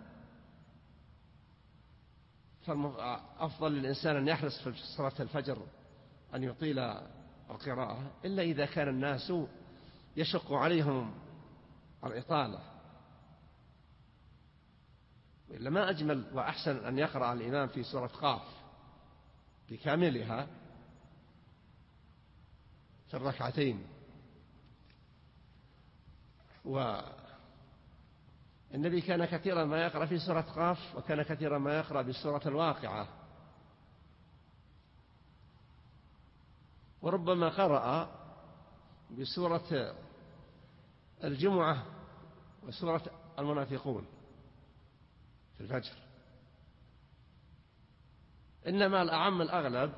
فأفضل للإنسان أن يحرص في صلاة الفجر أن يطيل القراءة، إلا إذا كان الناس يشق عليهم الإطالة، وإلا ما أجمل وأحسن أن يقرأ الإمام في سورة قاف بكاملها في الركعتين. والنبي كان كثيرا ما يقرأ في سورة قاف، وكان كثيرا ما يقرأ بسورة الواقعة، وربما قرأ بسورة الجمعة وسورة المنافقون في الفجر. إنما الأعم الأغلب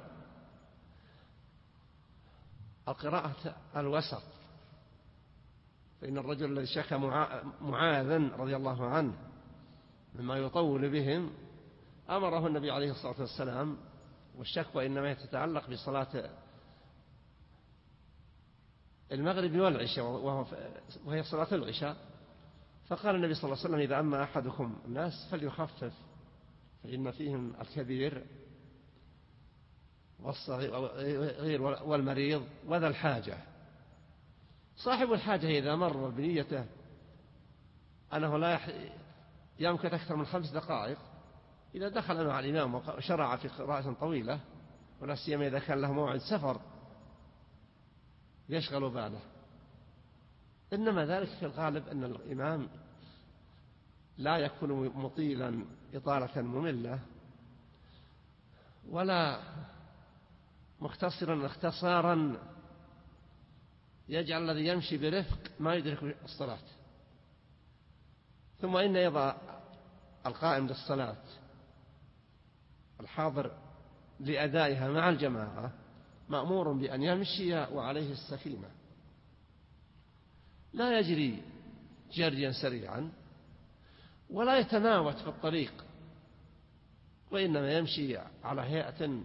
القراءة الوسط، فإن الرجل الذي شكى معاذا رضي الله عنه مما يطول بهم أمره النبي عليه الصلاة والسلام، والشكوى إنما تتعلق بصلاة المغرب والعشاء وهي صلاة العشاء، فقال النبي صلى الله عليه وسلم إذا أما أحدكم الناس فليخفف فإن فيهم الكبير والصغير والمريض وذا الحاجة. صاحب الحاجة إذا مر بنيته أنه لا يمكث أكثر من 5 دقائق، إذا دخل مع الإمام وشرع في قراءة طويلة، ولا سيما إذا كان له موعد سفر يشغل باله. إنما ذلك في الغالب أن الإمام لا يكون مطيلا إطالة مملة، ولا مختصرا اختصارا يجعل الذي يمشي برفق ما يدرك الصلاة. ثم إن أيضا القائم للصلاة الحاضر لأدائها مع الجماعة مأمور بأن يمشي وعليه السكينة، لا يجري جريا سريعا ولا يتناوت في الطريق، وإنما يمشي على هيئة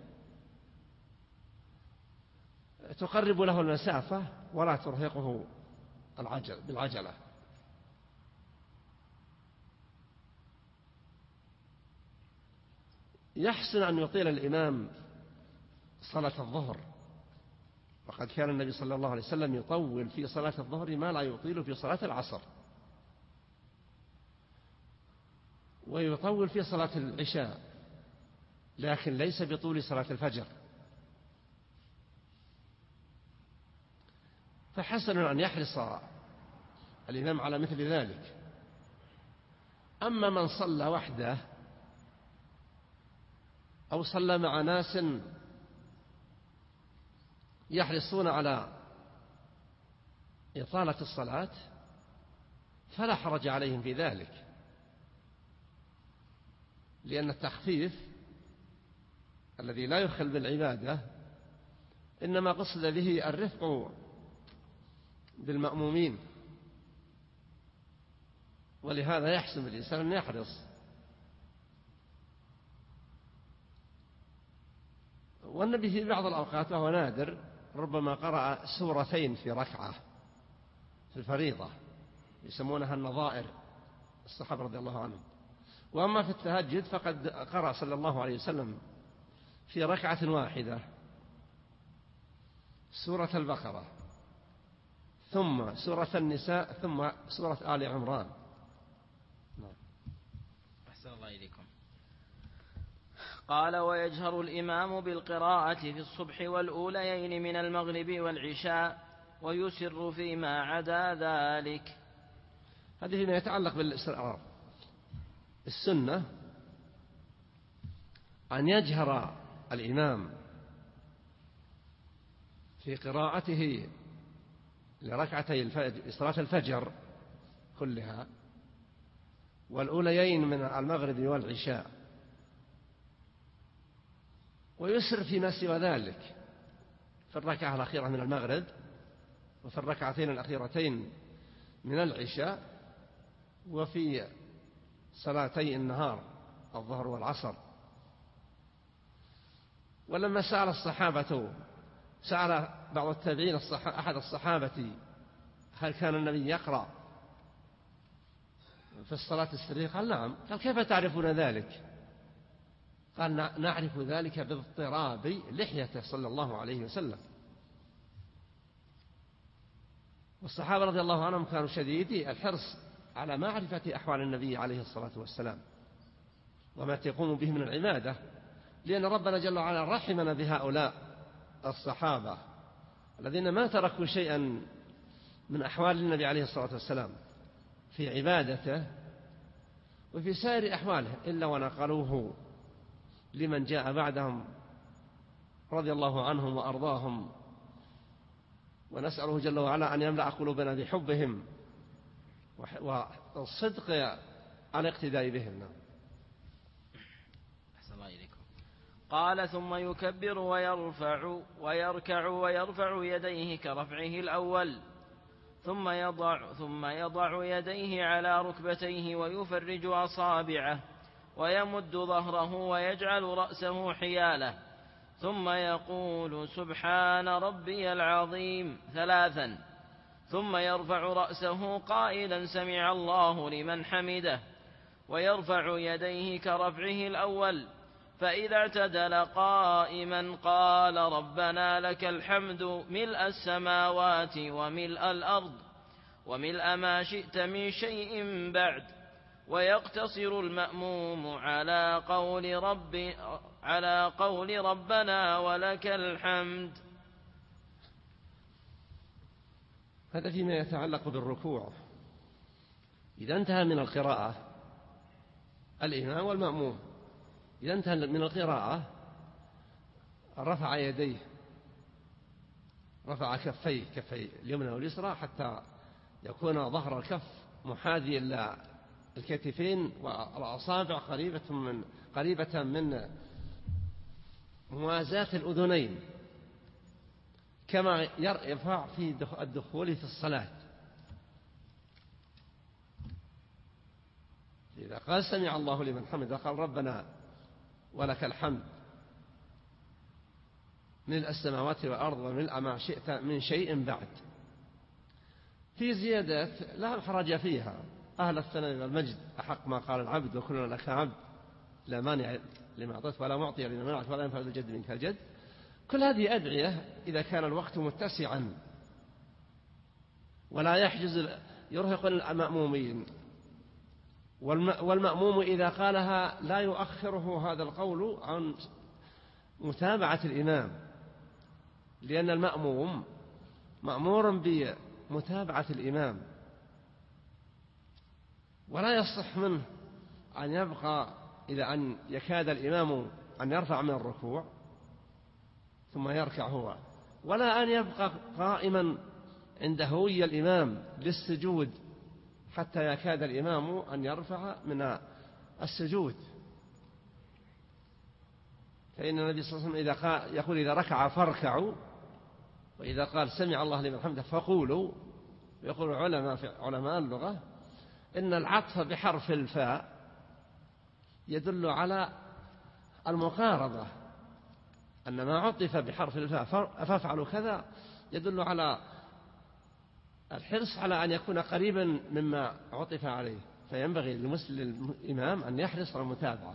تقرب له المسافة ولا ترهقه بالعجلة. يحسن أن يطيل الإمام صلاة الظهر، وقد كان النبي صلى الله عليه وسلم يطول في صلاة الظهر ما لا يطيل في صلاة العصر، ويطول في صلاة العشاء، لكن ليس بطول صلاة الفجر. فحسن أن يحرص الإمام على مثل ذلك. أما من صلى وحده أو صلى مع ناس يحرصون على إطالة الصلاة فلا حرج عليهم في ذلك، لأن التخفيف الذي لا يخل بالعبادة إنما قصد به الرفق بالمأمومين، ولهذا يحسن الإنسان أن يحرص. والنبي في بعض الأوقات وهو نادر ربما قرأ سورتين في ركعة في الفريضة يسمونها النظائر الصحابة رضي الله عنهم. وأما في التهجد فقد قرأ صلى الله عليه وسلم في ركعة واحدة سورة البقرة ثم سورة النساء ثم سورة آل عمران. أحسن الله إليكم. قال: ويجهر الإمام بالقراءة في الصبح والأوليين من المغرب والعشاء ويسر فيما عدا ذلك. هذه فيما يتعلق بالإسرار. السنة أن يجهر الإمام في قراءته لركعتي صلاة الفجر كلها والأوليين من المغرب والعشاء، ويسر فيما سوى ذلك في الركعة الأخيرة من المغرب وفي الركعتين الأخيرتين من العشاء وفي صلاتي النهار الظهر والعصر. ولما سأل بعض التابعين أحد الصحابة هل كان النبي يقرأ في الصلاة السرية؟ قال: نعم. قال: كيف تعرفون ذلك؟ قال: نعرف ذلك باضطراب لحيته صلى الله عليه وسلم. والصحابة رضي الله عنهم كانوا شديدي الحرص على معرفة أحوال النبي عليه الصلاة والسلام وما تقوم به من العبادة، لأن ربنا جل وعلا رحمنا بهؤلاء الصحابة الذين ما تركوا شيئا من أحوال النبي عليه الصلاة والسلام في عبادته وفي سائر أحواله إلا ونقلوه لمن جاء بعدهم رضي الله عنهم وأرضاهم، ونسأله جل وعلا أن يملأ قلوبنا بحبهم والصدق على اقتداء بهم. أحسن الله إليكم. قال: ثم يكبر ويركع ويرفع يديه كرفعه الأول، ثم يضع يديه على ركبتيه ويفرج أصابعه ويمد ظهره ويجعل رأسه حياله، ثم يقول: سبحان ربي العظيم 3، ثم يرفع رأسه قائلا: سمع الله لمن حمده، ويرفع يديه كرفعه الأول، فإذا اعتدل قائما قال: ربنا لك الحمد ملء السماوات وملء الأرض وملء ما شئت من شيء بعد. ويقتصر المأموم على قول ربنا ولك الحمد. هذا فيما يتعلق بالركوع. إذا انتهى من القراءة الإمام والمأموم، إذا انتهى من القراءة رفع يديه رفع كفي اليمنى واليسرى حتى يكون ظهر الكف محاذي إلى الكتفين والأصابع قريبة من موازاة الأذنين، كما يرفع في الدخول في الصلاة. إذا قال سمع الله لمن حمده قال ربنا ولك الحمد ملء السماوات والأرض وملء ما شئت من شيء بعد. في زيادات لا حرج فيها، أهل الثناء والمجد أحق ما قال العبد وكلنا لك عبد لا مانع لما أعطيت ولا معطي لما منعت ولا ينفع ذو الجد منك الجد. كل هذه أدعية إذا كان الوقت متسعا ولا يحجز يرهق المأمومين، والمأموم إذا قالها لا يؤخره هذا القول عن متابعة الإمام، لأن المأموم مأمور بمتابعة الإمام، ولا يصح منه أن يبقى إلى أن يكاد الإمام أن يرفع من الركوع ثم يركع هو، ولا أن يبقى قائما عند هوي الإمام للسجود حتى يكاد الإمام أن يرفع من السجود. فإن النبي صلى الله عليه وسلم يقول إذا ركع فاركعوا، وإذا قال سمع الله لمن حمده فقولوا. يقول علماء اللغة إن العطف بحرف الفاء يدل على المقاربة، أن ما عطف بحرف الفاء فافعلوا كذا يدل على الحرص على أن يكون قريبا مما عطف عليه، فينبغي للإمام أن يحرص على المتابعة.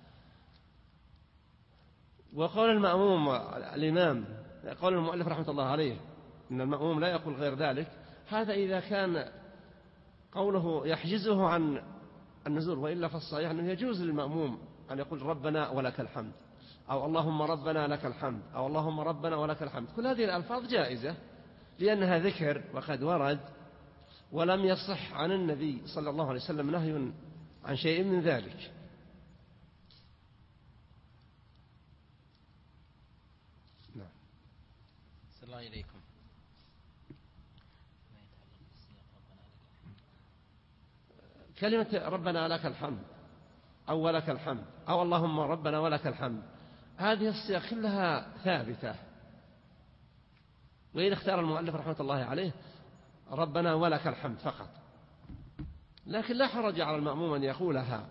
وقول المأموم الإمام، قول المؤلف رحمة الله عليه إن المأموم لا يقول غير ذلك، هذا إذا كان قوله يحجزه عن النزول، وإلا فالصحيح أنه يجوز للمأموم أن يقول ربنا ولك الحمد، أو اللهم ربنا لك الحمد، أو اللهم ربنا ولك الحمد. كل هذه الألفاظ جائزة لأنها ذكر وقد ورد، ولم يصح عن النبي صلى الله عليه وسلم نهي عن شيء من ذلك. نعم. صلى الله إليكم. كلمة ربنا لك الحمد أو ولك الحمد أو اللهم ربنا ولك الحمد، هذه الصيغ كلها ثابتة، وإن اختار المؤلف رحمة الله عليه ربنا ولك الحمد فقط، لكن لا حرج على المأموم أن يقولها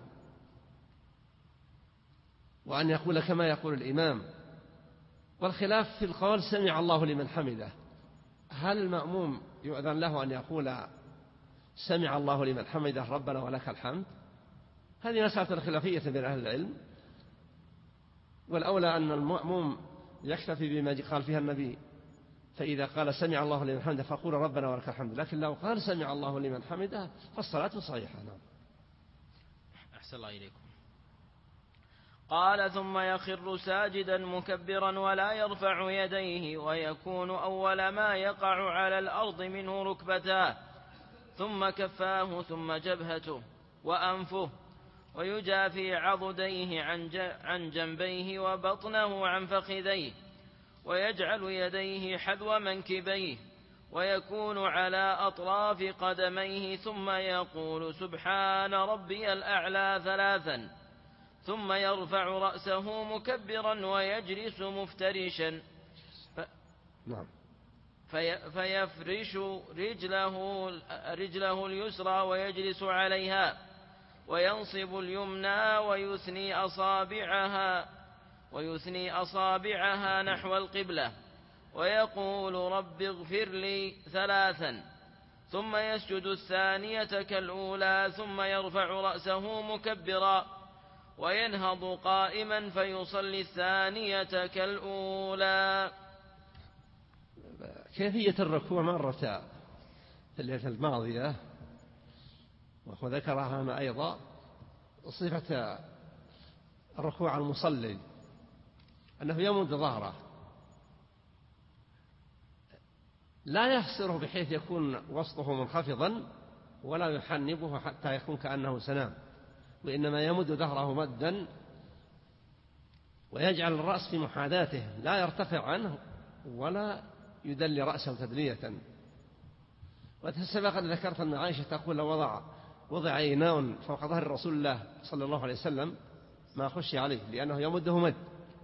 وأن يقول كما يقول الإمام. والخلاف في القول سمع الله لمن حمده، هل المأموم يؤذن له أن يقول سمع الله لمن حمده ربنا ولك الحمد؟ هذه مسألة خلافية بين أهل العلم، والأولى أن المأموم يكتفي بما قال فيها النبي، فإذا قال سمع الله لمن حمده فقول ربنا ولك الحمد، لكن لو قال سمع الله لمن حمده فالصلاة صحيحة. نعم. أحسن الله إليكم. قال ثم يخر ساجدا مكبرا ولا يرفع يديه، ويكون أول ما يقع على الأرض منه ركبتاه، ثم كفاه، ثم جبهته وأنفه، ويجافي عضديه عن جنبيه وبطنه عن فخذيه، ويجعل يديه حذو منكبيه، ويكون على أطراف قدميه، ثم يقول سبحان ربي الأعلى ثلاثا، ثم يرفع رأسه مكبرا ويجلس مفترشا فيفرش رجله اليسرى ويجلس عليها، وينصب اليمنى ويثني أصابعها نحو القبلة، ويقول رب اغفر لي ثلاثا، ثم يسجد الثانية كالأولى، ثم يرفع رأسه مكبرا وينهض قائما فيصلي الثانية كالأولى. كيفية الركوع مرة في الليلة الماضية، وذكرها هنا أيضا، صفة الركوع المصلي أنه يمد ظهره، لا يحسره بحيث يكون وسطه منخفضا ولا يحنبه حتى يكون كأنه سنام، وإنما يمد ظهره مدا ويجعل الرأس في محاذاته، لا يرتفع عنه ولا يدلي رأسه تدلية. وسبق أن ذكرت أن عائشة تقول لو وضع إناء فوق ظهر رسول الله صلى الله عليه وسلم ما خشي عليه لأنه يمده مد.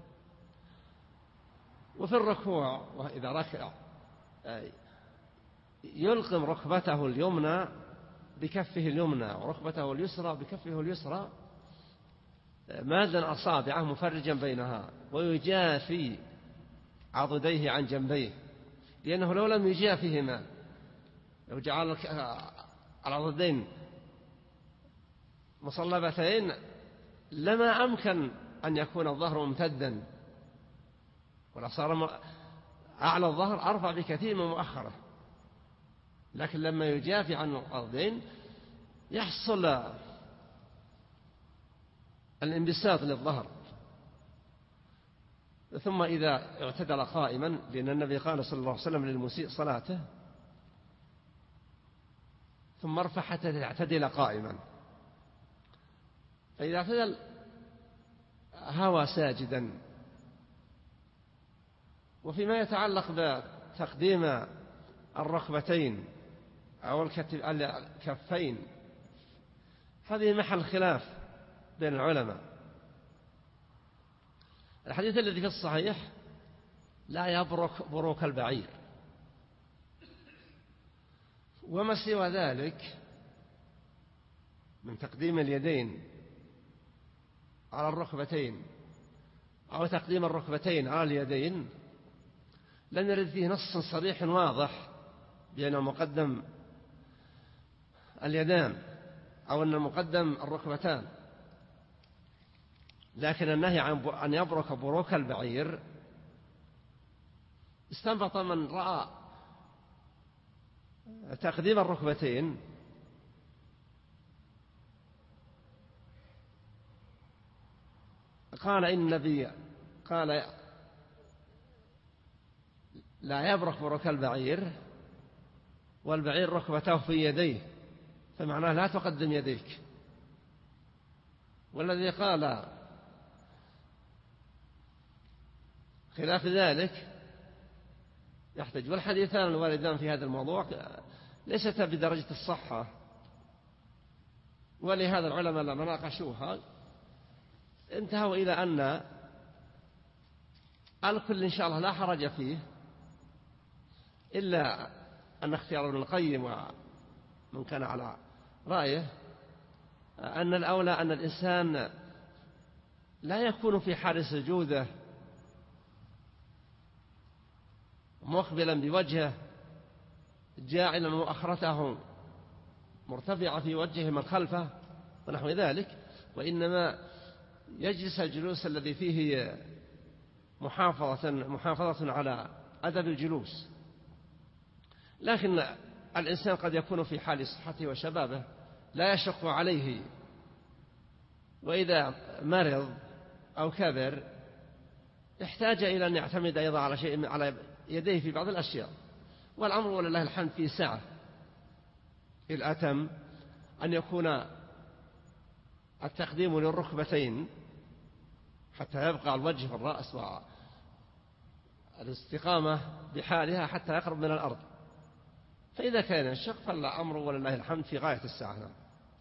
وفي الركوع وإذا ركع يلقم ركبته اليمنى بكفه اليمنى وركبته اليسرى بكفه اليسرى مادا أصابعه مفرجا بينها، ويجافي عضديه عن جنبيه، لأنه لو لم يجافهما لو جعل العضدين مصلبتين لما أمكن أن يكون الظهر ممتدا، ولا صار أعلى الظهر أرفع بكثير من مؤخره. لكن لما يجافي عن العضدين يحصل الانبساط للظهر. ثم إذا اعتدل قائما، لأن النبي قال صلى الله عليه وسلم للمسيء صلاته ثم ارفع حتى يعتدل قائما، فإذا اعتدل هوى ساجدا. وفيما يتعلق بتقديم الركبتين أو الكفين هذه محل خلاف بين العلماء. الحديث الذي في الصحيح لا يبرك بروك البعير، وما سوى ذلك من تقديم اليدين على الركبتين أو تقديم الركبتين على اليدين لم يرد فيه نص صريح واضح بأن المقدم اليدان أو أن المقدم الركبتان. لكن النهي عن أن يبرك بروك البعير استنبط من رأى تقديم الركبتين قال إن النبي قال لا يبرك بروك البعير والبعير ركبته في يديه، فمعناه لا تقدم يديك. والذي قال خلاف ذلك يحتج. والحديثان الواردان في هذا الموضوع ليستا بدرجة الصحة، ولهذا العلماء لما ناقشوها انتهوا إلى أن الكل إن شاء الله لا حرج فيه، إلا أن اختيار ابن القيم ومن كان على رأيه أن الأولى أن الإنسان لا يكون في حال سجوده مقبلا بوجهه جاعلا مؤخرته مرتفعة في وجهه من خلفه ونحو ذلك، وإنما يجلس الجلوس الذي فيه محافظة على أدب الجلوس. لكن الإنسان قد يكون في حال صحته وشبابه لا يشق عليه، وإذا مرض أو كبر يحتاج إلى أن يعتمد أيضا على شيء على يديه في بعض الأشياء. والأمر ولله الحمد في سعة. الأتم أن يكون التقديم للركبتين حتى يبقى الوجه والرأس والاستقامة بحالها حتى يقرب من الأرض. فإذا كان الشق فلا أمر ولله الحمد في غاية السعة.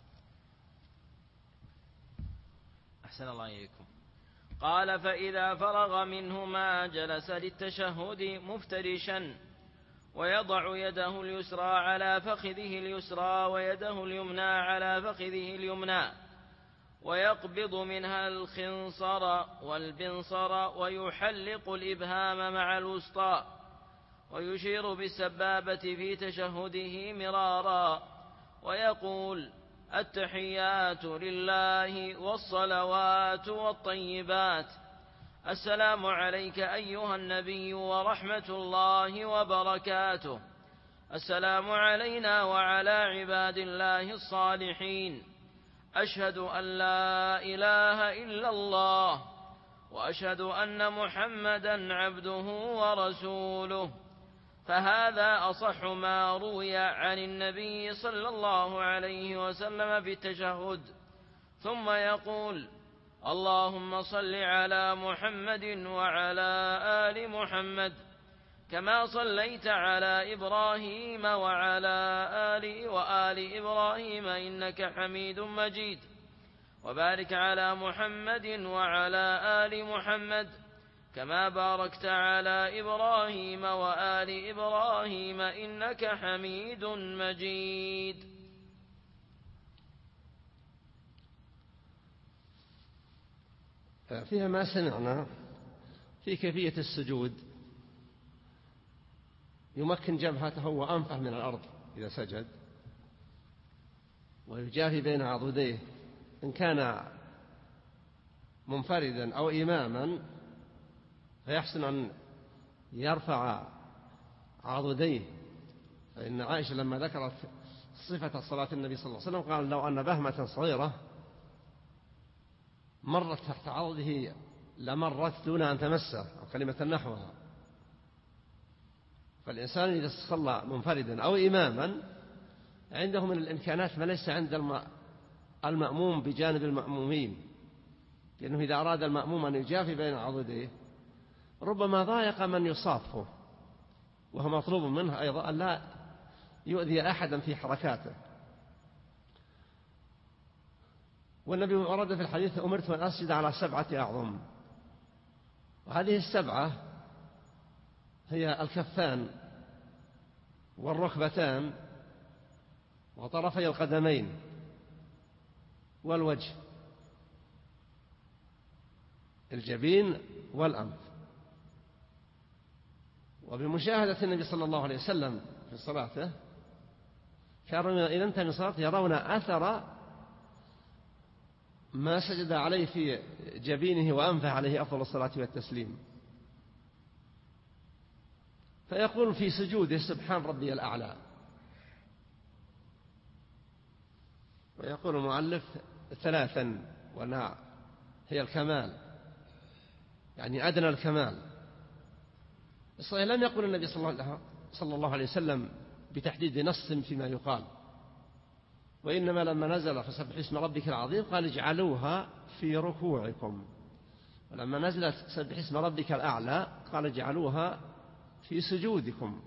أحسن الله إليكم. قال فإذا فرغ منهما جلس للتشهد مفترشا، ويضع يده اليسرى على فخذه اليسرى ويده اليمنى على فخذه اليمنى، ويقبض منها الخنصر والبنصر، ويحلق الإبهام مع الوسطى، ويشير بالسبابة في تشهده مرارا، ويقول التحيات لله والصلوات والطيبات، السلام عليك أيها النبي ورحمة الله وبركاته، السلام علينا وعلى عباد الله الصالحين، أشهد أن لا إله إلا الله وأشهد أن محمدا عبده ورسوله. فهذا أصح ما روي عن النبي صلى الله عليه وسلم في التشهد. ثم يقول اللهم صل على محمد وعلى آل محمد كما صليت على إبراهيم وعلى وآل إبراهيم إنك حميد مجيد، وبارك على محمد وعلى آل محمد كما باركت على إبراهيم وآل إبراهيم إنك حميد مجيد. فيها ما سمعنا في كيفية السجود. يمكن جبهته وأنفه من الأرض إذا سجد، ويجافي بين عضديه إن كان منفردا أو إماما، فيحسن أن يرفع عضديه. فإن عائشة لما ذكرت صفة صلاة النبي صلى الله عليه وسلم قال لو أن بهمة صغيرة مرت تحت عضده لمرت دون أن تمسه، أو كلمة نحوها. فالإنسان إذا صلى منفردا أو إماما عنده من الإمكانات ما ليس عند المأموم بجانب المأمومين، لأنه إذا أراد المأموم أن يجافي بين عضديه ربما ضايق من يصافه، وهو مطلوب منه أيضا أن لا يؤذي أحدا في حركاته. والنبي ورد في الحديث أمرت أن أسجد على 7 أعظم، وهذه ال7 هي الكفان والركبتان وطرفي القدمين والوجه، الجبين والأنف. وبمشاهدة النبي صلى الله عليه وسلم في صلاته كانوا إذا انتهى من صلاته يرون أثر ما سجد عليه في جبينه وأنفه عليه أفضل الصلاة والتسليم. فيقول في سجوده سبحان ربي الأعلى. ويقول المؤلف 3 وأنها هي الكمال، يعني أدنى الكمال. الصحيح لم يقل النبي صلى الله عليه وسلم بتحديد نص فيما يقال، وإنما لما نزل فسبح اسم ربك العظيم قال اجعلوها في ركوعكم، ولما نزلت سبح اسم ربك الأعلى قال اجعلوها في سجودكم.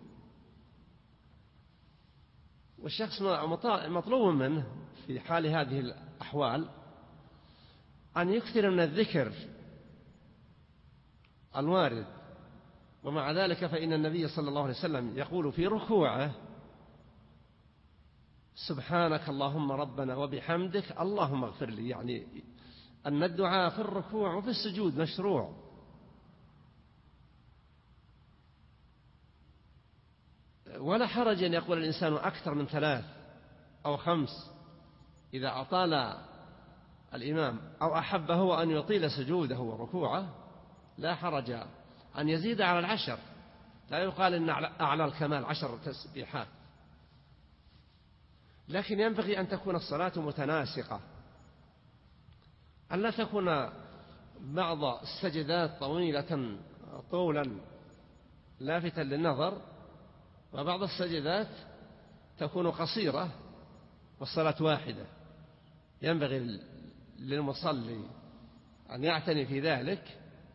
والشخص مطلوب منه في حال هذه الأحوال أن يكثر من الذكر الوارد. ومع ذلك فإن النبي صلى الله عليه وسلم يقول في ركوعه سبحانك اللهم ربنا وبحمدك اللهم اغفر لي، يعني أن الدعاء في الركوع وفي السجود مشروع. ولا حرج أن يقول الإنسان أكثر من 3 أو 5 إذا أطال الإمام أو أحب هو أن يطيل سجوده وركوعه، لا حرج أن يزيد على 10. لا يقال إن أعلى الكمال 10 تسبيحات، لكن ينبغي أن تكون الصلاة متناسقة، أن لا تكون بعض السجدات طولا لافتا للنظر، وبعض السجدات تكون قصيرة والصلاة واحدة. ينبغي للمصلي أن يعتني في ذلك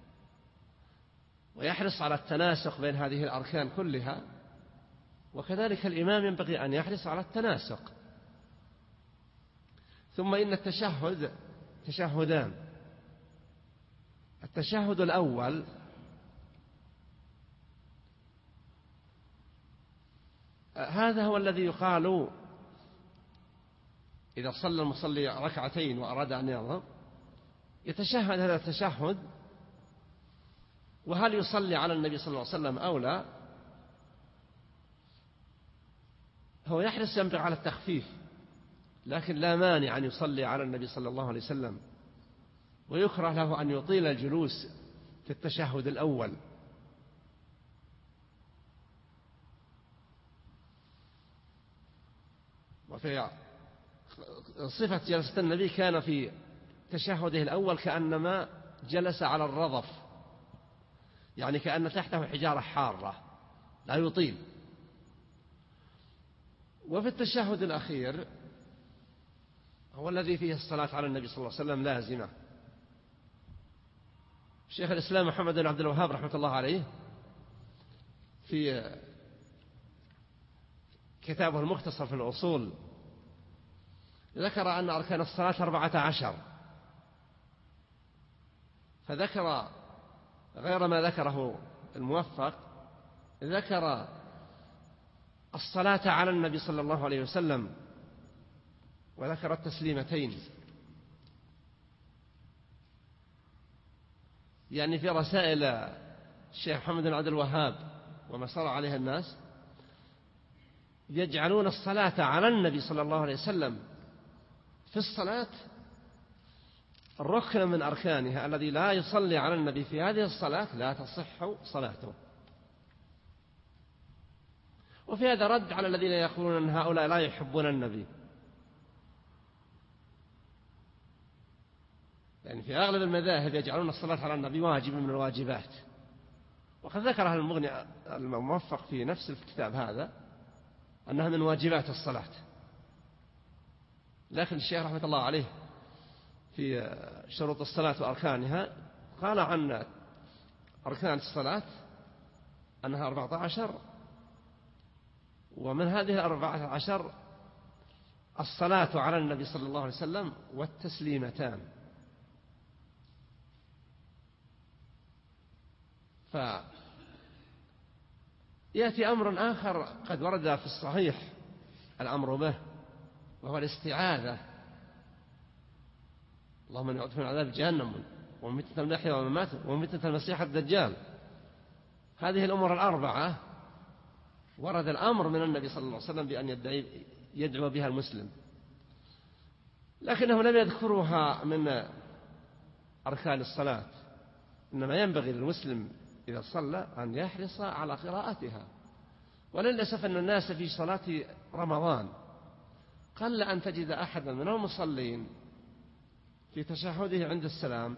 ويحرص على التناسق بين هذه الأركان كلها، وكذلك الإمام ينبغي أن يحرص على التناسق. ثم إن التشهد تشهدان. التشهد الأول هذا هو الذي يقال إذا صلى المصلي 2 ركعتين وأراد أن ينهض يتشهد هذا التشهد. وهل يصلي على النبي صلى الله عليه وسلم أو لا؟ هو يحرص ينبغي على التخفيف، لكن لا مانع أن يصلي على النبي صلى الله عليه وسلم، ويكره له أن يطيل الجلوس في التشهد الأول. وفي صفة جلسة النبي كان في تشهده الأول كأنما جلس على الرضف، يعني كأن تحته حجارة حارة، لا يطيل. وفي التشهد الأخير هو الذي فيه الصلاة على النبي صلى الله عليه وسلم لازمة. شيخ الإسلام محمد بن عبد الوهاب رحمة الله عليه في كتابه المختصر في الأصول ذكر أن أركان الصلاة 14، فذكر غير ما ذكره الموفق، ذكر الصلاة على النبي صلى الله عليه وسلم، وذكر التسليمتين. يعني في رسائل الشيخ محمد بن عبد الوهاب وما صار عليها الناس يجعلون الصلاة على النبي صلى الله عليه وسلم في الصلاة الركن من أركانها، الذي لا يصلي على النبي في هذه الصلاة لا تصح صلاته. وفي هذا رد على الذين يقولون أن هؤلاء لا يحبون النبي، يعني في أغلب المذاهب يجعلون الصلاة على النبي واجب من الواجبات، وقد ذكرها المغني الموفق في نفس الكتاب هذا أنها من واجبات الصلاة. لكن الشيخ رحمة الله عليه في شروط الصلاة وأركانها قال عن أركان الصلاة أنها 14، ومن هذه 14 الصلاة على النبي صلى الله عليه وسلم والتسليمتان. فيأتي أمر آخر قد ورد في الصحيح الأمر به، وهو الاستعاذة. اللهم إني أعوذ من عذاب جهنم ومن فتنة المحيا والممات ومن فتنة المسيح الدجال. هذه الأمور الأربعة ورد الأمر من النبي صلى الله عليه وسلم بأن يدعو بها المسلم، لكنه لم يذكرها من أركان الصلاة، إنما ينبغي للمسلم إذا صلى أن يحرص على قراءتها. وللأسف أن الناس في صلاة رمضان قل أن تجد أحدا من المصلين في تشهده عند السلام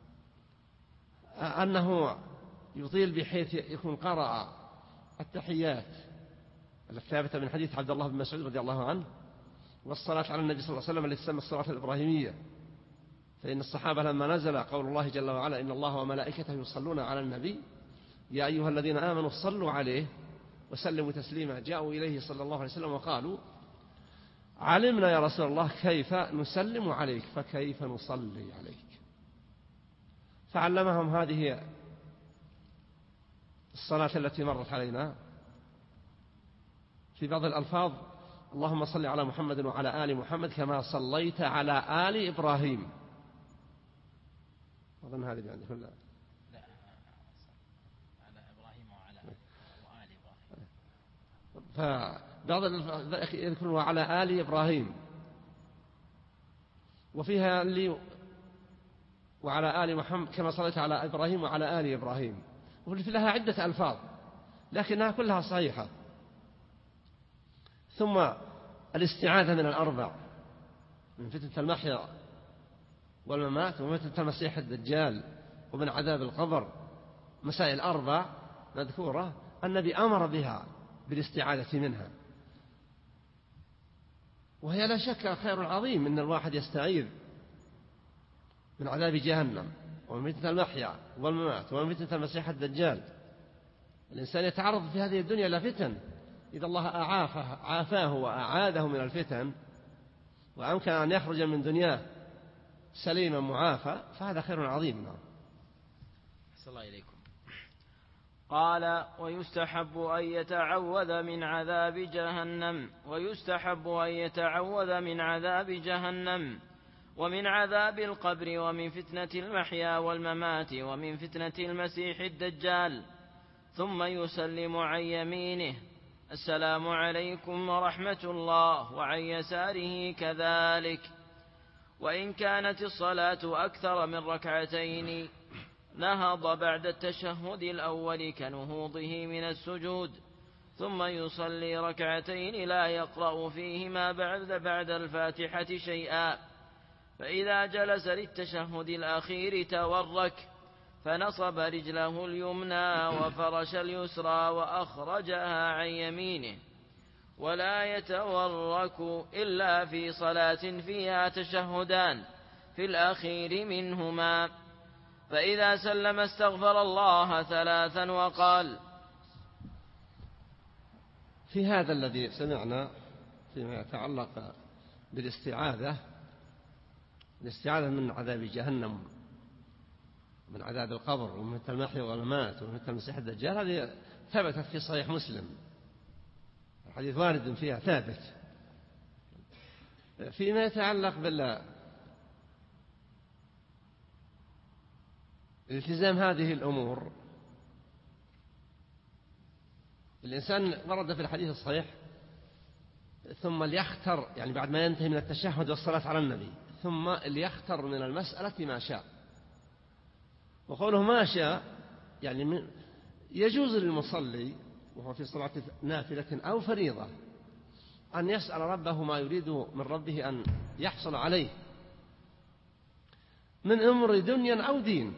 أنه يطيل بحيث يكون قرأ التحيات الثابتة من حديث عبد الله بن مسعود رضي الله عنه، والصلاة على النبي صلى الله عليه وسلم التي تسمى الصلاة الإبراهيمية. فإن الصحابة لما نزل قول الله جل وعلا إن الله وملائكته يصلون على النبي يا أيها الذين آمنوا صلوا عليه وسلموا تسليما، جاءوا إليه صلى الله عليه وسلم وقالوا علمنا يا رسول الله كيف نسلم عليك فكيف نصلي عليك. فعلمهم هذه الصلاة التي مرت علينا في بعض الألفاظ: اللهم صل على محمد وعلى آل محمد كما صليت على آل إبراهيم. أظن هذه عندي كلها. لا، على إبراهيم وعلى آل إبراهيم. فبعض يذكرون على آل إبراهيم، وفيها اللي وعلى آل محمد كما صليت على إبراهيم وعلى آل إبراهيم، وفي لها عدة ألفاظ لكنها كلها صحيحة. ثم الاستعاذة من الأربع: من فتنة المحيا والممات ومن فتنة المسيح الدجال ومن عذاب القبر. مسائل أربع مذكورة النبي أمر بها بالاستعاذة منها، وهي لا شك خير عظيم إن الواحد يستعيذ من عذاب جهنم ومن فتنة المحيا والممات ومن فتنة المسيح الدجال. الإنسان يتعرض في هذه الدنيا إلى فتن، إذا الله عافاه وأعاده من الفتن وأمكن أن يخرج من دنياه سليما معافى فهذا خير عظيم. صلى الله إليكم. قال: ويستحب أن يتعوذ من عذاب جهنم، ويستحب أن يتعوذ من عذاب جهنم ومن عذاب القبر ومن فتنة المحيا والممات ومن فتنة المسيح الدجال، ثم يسلم عن يمينه: السلام عليكم ورحمة الله، وعن يساره كذلك. وإن كانت الصلاة أكثر من ركعتين نهض بعد التشهد الأول كنهوضه من السجود، ثم يصلي ركعتين لا يقرأ فيهما بعد الفاتحة شيئا، فإذا جلس للتشهد الأخير تورك، فنصب رجله اليمنى وفرش اليسرى وأخرجها عن يمينه، ولا يتورك إلا في صلاة فيها تشهدان في الأخير منهما. فإذا سلم استغفر الله 3 وقال: في هذا الذي سمعنا فيما يتعلق بالاستعاذة من عذاب جهنم، من عذاب القبر، ومن مثل المحيا والممات، ومن مثل المسيح الدجال، هذه ثبتت في صحيح مسلم، الحديث وارد فيها ثابت. فيما يتعلق بالالتزام هذه الأمور، الإنسان ورد في الحديث الصحيح ثم ليختر، يعني بعد ما ينتهي من التشهد والصلاة على النبي، ثم ليختر من المسألة ما شاء. وقوله ما شاء يعني يجوز للمصلي وهو في صلاة نافلة أو فريضة أن يسأل ربه ما يريد من ربه أن يحصل عليه من أمر دنيا أو دين،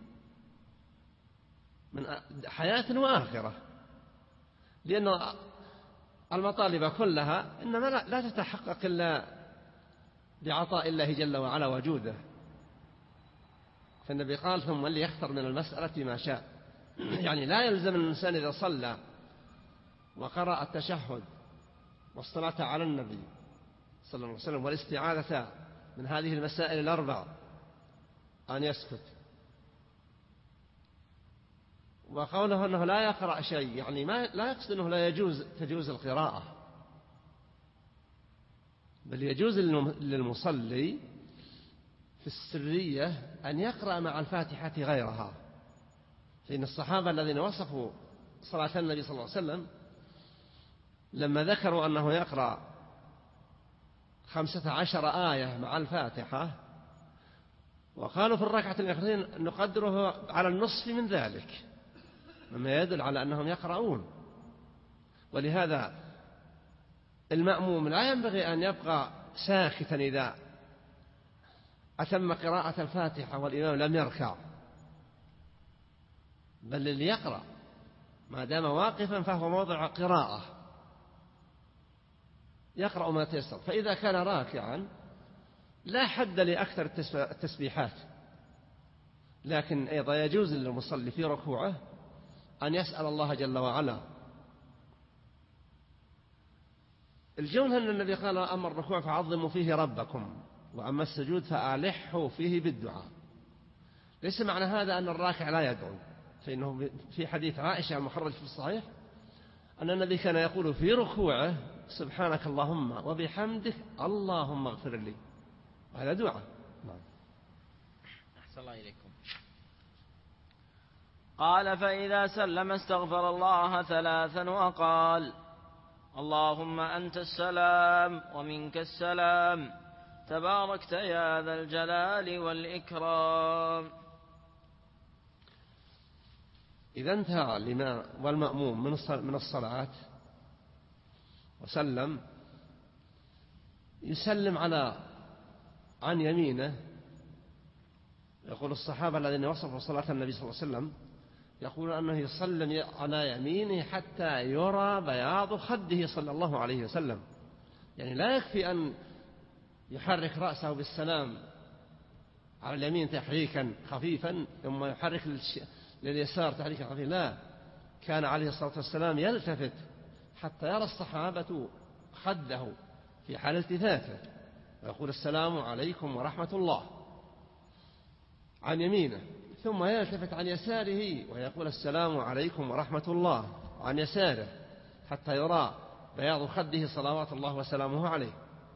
من حياة وآخرة، لأن المطالب كلها إنما لا تتحقق إلا بعطاء الله جل وعلا وجوده. فالنبي قال ثم ليختر من المسألة ما شاء، يعني لا يلزم الإنسان إذا صلى وقرأ التشهد والصلاة على النبي صلى الله عليه وسلم والاستعاذة من هذه المسائل الأربع أن يسكت. وقوله أنه لا يقرأ شيء يعني لا يقصد أنه لا تجوز القراءة، بل يجوز للمصلي في السرية أن يقرأ مع الفاتحة غيرها. فإن الصحابة الذين وصفوا صلاة النبي صلى الله عليه وسلم لما ذكروا أنه يقرأ 15 آية مع الفاتحة، وقالوا في الركعة الأخيرة نقدره على النصف من ذلك، مما يدل على أنهم يقرؤون. ولهذا المأموم لا ينبغي أن يبقى ساكتا إذا أتم قراءة الفاتحة والإمام لم يركع، بل اللي يقرأ ما دام واقفا فهو موضع قراءة، يقرأ ما تيسر. فإذا كان راكعا لا حد لأكثر التسبيحات، لكن أيضا يجوز للمصلي في ركوعه أن يسأل الله جل وعلا. الجملة أن النبي قال أما الركوع فعظموا فيه ربكم وأما السجود فألحوا فيه بالدعاء. ليس معنى هذا أن الراكع لا يدعو، فإنه في حديث عائشة المخرج في الصحيح أن النبي كان يقول في ركوعه سبحانك اللهم وبحمدك اللهم اغفر لي، وهذا دعاء. نعم. أحسن الله إليكم. قال فإذا سلم استغفر الله 3 وقال اللهم أنت السلام ومنك السلام تباركت يا ذا الجلال والإكرام. إذا انتهى الإمام والمأموم من الصلاة وسلم، يسلم عن يمينه. يقول الصحابة الذين وصفوا صلاة النبي صلى الله عليه وسلم يقول أنه يسلم على يمينه حتى يرى بياض خده صلى الله عليه وسلم، يعني لا يكفي أن يحرك رأسه بالسلام على اليمين تحريكا خفيفا ثم يحرك لليسار تحريكا خفيفا، لا، كان عليه الصلاة والسلام يلتفت حتى يرى الصحابة خده في حال التفاته، ويقول السلام عليكم ورحمة الله عن يمينه، ثم يلتفت عن يساره ويقول السلام عليكم ورحمة الله عن يساره حتى يرى بياض خده صلوات الله وسلامه عليه.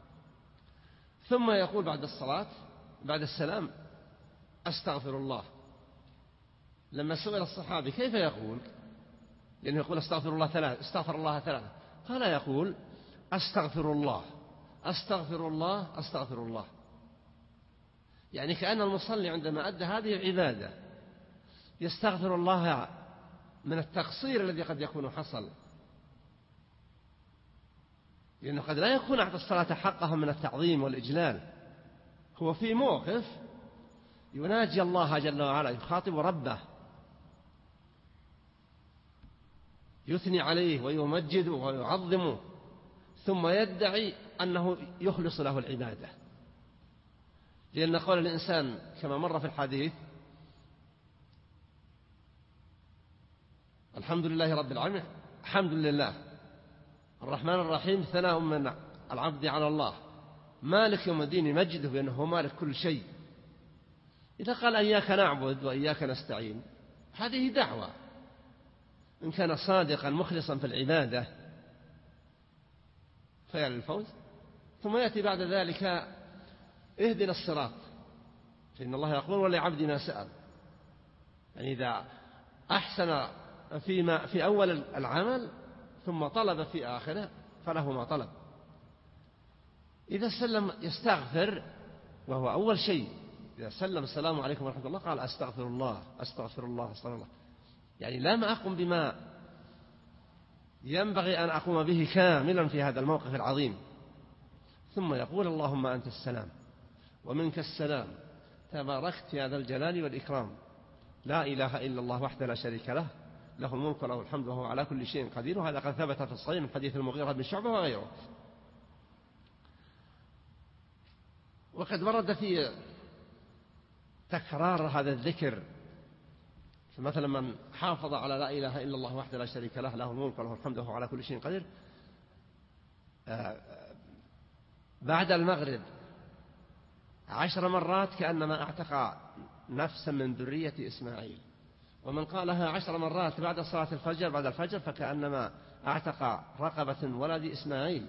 ثم يقول بعد السلام أستغفر الله. لما سئل الصحابي كيف يقول، لأنه يقول استغفر الله 3، قال يقول أستغفر الله أستغفر الله أستغفر الله، يعني كأن المصلي عندما أدى هذه العبادة يستغفر الله من التقصير الذي قد يكون حصل، لأنه قد لا يكون أعطى الصلاة حقها من التعظيم والإجلال، هو في موقف يناجي الله جل وعلا، يخاطب ربه، يثني عليه ويمجده ويعظمه، ثم يدعي أنه يخلص له العبادة. لأن قول الإنسان كما مر في الحديث الحمد لله رب العالمين، الحمد لله الرحمن الرحيم ثناء من العبد على الله. مالك يوم الدين يمجده بأنه هو مالك كل شيء. إذا قال إياك نعبد وإياك نستعين هذه دعوة، إن كان صادقا مخلصا في العبادة فيا للفوز. ثم يأتي بعد ذلك اهدنا الصراط، فإن الله يقول ولعبدي ما سأل. يعني إذا أحسن في أول العمل ثم طلب في آخره فله ما طلب. إذا سلم يستغفر، وهو أول شيء إذا سلم السلام عليكم ورحمة الله قال أستغفر الله أستغفر الله أستغفر الله. يعني لم أقم بما ينبغي أن أقوم به كاملا في هذا الموقف العظيم. ثم يقول اللهم أنت السلام ومنك السلام تباركت يا ذا الجلال والإكرام، لا إله إلا الله وحده لا شريك له، له الملك وله الحمد وهو على كل شيء قدير. وهذا قد ثبت في الصحيح من حديث المغيرة بن شعبة وغيره. وقد ورد في تكرار هذا الذكر، فمثلا من حافظ على لا إله إلا الله وحده لا شريك له، له الملك وله الحمد وهو على كل شيء قدير، بعد المغرب 10 مرات كأنما اعتق نفسا من ذرية إسماعيل. ومن قالها 10 مرات بعد صلاة الفجر بعد الفجر فكأنما اعتق رقبة ولد إسماعيل.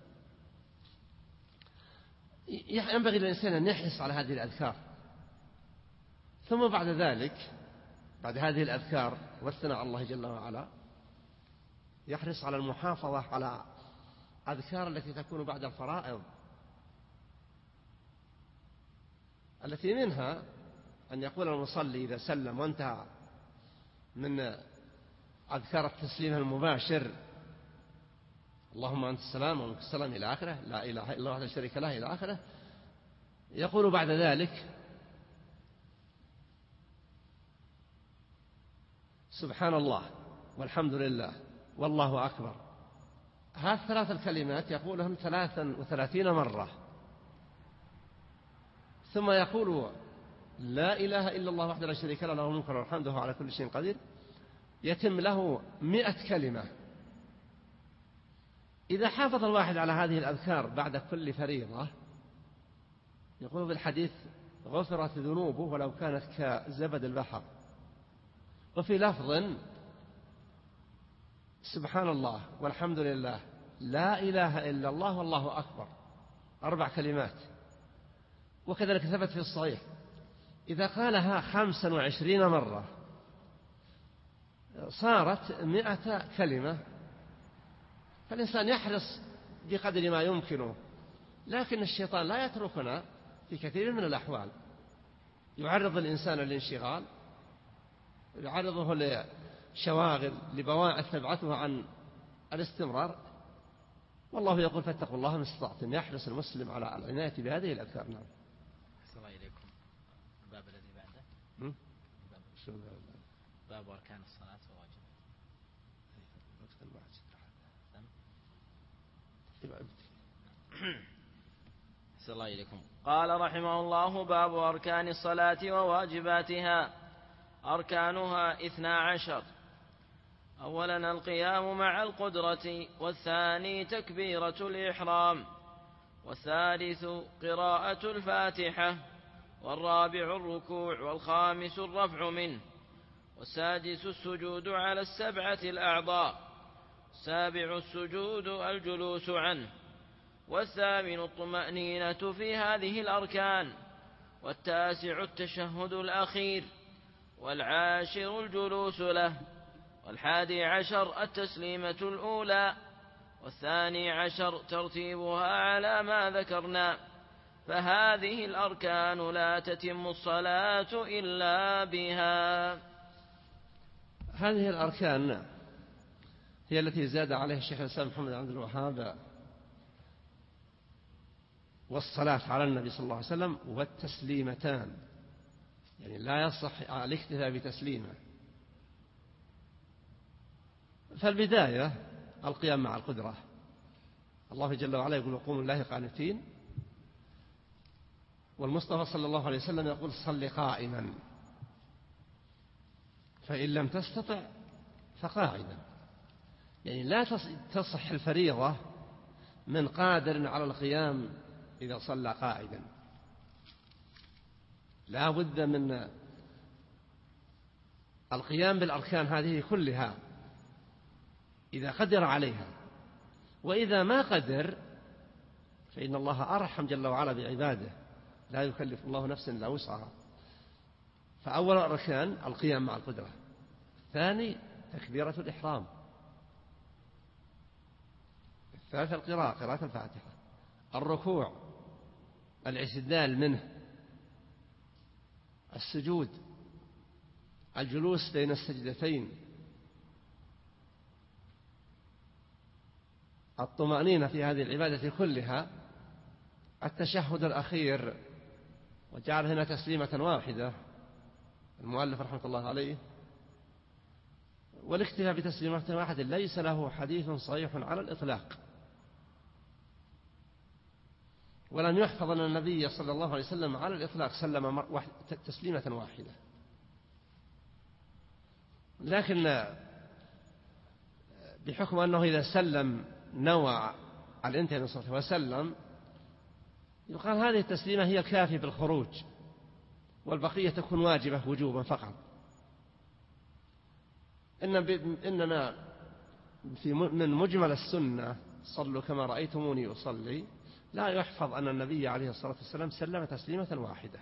ينبغي للإنسان أن يحرص على هذه الأذكار. ثم بعد ذلك بعد هذه الأذكار والثناء على الله جل وعلا يحرص على المحافظة على أذكار التي تكون بعد الفرائض، التي منها أن يقول المصلي إذا سلم وانتهى من أذكار التسليم المباشر اللهم أنت السلام ومنك السلام إلى آخره، لا إله إلا الله وحده لا شريك له إلى آخره، يقول بعد ذلك سبحان الله والحمد لله والله أكبر. هذه 3 الكلمات يقولهم 33 مرة. ثم يقول لا إله إلا الله وحده لا شريك له، له الملك وله الحمد وهو على كل شيء قدير، يتم له 100 كلمة. إذا حافظ الواحد على هذه الأذكار بعد كل فريضة يقول بالحديث غفرت ذنوبه ولو كانت كزبد البحر. وفي لفظ سبحان الله والحمد لله لا إله إلا الله والله أكبر، 4 كلمات. وكذلك ثبت في الصحيح إذا قالها 25 مرة صارت 100 كلمة. فالإنسان يحرص بقدر ما يمكنه، لكن الشيطان لا يتركنا في كثير من الأحوال، يعرض الإنسان للانشغال، يعرضه لشواغل لبواعث تبعثه عن الاستمرار. والله يقول فاتقوا الله ما استطعتم. يحرص المسلم على العناية بهذه الأذكار. نعم. السلام عليكم. الباب الذي بعده باب أركان الصلاة وواجبها. السلام عليكم. قال رحمه الله باب أركان الصلاة وواجباتها. أركانها 12. أولا القيام مع القدرة، والثاني تكبيرة الإحرام، والثالث قراءة الفاتحة، والرابع الركوع، والخامس الرفع منه، والسادس السجود على 7 الأعضاء، السابع السجود الجلوس عنه، والثامن الطمأنينة في هذه الأركان، والتاسع التشهد الأخير، والعاشر الجلوس له، والحادي عشر التسليمة الأولى، والثاني عشر ترتيبها على ما ذكرنا. فهذه الأركان لا تتم الصلاة إلا بها. هذه الأركان هي التي زاد عليها الشيخ الإسلام محمد عبد الوهاب، والصلاة على النبي صلى الله عليه وسلم، والتسليمتان. يعني لا يصح الاكتفاء بتسليمة. فالبداية القيام مع القدرة. الله جل وعلا يقول قوموا لله قانتين، والمصطفى صلى الله عليه وسلم يقول صل قائما، فإن لم تستطع فقاعدا. يعني لا تصح الفريضة من قادر على القيام إذا صلى قاعدا، لا بد من القيام بالأركان هذه كلها إذا قدر عليها، وإذا ما قدر فإن الله أرحم جل وعلا بعباده، لا يكلف الله نفسا إلا وسعها. فأول الأركان القيام مع القدرة، الثاني تكبيرة الإحرام، الثالث قراءة الفاتحة، الركوع، الاعتدال منه، السجود، الجلوس بين السجدتين، الطمأنينة في هذه العبادة كلها، التشهد الأخير، وجعل هنا تسليمة واحدة المؤلف رحمة الله عليه، والاكتفاء بتسليمة واحدة ليس له حديث صحيح على الإطلاق، ولم يحفظ أن النبي صلى الله عليه وسلم على الإطلاق سلم تسليمة واحدة. لكن بحكم أنه إذا سلم نوى الانتهاء من الصلاة وسلم، يقال هذه التسليمة هي الكافية بالخروج، والبقية تكون واجبة وجوبا فقط. إنما من مجمل السنة صلوا كما رأيتموني أصلي، لا يحفظ أن النبي عليه الصلاة والسلام سلم تسليمة واحدة،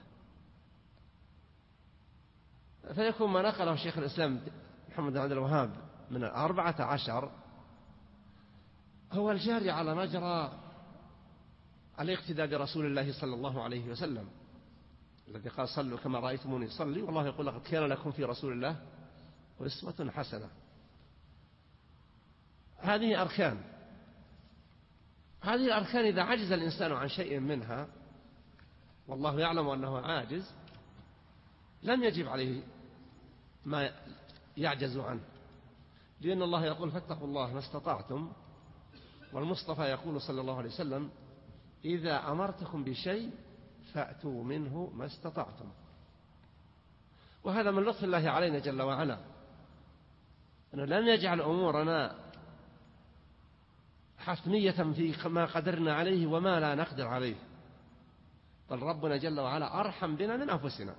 فيكون ما نقله شيخ الإسلام محمد بن عبد الوهاب من 14 هو الجاري على مجرى الاقتداء برسول الله صلى الله عليه وسلم، الذي قال صلوا كما رأيتموني صلي، والله يقول لقد كان لكم في رسول الله أسوة حسنة. هذه أركان، هذه الأركان إذا عجز الإنسان عن شيء منها والله يعلم أنه عاجز، لم يجب عليه ما يعجز عنه، لأن الله يقول فاتقوا الله ما استطعتم، والمصطفى يقول صلى الله عليه وسلم إذا أمرتكم بشيء فأتوا منه ما استطعتم. وهذا من لطف الله علينا جل وعلا، أنه لم يجعل أمورنا حتمية في ما قدرنا عليه وما لا نقدر عليه، بل ربنا جل وعلا أرحم بنا من أنفسنا.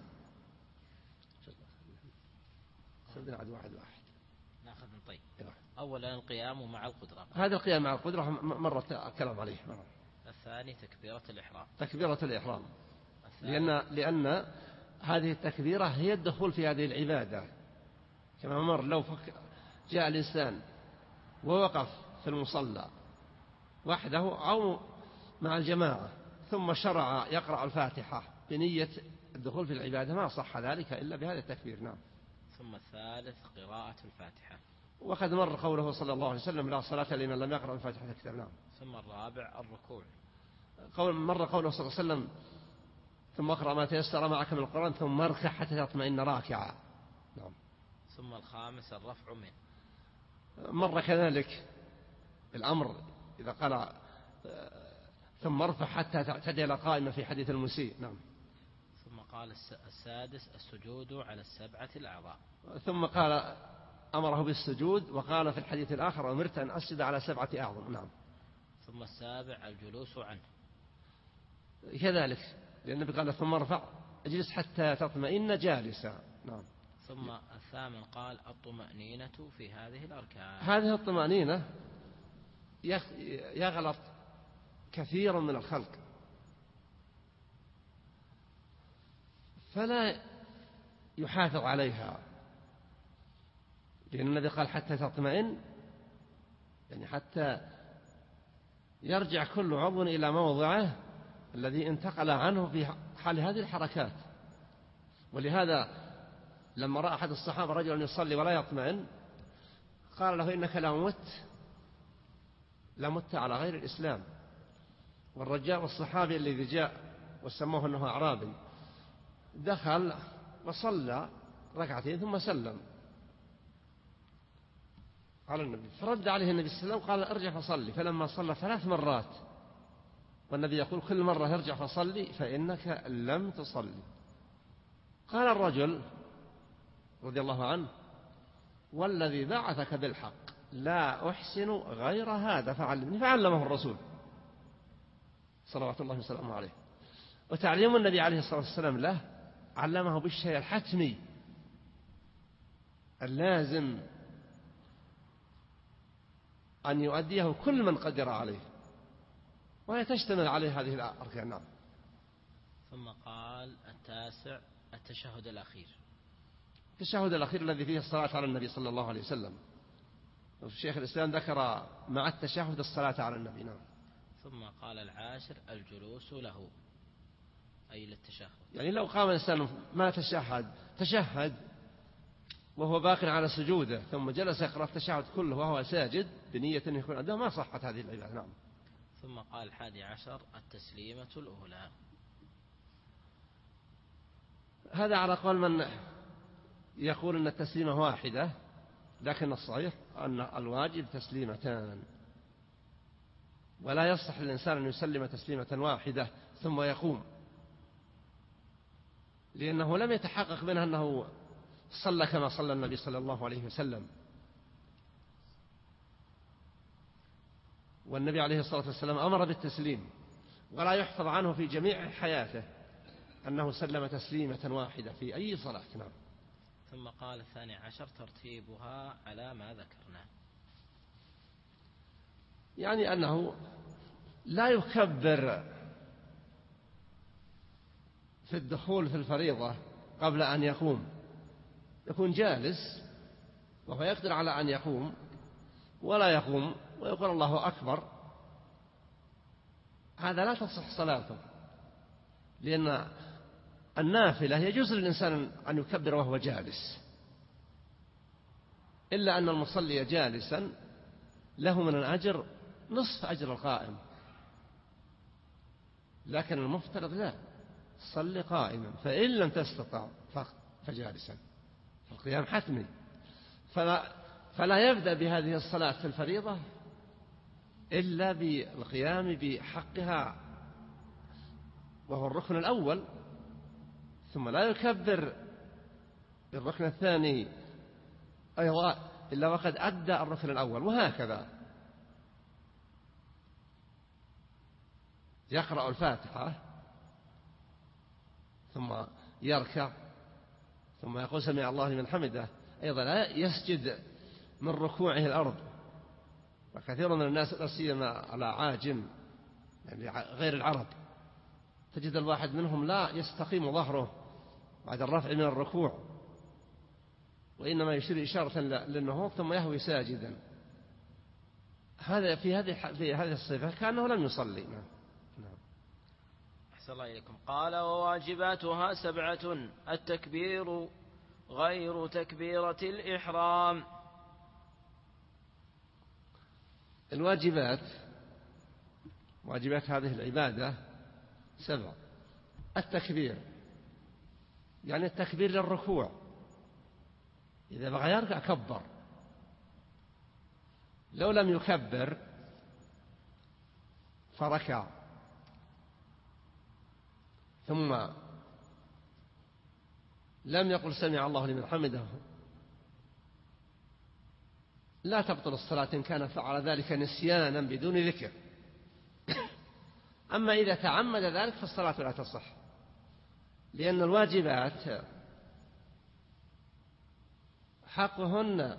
سيدنا عد واحد ناخذ من طيب. أولا القيام مع القدرة، هذا القيام مع القدرة مرة كلام عليه. الثاني تكبيرة الإحرام، تكبيرة الإحرام، لأن هذه التكبيرة هي الدخول في هذه العبادة. كما مر لو جاء الإنسان ووقف في المصلى وحده أو مع الجماعة ثم شرع يقرأ الفاتحة بنية الدخول في العبادة ما صح ذلك إلا بهذا التكبير. نعم. ثم الثالث قراءة الفاتحة، وقد مر قوله صلى الله عليه وسلم لا صلاة لمن لم يقرأ الفاتحة الكتاب. نعم. ثم الرابع الركوع، مر قوله صلى الله عليه وسلم ثم اقرأ ما تيسر معك من القرآن ثم اركع حتى تطمئن راكعا. نعم. ثم الخامس الرفع منه، مر كذلك الأمر إذا قال ثم ارفع حتى تعتدل قائمة في حديث المسيء. نعم. ثم قال السادس السجود على السبعة الأعضاء، ثم قال أمره بالسجود، وقال في الحديث الآخر أمرت أن أسجد على 7 أعظم. نعم. ثم السابع الجلوس عنه، كذلك لأن النبي قال ثم ارفع اجلس حتى تطمئن جالسا. نعم. ثم الثامن قال الطمأنينة في هذه الأركان. هذه الطمأنينة يغلط كثير من الخلق، فلا يحافظ عليها، لأن النبي قال حتى تطمئن، يعني حتى يرجع كل عضو إلى موضعه الذي انتقل عنه في حال هذه الحركات. ولهذا لما رأى أحد الصحابة رجلا يصلي ولا يطمئن قال له إنك لمت على غير الإسلام. والرجال والصحابي الذي جاء وسموه أنه أعرابي دخل وصلى ركعتين ثم سلم على النبي، فرد عليه النبي صلى الله عليه وسلم قال ارجع فصلي، فلما صلى 3 مرات والنبي يقول كل مرة ارجع فصلي فإنك لم تصلي. قال الرجل رضي الله عنه والذي بعثك بالحق لا أحسن غير هذا فعلمني، فعلمه الرسول صلوات الله وسلامه عليه. وتعليم النبي عليه الصلاة والسلام له علمه بالشيء الحتمي اللازم أن يؤديه كل من قدر عليه، وهي تشتمل عليه هذه الأركان. نعم. ثم قال 9 التشهد الأخير. التشهد الأخير الذي فيه الصلاة على النبي صلى الله عليه وسلم. الشيخ الإسلام ذكر مع التشهد الصلاة على النبي. نعم. ثم قال 10 الجلوس له، أي للتشهد. يعني لو قام الإنسان ما تشهد وهو باق على سجوده ثم جلس يقرأ التشهد كله وهو ساجد بنية أن يكون عنده، ما صحت هذه العبادة. نعم. ثم قال 11 التسليمة الأولى. هذا على قول من يقول أن التسليمة واحدة، لكن الصحيح أن الواجب تسليمتان، ولا يصح للإنسان أن يسلم تسليمة واحدة ثم يقوم، لأنه لم يتحقق منها أنه صلى كما صلى النبي صلى الله عليه وسلم. والنبي عليه الصلاة والسلام أمر بالتسليم، ولا يحفظ عنه في جميع حياته أنه سلم تسليمة واحدة في أي صلاة. نعم. ثم قال 12 ترتيبها على ما ذكرنا، يعني أنه لا يكبر في الدخول في الفريضة قبل أن يقوم، يكون جالس وهو يقدر على أن يقوم ولا يقوم ويقول الله أكبر، هذا لا تصح صلاته، لأن النافلة يجوز للإنسان أن يكبر وهو جالس، إلا أن المصلي جالسا له من الأجر نصف أجر القائم، لكن المفترض لا، صل قائما، فإن لم تستطع فجالسا، فالقيام حتمي، فلا يبدأ بهذه الصلاة في الفريضة إلا بالقيام بحقها وهو الركن الأول، ثم لا يكبر بالركن الثاني أيضا إلا وقد أدى الركن الأول، وهكذا يقرأ الفاتحة ثم يركع ثم يقول سمع الله لمن حمده، أيضا لا يسجد من ركوعه الأرض. وكثير من الناس لا سيما على عاجم يعني غير العرب تجد الواحد منهم لا يستقيم ظهره بعد الرفع من الركوع، وإنما يشير إشارة للنهوض ثم يهوي ساجدا. هذا في هذه الصفة كأنه لم يصلي. نعم. أحسن الله إليكم. قال وواجباتها 7: التكبير غير تكبيرة الإحرام. واجبات هذه العبادة 7: التكبير، يعني التكبير للركوع، إذا بغى يركع كبر، لو لم يكبر فركع ثم لم يقل سمع الله لمن حمده لا تبطل الصلاة إن كان فعل ذلك نسيانا بدون ذكر. أما إذا تعمد ذلك فالصلاة لا تصح، لأن الواجبات حقهن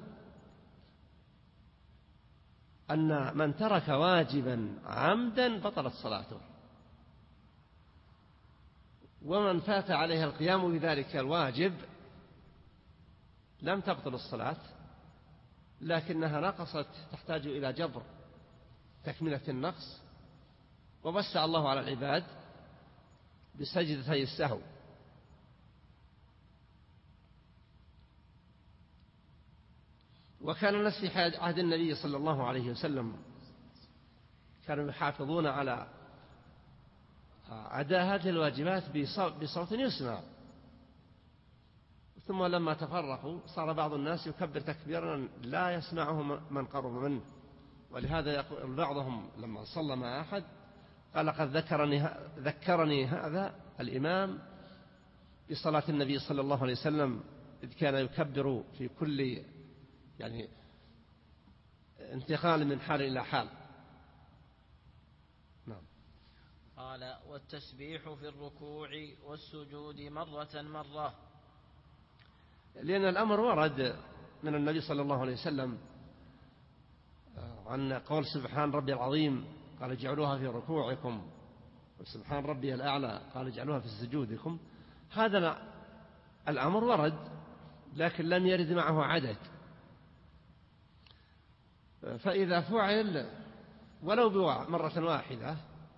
أن من ترك واجبا عمدا بطلت صلاته، ومن فات عليه القيام بذلك الواجب لم تبطل الصلاة، لكنها نقصت، تحتاج إلى جبر تكملة النقص، ووسع الله على العباد بسجدتي السهو. وكان الناس في عهد النبي صلى الله عليه وسلم كانوا يحافظون على أداء هذه الواجبات بصوت يسمع، ثم لما تفرقوا صار بعض الناس يكبر تكبيرا لا يسمعه من قرب منه، ولهذا يقول بعضهم لما صلى مع أحد قال لقد ذكرني هذا الإمام بصلاة النبي صلى الله عليه وسلم إذ كان يكبر في كل يعني انتقال من حال إلى حال. نعم. قال: والتسبيح في الركوع والسجود مرة. لأن الأمر ورد من النبي صلى الله عليه وسلم عن قول سبحان ربي العظيم قال اجعلوها في ركوعكم، وسبحان ربي الأعلى قال اجعلوها في سجودكم. هذا الأمر ورد، لكن لم يرد معه عدد. فإذا فعل ولو مرة واحدة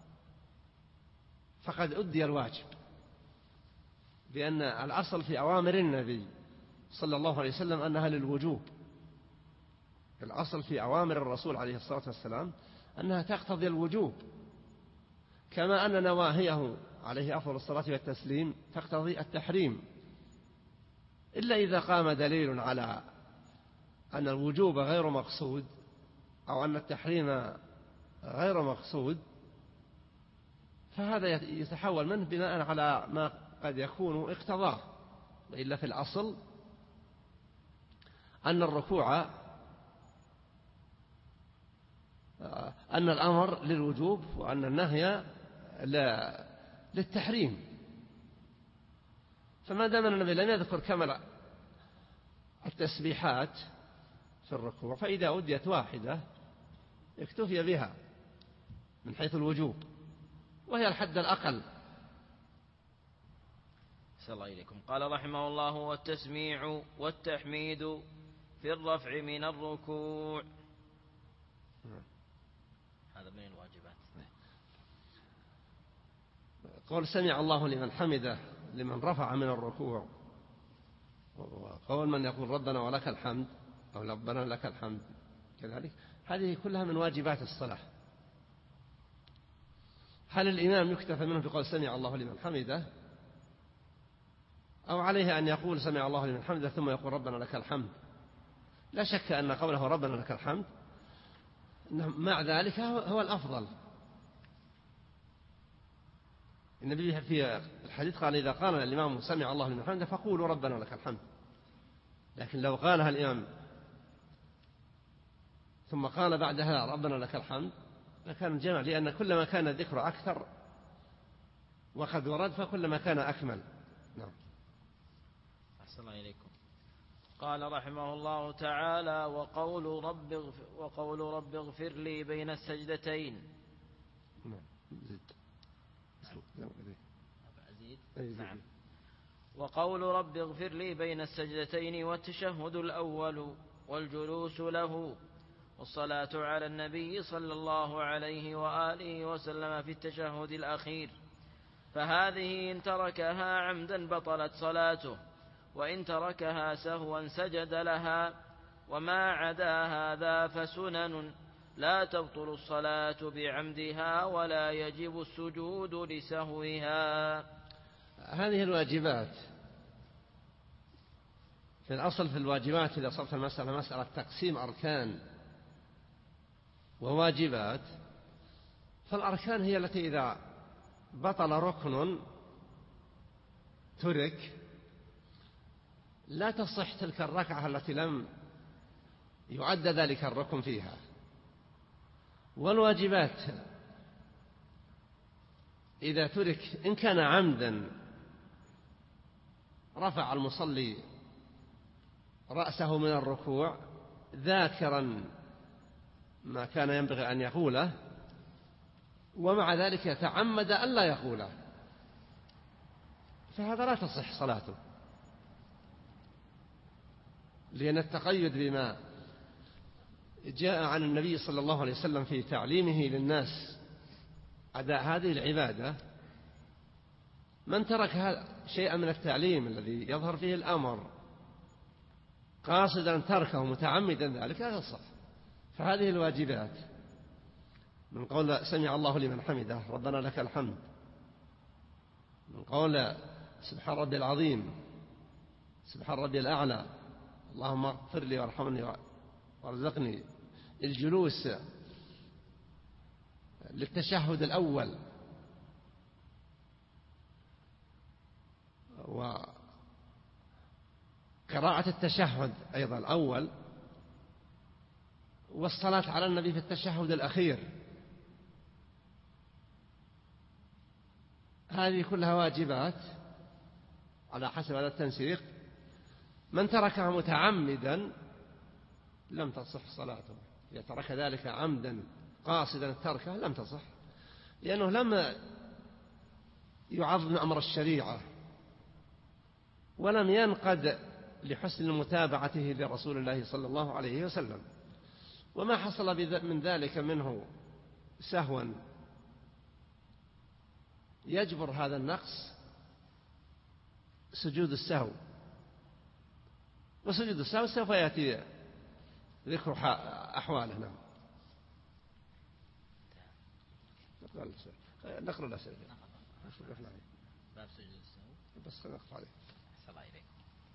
فقد أدي الواجب، لأن الأصل في أوامر النبي صلى الله عليه وسلم أنها للوجوب. الأصل في أوامر الرسول عليه الصلاة والسلام أنها تقتضي الوجوب، كما أن نواهيه عليه أفضل الصلاة والتسليم تقتضي التحريم، إلا إذا قام دليل على أن الوجوب غير مقصود أو أن التحريم غير مقصود، فهذا يتحول منه بناء على ما قد يكون اقتضاه. وإلا في الأصل أن الركوع أن الأمر للوجوب وأن النهي للتحريم. فما دام النبي لم يذكر كمل التسبيحات في الركوع، فإذا أديت واحدة اكتفي بها من حيث الوجوب، وهي الحد الأقل. صلى الله إليكم. قال رحمه الله: والتسميع والتحميد في الرفع من الركوع. هذا من الواجبات. قول سمع الله لمن حمده لمن رفع من الركوع، وقول من يقول ربنا ولك الحمد أو ربنا لك الحمد كذلك، هذه كلها من واجبات الصلاة. هل الإمام يكتفى منه بقول سمع الله لمن حمده، أو عليه أن يقول سمع الله لمن حمده ثم يقول ربنا لك الحمد؟ لا شك أن قوله ربنا لك الحمد مع ذلك هو الأفضل. النبي في الحديث قال إذا قال الإمام سمع الله لمن حمده فقولوا ربنا لك الحمد. لكن لو قالها الإمام ثم قال بعدها ربنا لك الحمد لكان جمع، لأن كلما كان الذكر أكثر وقد ورد فكلما كان أكمل. نعم. أحسن الله إليكم. قال رحمه الله تعالى: وقول رب اغفر لي بين السجدتين. نعم. وقول رب اغفر لي بين السجدتين والتشهد الأول والجلوس له والصلاة على النبي صلى الله عليه وآله وسلم في التشهد الأخير، فهذه إن تركها عمدا بطلت صلاته، وإن تركها سهوا سجد لها، وما عدا هذا فسنن لا تبطل الصلاة بعمدها ولا يجب السجود لسهوها. هذه الواجبات في الأصل في الواجبات إذا صرت المسألة مسألة تقسيم أركان وواجبات، فالأركان هي التي إذا بطل ركن ترك لا تصح تلك الركعة التي لم يعد ذلك الركن فيها. والواجبات إذا ترك إن كان عمدا رفع المصلي رأسه من الركوع ذاكرا ما كان ينبغي أن يقوله، ومع ذلك يتعمد ألا يقوله، فهذا لا تصح صلاته، لأن التقيد بما جاء عن النبي صلى الله عليه وسلم في تعليمه للناس أداء هذه العبادة. من ترك شيئا من التعليم الذي يظهر فيه الأمر قاصدا تركه متعمدا ذلك لا يصح. فهذه الواجبات من قول سمع الله لمن حمده ربنا لك الحمد، من قول سبحان ربي العظيم سبحان ربي الأعلى اللهم اغفر لي وارحمني وارزقني الجلوس للتشهد الأول، وقراءة التشهد أيضا الأول، والصلاة على النبي في التشهد الأخير، هذه كلها واجبات على حسب هذا التنسيق. من تركها متعمدا لم تصح صلاته، إذا ترك ذلك عمدا قاصدا تركه لم تصح، لأنه لم يعظم أمر الشريعة ولم ينقد لحسن متابعته لرسول الله صلى الله عليه وسلم. وما حصل من ذلك منه سهوا يجبر هذا النقص سجود السهو، وسجود السهو سوف يأتي ذكر أحواله. نعم. نقرأ الأسئلة باب سجود السهو بس نقف عليه. أحسن الله إليكم.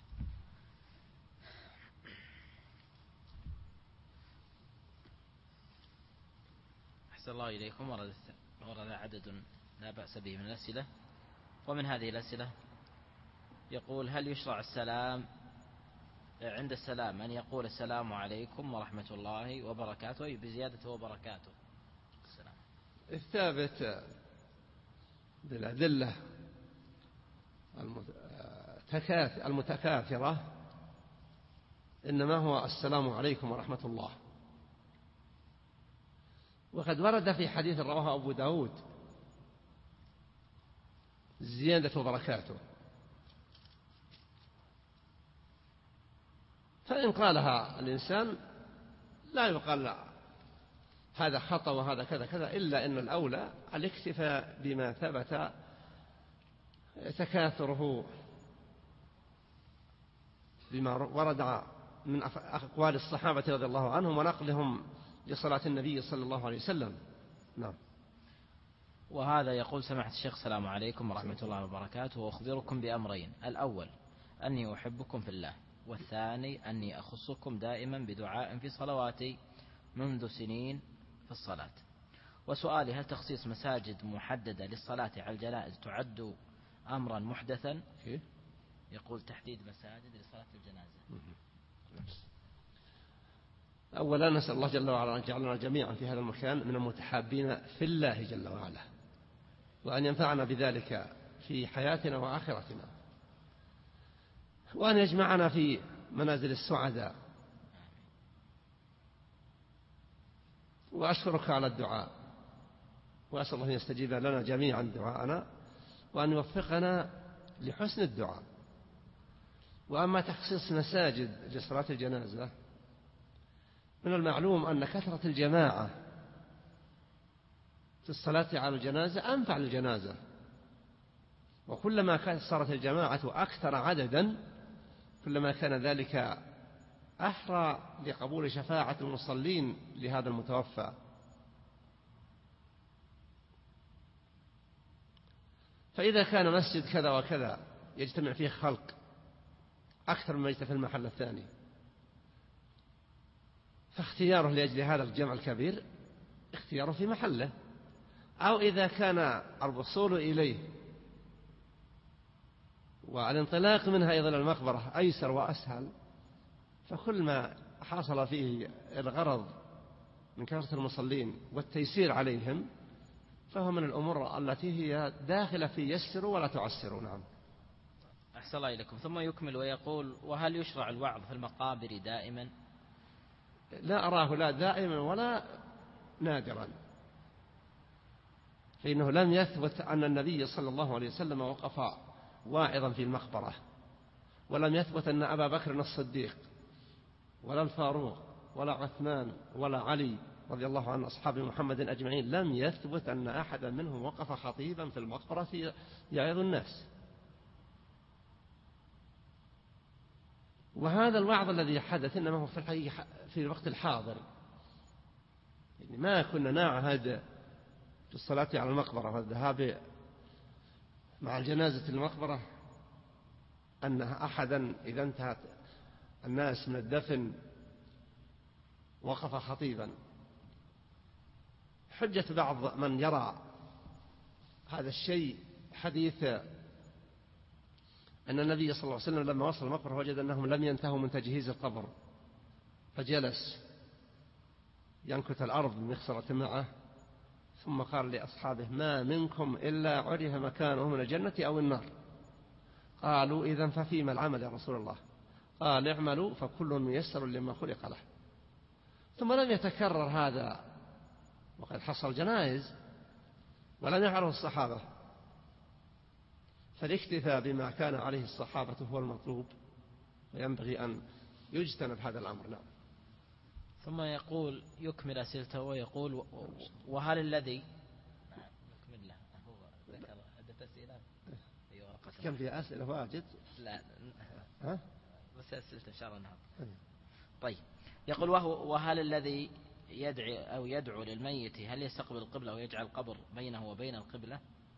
أحسن الله إليكم. ورد عدد لا بأس به من الأسئلة، ومن هذه الأسئلة يقول: هل يشرع السلام عند السلام أن يقول السلام عليكم ورحمة الله وبركاته بزيادة وبركاته؟ السلام. الثابت بالأدلة المتكاثرة إنما هو السلام عليكم ورحمة الله. وقد ورد في حديث رواه أبو داود زيادة وبركاته، فإن قالها الإنسان لا يقال لا هذا خطأ وهذا كذا كذا، إلا أن الأولى الاكتفاء بما ثبت تكاثره بما ورد من أقوال الصحابة رضي الله عنهم ونقلهم لصلاة النبي صلى الله عليه وسلم. نعم. وهذا يقول: سماحة الشيخ السلام عليكم ورحمة الله وبركاته، وأخبركم بأمرين: الأول أني أحبكم في الله، والثاني أني أخصكم دائما بدعاء في صلواتي منذ سنين في الصلاة. وسؤالي: هل تخصيص مساجد محددة للصلاة على الجنائز تعد أمرا محدثا؟ يقول: تحديد مساجد لصلاة الجنازة. أولا نسأل الله جل وعلا أن يجعلنا جميعا في هذا المكان من المتحابين في الله جل وعلا، وأن ينفعنا بذلك في حياتنا وآخرتنا، وأن يجمعنا في منازل السعداء. وأشكرك على الدعاء، وأسأل الله أن يستجيب لنا جميعا دعاءنا، وأن يوفقنا لحسن الدعاء. وأما تخصيص مساجد لصلاة الجنازة، من المعلوم أن كثرة الجماعة في الصلاة على الجنازة أنفع للجنازة، وكلما صارت الجماعة أكثر عددا كلما كان ذلك أحرى لقبول شفاعة المصلين لهذا المتوفى. فإذا كان مسجد كذا وكذا يجتمع فيه خلق أكثر مما يجتمع في المحل الثاني، فاختياره لأجل هذا الجمع الكبير اختياره في محله، أو إذا كان الوصول إليه والانطلاق منها أيضا المقبرة أيسر وأسهل، فكل ما حصل فيه الغرض من كثرة المصلين والتيسير عليهم فهو من الأمور التي هي داخلة في يسروا ولا تعسروا. نعم. أحسن الله إليكم. ثم يكمل ويقول: وهل يشرع الوعظ في المقابر دائما؟ لا أراه لا دائما ولا نادرا، فإنه لم يثبت أن النبي صلى الله عليه وسلم وقف واعظا في المقبرة، ولم يثبت أن أبا بكر الصديق ولا الفاروق ولا عثمان ولا علي رضي الله عن أصحاب محمد أجمعين لم يثبت أن أحدا منهم وقف خطيبا في المقبرة يعظ الناس. وهذا الوعظ الذي حدث إنما هو في الحقيقة في الوقت الحاضر، يعني ما كنا نعهد في الصلاة على المقبرة والذهاب مع الجنازة المقبرة أن أحدا إذا انتهت الناس من الدفن وقف خطيبا. حجة بعض من يرى هذا الشيء حديث أن النبي صلى الله عليه وسلم لما وصل المقبرة وجد أنهم لم ينتهوا من تجهيز القبر فجلس ينكت الأرض بمخصرة معه، ثم قال لأصحابه: ما منكم إلا عرف مكانه من الجنة أو النار. قالوا: إذن ففيما العمل يا رسول الله؟ قال: اعملوا فكل ميسر لما خلق له. ثم لم يتكرر هذا، وقد حصل جنائز ولم يفعله الصحابة، فالاكتفاء بما كان عليه الصحابة هو المطلوب، وينبغي أن يجتنب هذا الأمر. نعم. ثم يقول يكمل أسئلته ويقول: وهل الذي يكمل له هو ذكر عدة أسئلة كم فيها أسئلة واجد؟ لا ها؟ بس أسئلة إن شاء الله النهارده. طيب، يقول: وهل الذي يدعو للميت هل يستقبل القبلة ويجعل القبر بينه وبين القبلة؟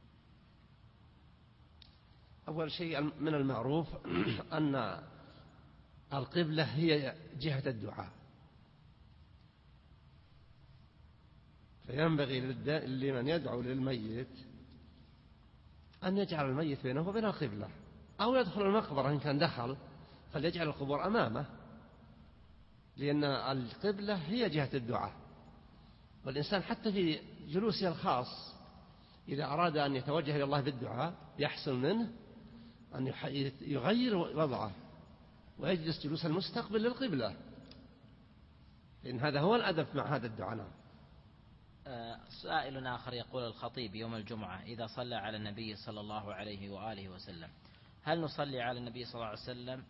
أول شيء من المعروف أن القبلة هي جهة الدعاء، فينبغي لمن يدعو للميت أن يجعل الميت بينه وبين القبلة، أو يدخل المقبرة إن كان دخل فليجعل القبور أمامه، لأن القبلة هي جهة الدعاء. والإنسان حتى في جلوسه الخاص إذا أراد أن يتوجه إلى الله بالدعاء يحسن منه أن يغير وضعه ويجلس جلوس المستقبل للقبلة، لأن هذا هو الأدب مع هذا الدعاء. سائل آخر يقول: الخطيب يوم الجمعة إذا صلى على النبي صلى الله عليه وآله وسلم هل نصلي على النبي صلى الله عليه وسلم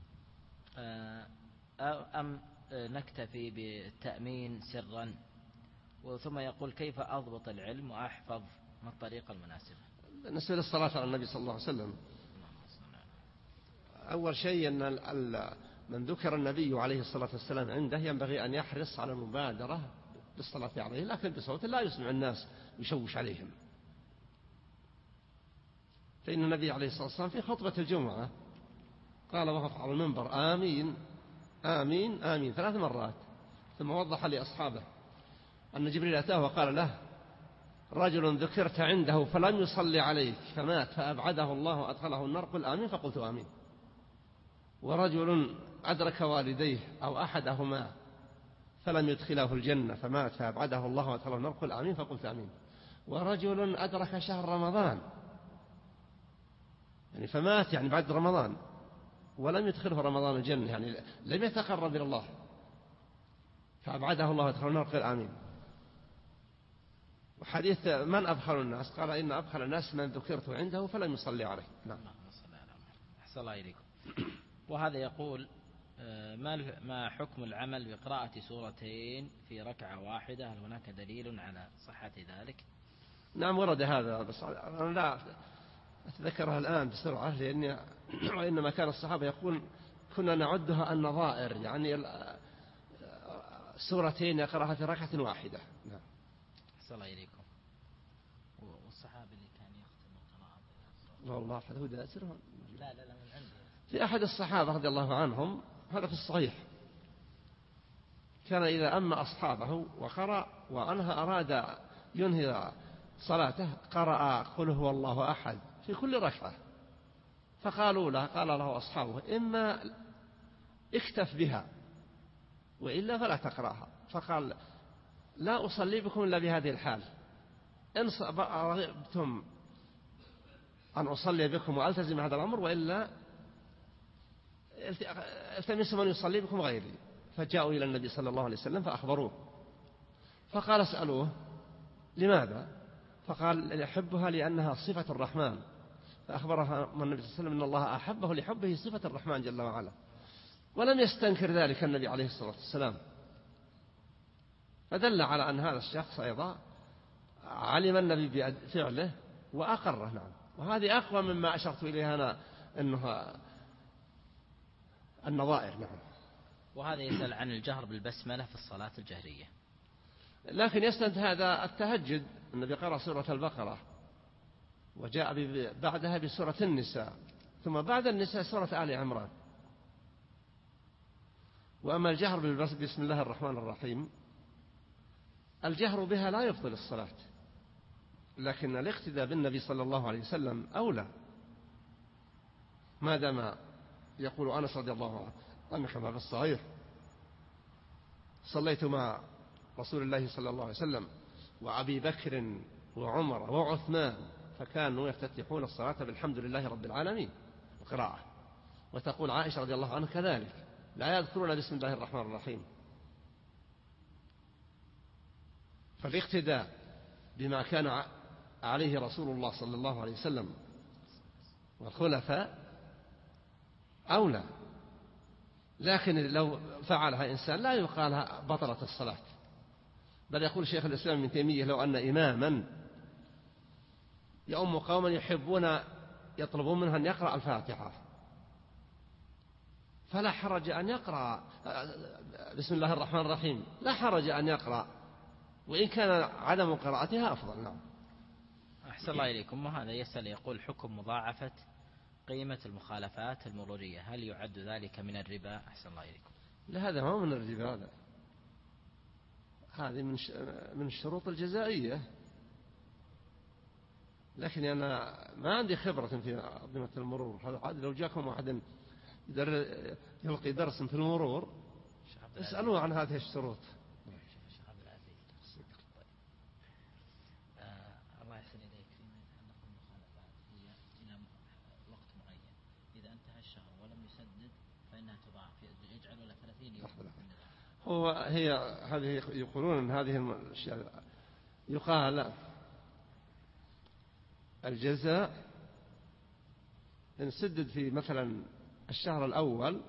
أم نكتفي بالتأمين سرا؟ ثم يقول: كيف أضبط العلم وأحفظ ما الطريقة المناسبة؟ بالنسبة للصلاة على النبي صلى الله عليه وسلم، أول شيء أن من ذكر النبي عليه الصلاة والسلام عنده ينبغي أن يحرص على المبادرة بالصلاة عليه، لكن بصوت لا يسمع الناس يشوش عليهم. فإن النبي عليه الصلاة والسلام في خطبة الجمعة قال وقف على المنبر: آمين آمين آمين 3 مرات، ثم وضح لأصحابه أن جبريل أتاه وقال له: رجل ذكرت عنده فلم يصلي عليك فمات فأبعده الله وأدخله النار، قل آمين، فقلت آمين. ورجل أدرك والديه أو أحدهما فلم يدخله الجنة فمات فأبعده الله وأدخله النار، قل آمين، فقلت آمين. ورجل أدرك شهر رمضان يعني فمات يعني بعد رمضان ولم يدخله رمضان الجنة، يعني لم يتقرب إلى الله فأبعده الله وأدخله النار، قل آمين. وحديث من أبخل الناس؟ قال: إن أبخل الناس من ذكرت عنده فلم يصلي عليه. نعم. أحسن الله إليكم. وهذا يقول: ما حكم العمل بقراءة سورتين في ركعة واحدة؟ هل هناك دليل على صحة ذلك؟ نعم ورد هذا، بس أنا لا أتذكرها الآن بسرعة، لأني وإنما كان الصحابة يقول كنا نعدها النظائر، يعني سورتين يقرأها في ركعة واحدة. نعم. أحسن الله إليكم. والصحابي اللي كان يختم القراءة والله أحد هو داسرهم؟ لا من عندي. في أحد الصحابة رضي الله عنهم، هذا في الصحيح، كان إذا أما أصحابه وقرأ وأنها أراد ينهي صلاته قرأ قل هو الله أحد في كل ركعة، فقالوا له قال له أصحابه: إما اكتف بها وإلا فلا تقرأها. فقال: لا أصلي بكم إلا بهذه الحال، إن رغبتم أن أصلي بكم وألتزم هذا الأمر، وإلا التمسوا من يصلي بكم غيري. فجاءوا إلى النبي صلى الله عليه وسلم فأخبروه، فقال: اسألوه لماذا؟ فقال: يحبها لأنها صفة الرحمن. فأخبرها النبي صلى الله عليه وسلم أن الله أحبه لحبه صفة الرحمن جل وعلا، ولم يستنكر ذلك النبي عليه الصلاة والسلام، فدل على أن هذا الشخص أيضا علم النبي بفعله وأقره. نعم. وهذه أقوى مما أشرت إليها أنا أنها النظائر. نعم. وهذا يسأل عن الجهر بالبسملة في الصلاة الجهرية، لكن يستند هذا التهجد، النبي قرأ سورة البقرة وجاء بعدها بسورة النساء، ثم بعد النساء سورة آل عمران. وأما الجهر بسم الله الرحمن الرحيم، الجهر بها لا يبطل الصلاة، لكن الاقتداء بالنبي صلى الله عليه وسلم أولى، ما دام يقول أنس رضي الله عنه كما في الصحيح: صليت مع رسول الله صلى الله عليه وسلم وأبي بكر وعمر وعثمان، فكانوا يفتتحون الصلاة بالحمد لله رب العالمين القراءة. وتقول عائشة رضي الله عنها كذلك لا يذكرون بسم الله الرحمن الرحيم. فالاقتداء بما كان عليه رسول الله صلى الله عليه وسلم والخلفاء أولى، لكن لو فعلها إنسان لا يقال بطلت الصلاة، بل يقول شيخ الإسلام ابن تيمية لو أن إماما يؤم قوما يطلبون منه أن يقرأ الفاتحة فلا حرج أن يقرأ بسم الله الرحمن الرحيم، لا حرج أن يقرأ، وإن كان عدم قراءتها أفضل. نعم. أحسن الله إليكم. وهذا يسأل يقول حكم مضاعفة قيمة المخالفات المرورية، هل يعد ذلك من الربا؟ أحسن الله إليكم. لا، هذا ما من الربا، هذه من الشروط الجزائية، لكن أنا ما عندي خبرة في أنظمة المرور. هذا لو جاكم واحد يلقي درس في المرور اسألوه عن هذه الشروط. الله يحسن إليك. فيما يتعلق بالمخالفات هي إلى وقت معين، إذا انتهى الشهر ولم يسدد فإنها تضاعف، يجعل له 30 يوم. هي هذه يقولون أن هذه الأشياء يقال الجزاء إن سدد في مثلا الشهر الأول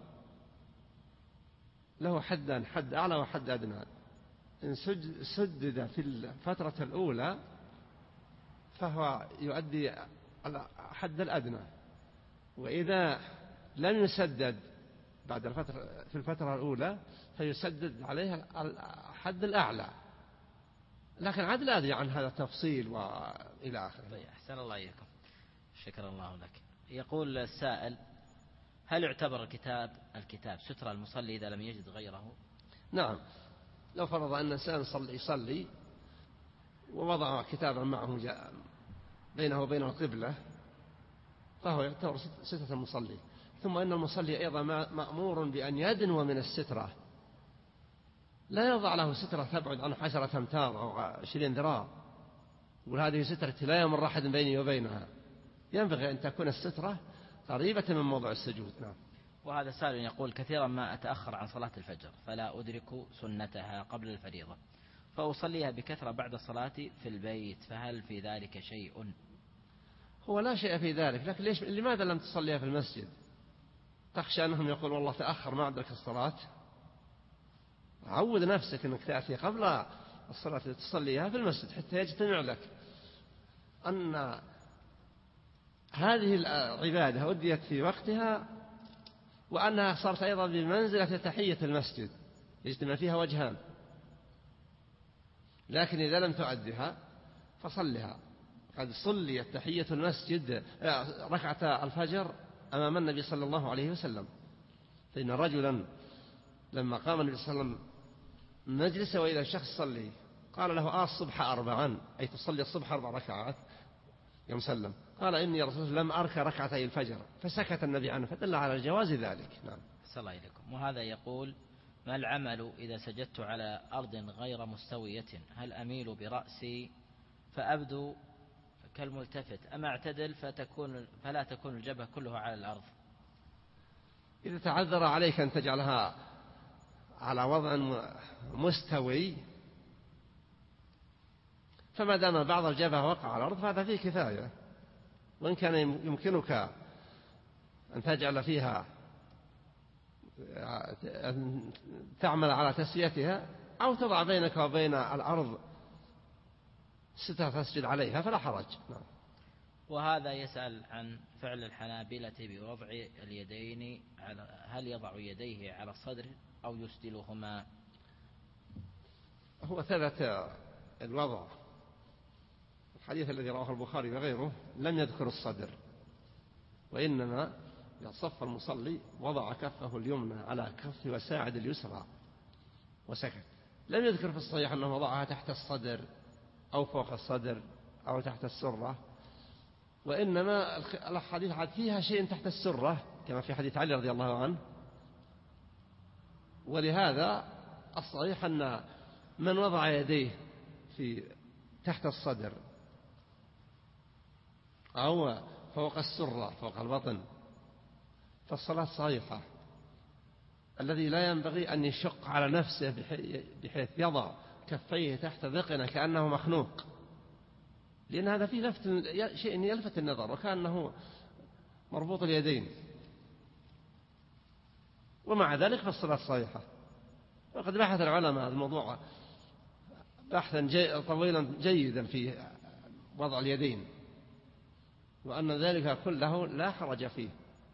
له حدان، حد أعلى وحد أدنى. إن سدد في الفترة الأولى فهو يؤدي الحد الأدنى، وإذا لم يسدد بعد في الفترة الأولى فيسدد عليها الحد الأعلى، لكن عاد لا أدري عن هذا التفصيل وإلى آخره. طيب أحسن الله إليكم، شكر الله لك. يقول السائل هل يعتبر الكتاب سترة المصلي إذا لم يجد غيره؟ نعم، لو فرض أن إنسان يصلي ووضع كتابا معه بينه وبين القبلة فهو يعتبر سترة المصلي. ثم إن المصلي أيضا مأمور بأن يدنو من السترة، لا يضع له سترة تبعد عن 10 أمتار أو 20 ذراع، وهذه سترة لا يمر أحد بيني وبينها، ينبغي أن تكون السترة قريبة من موضع السجود. نعم. وهذا سائل يقول كثيرا ما أتأخر عن صلاة الفجر فلا أدرك سنتها قبل الفريضة، فأصليها بكثرة بعد الصلاة في البيت، فهل في ذلك شيء؟ هو لا شيء في ذلك، لكن لماذا لم تصليها في المسجد؟ تخشى أنهم يقول والله تأخر ما أدرك الصلاة؟ عود نفسك أنك تأتي قبل الصلاة تصليها في المسجد حتى يجتمع لك أن هذه العبادة أديت في وقتها، وأنها صارت أيضا بمنزلة تحية المسجد يجتمع فيها وجهان. لكن إذا لم تؤدها فصلها. قد صليت تحية المسجد ركعة الفجر أمام النبي صلى الله عليه وسلم، فإن رجلا لما قام النبي صلى الله عليه وسلم مجلس وإذا الشخص صلي قال له الصبح 4، أي تصلي الصبح 4 ركعات. يوم سلم قال إني رسول الله لم أرك ركعتي الفجر، فسكت النبي عنه، فدل على جواز ذلك. نعم. صلى الله عليكم. وهذا يقول ما العمل إذا سجدت على أرض غير مستوية؟ هل أميل برأسي فأبدو كالملتفت أم أعتدل فلا تكون الجبهة كلها على الأرض؟ إذا تعذر عليك أن تجعلها على وضع مستوي فما دام بعض الجبهة وقع على الأرض فهذا فيه كفاية، وإن كان يمكنك أن تجعل فيها أن تعمل على تسويتها أو تضع بينك وبين الأرض سترة تسجد عليها فلا حرج. نعم. وهذا يسأل عن فعل الحنابلة بوضع اليدين هل يضع يديه على الصدر أو يسدلهما؟ هو ثبت الوضع، الحديث الذي رواه البخاري وغيره لم يذكر الصدر، وإنما إذا صف المصلي وضع كفه اليمنى على كف وساعد اليسرى وسكت. لم يذكر في الصحيح أنه وضعها تحت الصدر أو فوق الصدر أو تحت السرة، وإنما الحديث عاد فيها شيء تحت السرة كما في حديث علي رضي الله عنه. ولهذا الصحيح أن من وضع يديه تحت الصدر أو فوق السرة فوق البطن فالصلاة صحيحة. الذي لا ينبغي أن يشق على نفسه بحيث يضع كفيه تحت ذقنه كأنه مخنوق، لأن هذا فيه شيء يلفت النظر وكأنه مربوط اليدين، ومع ذلك فالصلاة صحيحة. وقد بحث العلماء هذا الموضوع بحثا طويلا جيدا في وضع اليدين، وأن ذلك كله لا حرج فيه،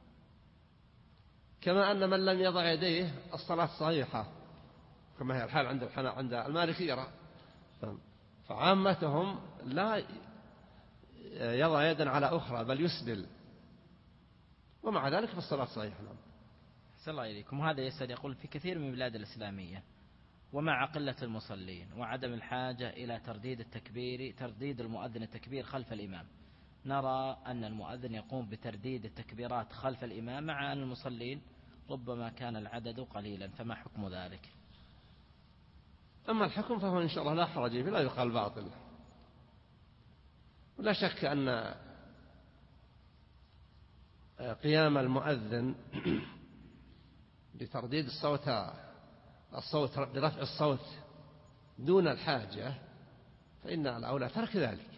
كما أن من لم يضع يديه الصلاة صحيحة كما هي الحال عند المالكية، فعامتهم لا يضع يدا على أخرى بل يسبل، ومع ذلك فالصلاة صحيحة. نعم. أحسن الله إليكم. هذا يسأل يقول: في كثير من البلاد الإسلامية ومع قلة المصلين وعدم الحاجة إلى ترديد المؤذن التكبير خلف الإمام، نرى أن المؤذن يقوم بترديد التكبيرات خلف الإمام مع أن المصلين ربما كان العدد قليلا، فما حكم ذلك؟ أما الحكم فهو إن شاء الله لا حرج فيه، لا يقال باطل. ولا شك أن قيام المؤذن بترديد الصوت برفع الصوت دون الحاجة فإن الأولى ترك ذلك،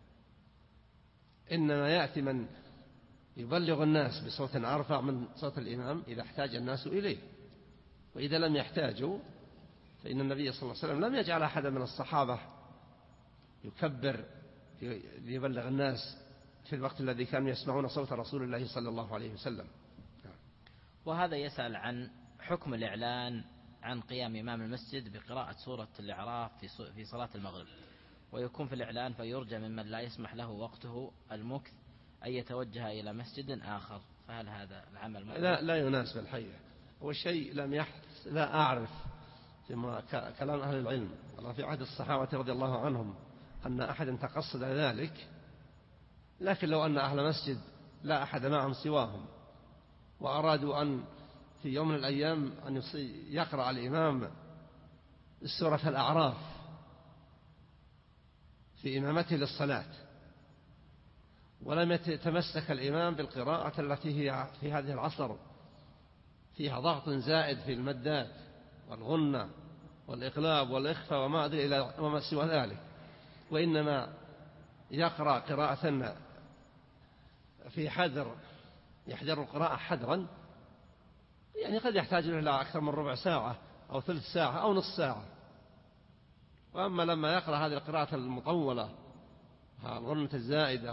إنما يأتي من يبلغ الناس بصوت أرفع من صوت الإمام إذا احتاج الناس إليه، وإذا لم يحتاجوا فإن النبي صلى الله عليه وسلم لم يجعل أحدا من الصحابة يكبر ليبلغ الناس في الوقت الذي كانوا يسمعون صوت رسول الله صلى الله عليه وسلم. وهذا يسأل عن حكم الإعلان عن قيام إمام المسجد بقراءة سورة الأعراف في صلاة المغرب، ويكون في الإعلان فيرجى ممن لا يسمح له وقته المكث أن يتوجه إلى مسجد آخر، فهل هذا العمل لا يناسب الحقيقة. والشيء لم يحدث، لا أعرف فيما كلام أهل العلم والله في عهد الصحابة رضي الله عنهم أن أحدا تقصد ذلك، لكن لو أن أهل مسجد لا أحد معهم سواهم وأرادوا أن في يوم من الأيام أن يقرأ الإمام سورة الأعراف في إمامته للصلاة، ولم يتمسك الإمام بالقراءة التي هي في هذه العصر فيها ضغط زائد في المدات والغنة والإقلاب والإخفاء وما أدري إلى وما سوى ذلك، وإنما يقرأ قراءة في حذر، يحذر القراءة حذرا، يعني قد يحتاج إلى أكثر من ربع ساعة أو ثلث ساعة أو نصف ساعة. وأما لما يقرأ هذه القراءة المطولة الغنة الزائدة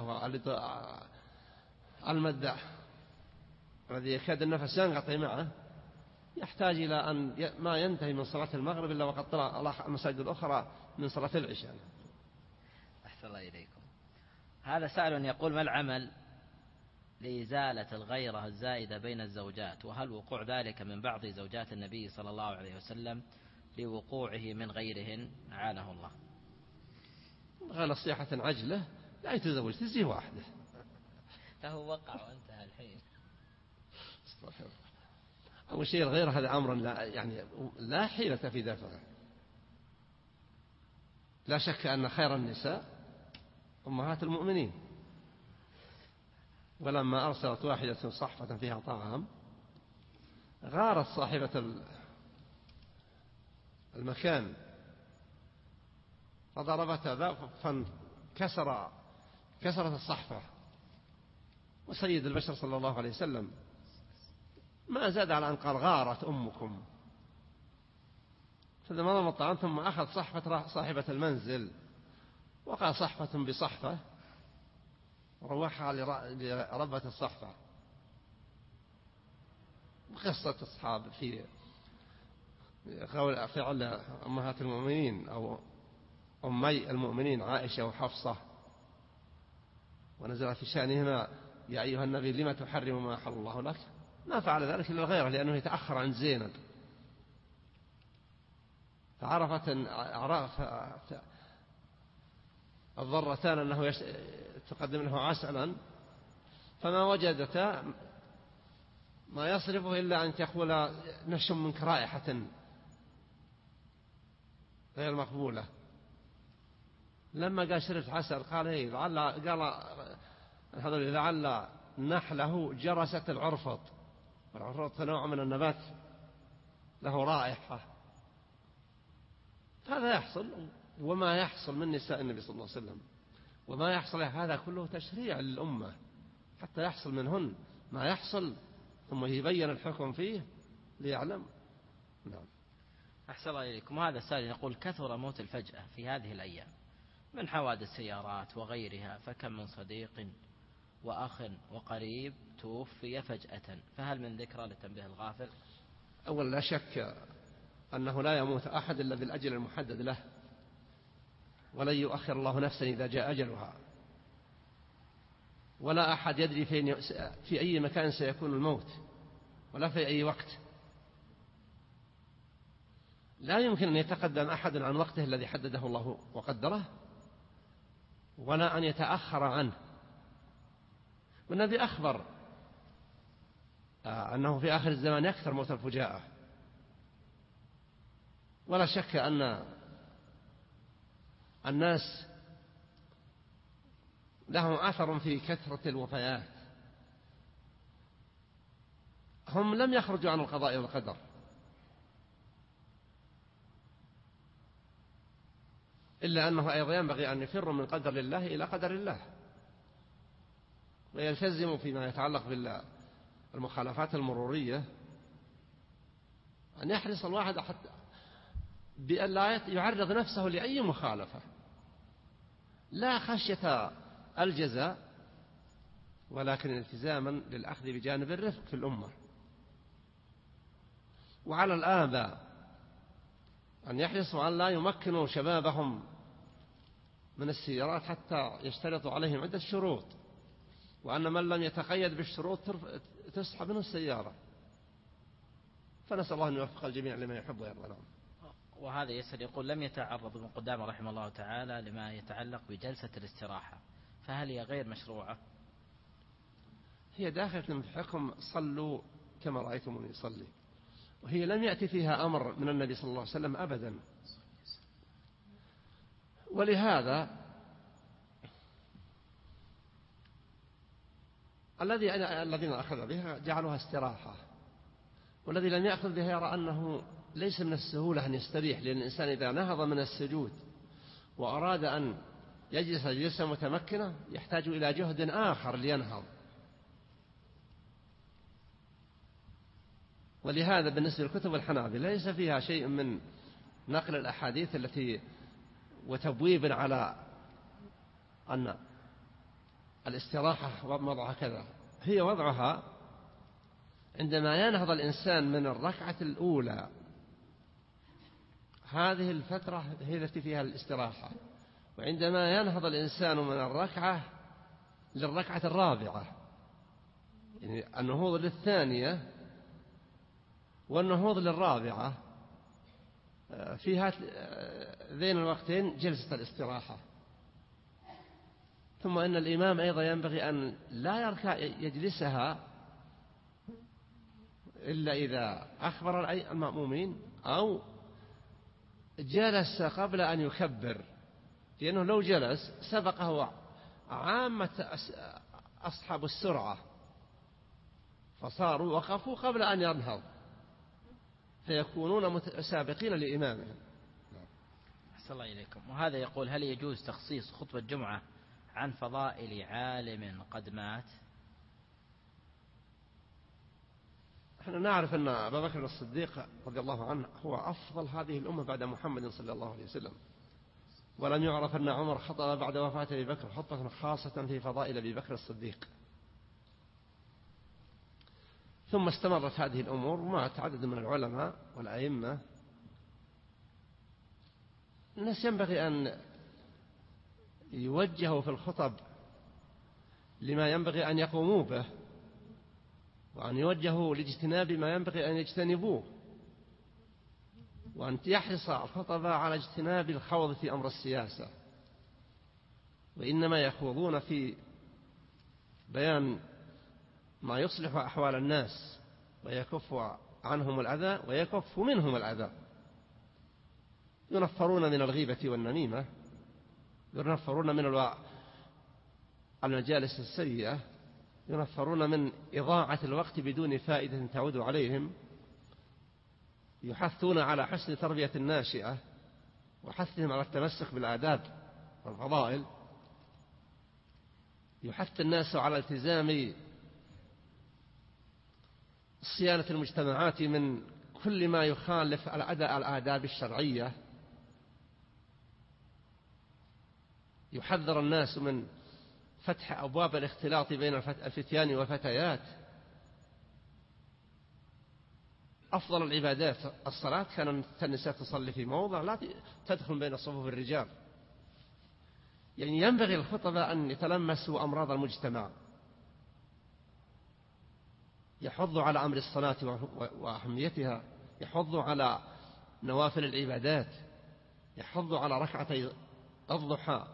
والمدة الذي يكاد النفس ينقطع معه، يحتاج إلى أن ما ينتهي من صلاة المغرب إلا وقد طلع المساجد الأخرى من صلاة العشاء. أحسن الله إليكم. هذا سائل يقول: ما العمل لإزالة الغيرة الزائدة بين الزوجات، وهل وقوع ذلك من بعض زوجات النبي صلى الله عليه وسلم لوقوعه من غيرهن عانه الله؟ غير نصيحة عجلة، لا يتزوج تزيه واحدة، فهو وقع وانتهى الحين. أول شيء الغيرة هذا أمر لا حيلة في دفعه. لا شك أن خير النساء أمهات المؤمنين، ولما أرسلت واحدة صحفة فيها طعام غارت صاحبة المكان فضربتها كسرت الصحفة، وسيد البشر صلى الله عليه وسلم ما زاد على أن قال: غارت أمكم. فلما ضم الطعام ثم أخذ صحفة صاحبة المنزل وقال صحفة بصحفة وروحها لربة الصحفة. وقصة أصحاب في فعل أمهات المؤمنين أو أمي المؤمنين عائشة وحفصة، ونزل في شأنهما: يا أيها النبي لما تحرم ما أحل الله لك. ما فعل ذلك إلا الغيرة، لأنه يتأخر عن زينب، فعرفت الضرتان أنه تقدم له عسلا، فما وجدتا ما يصرفه إلا أن تقول: نشم منك رائحة غير مقبولة. لما قال شربت عسل قال إيه لعل نحله جرست العرفط. العرفط نوع من النبات له رائحة. هذا يحصل، وما يحصل من نساء النبي صلى الله عليه وسلم وما يحصل هذا كله تشريع للأمة حتى يحصل منهن ما يحصل، ثم يبين الحكم فيه ليعلم. نعم. أحسن الله إليكم. وهذا السائل يقول: كثر موت الفجأة في هذه الأيام من حوادث السيارات وغيرها، فكم من صديق وأخ وقريب توفي فجأة، فهل من ذكرى لتنبيه الغافل؟ أولا لا شك أنه لا يموت أحد إلا بالأجل المحدد له، ولن يؤخر الله نفسا إذا جاء أجلها، ولا أحد يدري في أي مكان سيكون الموت ولا في أي وقت. لا يمكن أن يتقدم أحد عن وقته الذي حدده الله وقدره، ولا أن يتأخر عنه. والنبي أخبر أنه في آخر الزمان يكثر موت الفجاءة. ولا شك أن الناس لهم أثر في كثرة الوفيات. هم لم يخرجوا عن القضاء والقدر، إلا أنه أيضا ينبغي أن يفروا من قدر الله إلى قدر الله، ويلتزموا فيما يتعلق بالمخالفات المرورية أن يحرص الواحد حتى بأن لا يعرض نفسه لأي مخالفة، لا خشية الجزاء ولكن التزاما للأخذ بجانب الرفق في الأمة. وعلى الآباء أن يحرصوا أن لا يمكنوا شبابهم من السيارات حتى يشترطوا عليهم عدة شروط، وأن من لم يتقيد بالشروط تسحب منه السيارة. فنسأل الله أن يوفق الجميع لما يحب ويرضى. وهذا يسأل يقول: لم يتعرض ابن قدامة رحمه الله تعالى لما يتعلق بجلسة الاستراحة، فهل هي غير مشروعة؟ هي داخلة في حكم صلوا كما رأيتموني يصلي، وهي لم يأتي فيها أمر من النبي صلى الله عليه وسلم أبدا. ولهذا الذين أخذ بها جعلوها استراحة، والذي لم يأخذ بها يرى أنه ليس من السهولة أن يستريح، لأن الإنسان إذا نهض من السجود وأراد أن يجلس جلسة متمكنة يحتاج إلى جهد آخر لينهض. ولهذا بالنسبة للكتب الحنابلة ليس فيها شيء من نقل الأحاديث التي وتبويب على أن الاستراحة وضعها كذا. هي وضعها عندما ينهض الإنسان من الركعة الأولى، هذه الفترة هي التي فيها الاستراحة. وعندما ينهض الإنسان من الركعة للركعة الرابعة، يعني النهوض للثانية والنهوض للرابعة، في ذين الوقتين جلسة الاستراحة. ثم إن الإمام أيضا ينبغي أن لا يركع يجلسها إلا إذا أخبر المأمومين أو جلس قبل أن يكبر، لأنه لو جلس سبقه عامة أصحاب السرعة فصاروا وقفوا قبل أن ينهض فيكونون سابقين لإمامهم. أحسن الله إليكم. وهذا يقول: هل يجوز تخصيص خطبة الجمعة عن فضائل عالم قد مات؟ نحن نعرف أن أبا بكر الصديق رضي الله عنه هو أفضل هذه الأمة بعد محمد صلى الله عليه وسلم، ولم يعرف أن عمر خطب بعد وفاة أبي بكر خطبة خاصة في فضائل أبي بكر الصديق. ثم استمرت هذه الأمور ومات عدد من العلماء والأئمة. الناس ينبغي أن يوجهوا في الخطب لما ينبغي أن يقوموا به، وأن يوجهوا لاجتناب ما ينبغي أن يجتنبوه، وأن يحرص الخطباء على اجتناب الخوض في أمر السياسة، وإنما يخوضون في بيان ما يصلح أحوال الناس ويكف عنهم الأذى ويكف منهم الأذى. ينفرون من الغيبة والنميمة، ينفرون من المجالس السيئة، ينفرون من إضاعة الوقت بدون فائدة تعود عليهم، يحثون على حسن تربية الناشئة وحثهم على التمسك بالآداب والفضائل، يحث الناس على التزام صيانة المجتمعات من كل ما يخالف الآداب الشرعية، يحذر الناس من فتح أبواب الاختلاط بين الفتيان والفتيات. أفضل العبادات الصلاة، كان النساء تصلي في موضع لا تدخل بين صفوف الرجال. يعني ينبغي الخطباء أن يتلمسوا أمراض المجتمع، يحضوا على أمر الصلاة وأهميتها، يحضوا على نوافل العبادات، يحضوا على ركعتي الضحى،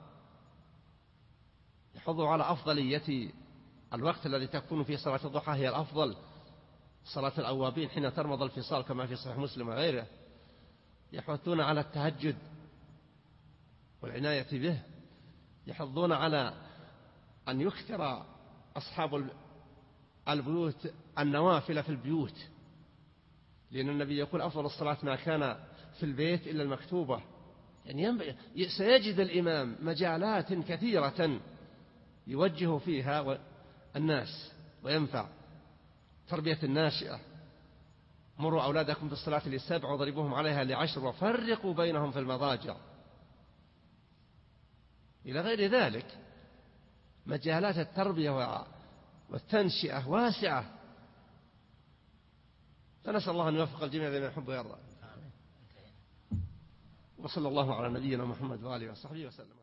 يحضوا على أفضلية الوقت الذي تكون فيه صلاة الضحى هي الأفضل، صلاة الأوابين حين ترمض الفصال كما في صحيح مسلم وغيره. يحثون على التهجد والعناية به، يحضون على أن يكثر أصحاب البيوت النوافل في البيوت، لأن النبي يقول أفضل الصلاة ما كان في البيت إلا المكتوبة. يعني سيجد الإمام مجالات كثيرة يوجه فيها الناس وينفع. تربية الناشئة، مروا أولادكم بالصلاة ل7 وضربوهم عليها ل10 وفرقوا بينهم في المضاجع، إلى غير ذلك. مجالات التربية والتنشئة واسعة، فنسأل الله أن يوفق الجميع لما يحب ويرضى. وصلى الله على نبينا محمد وآله وصحبه وسلم.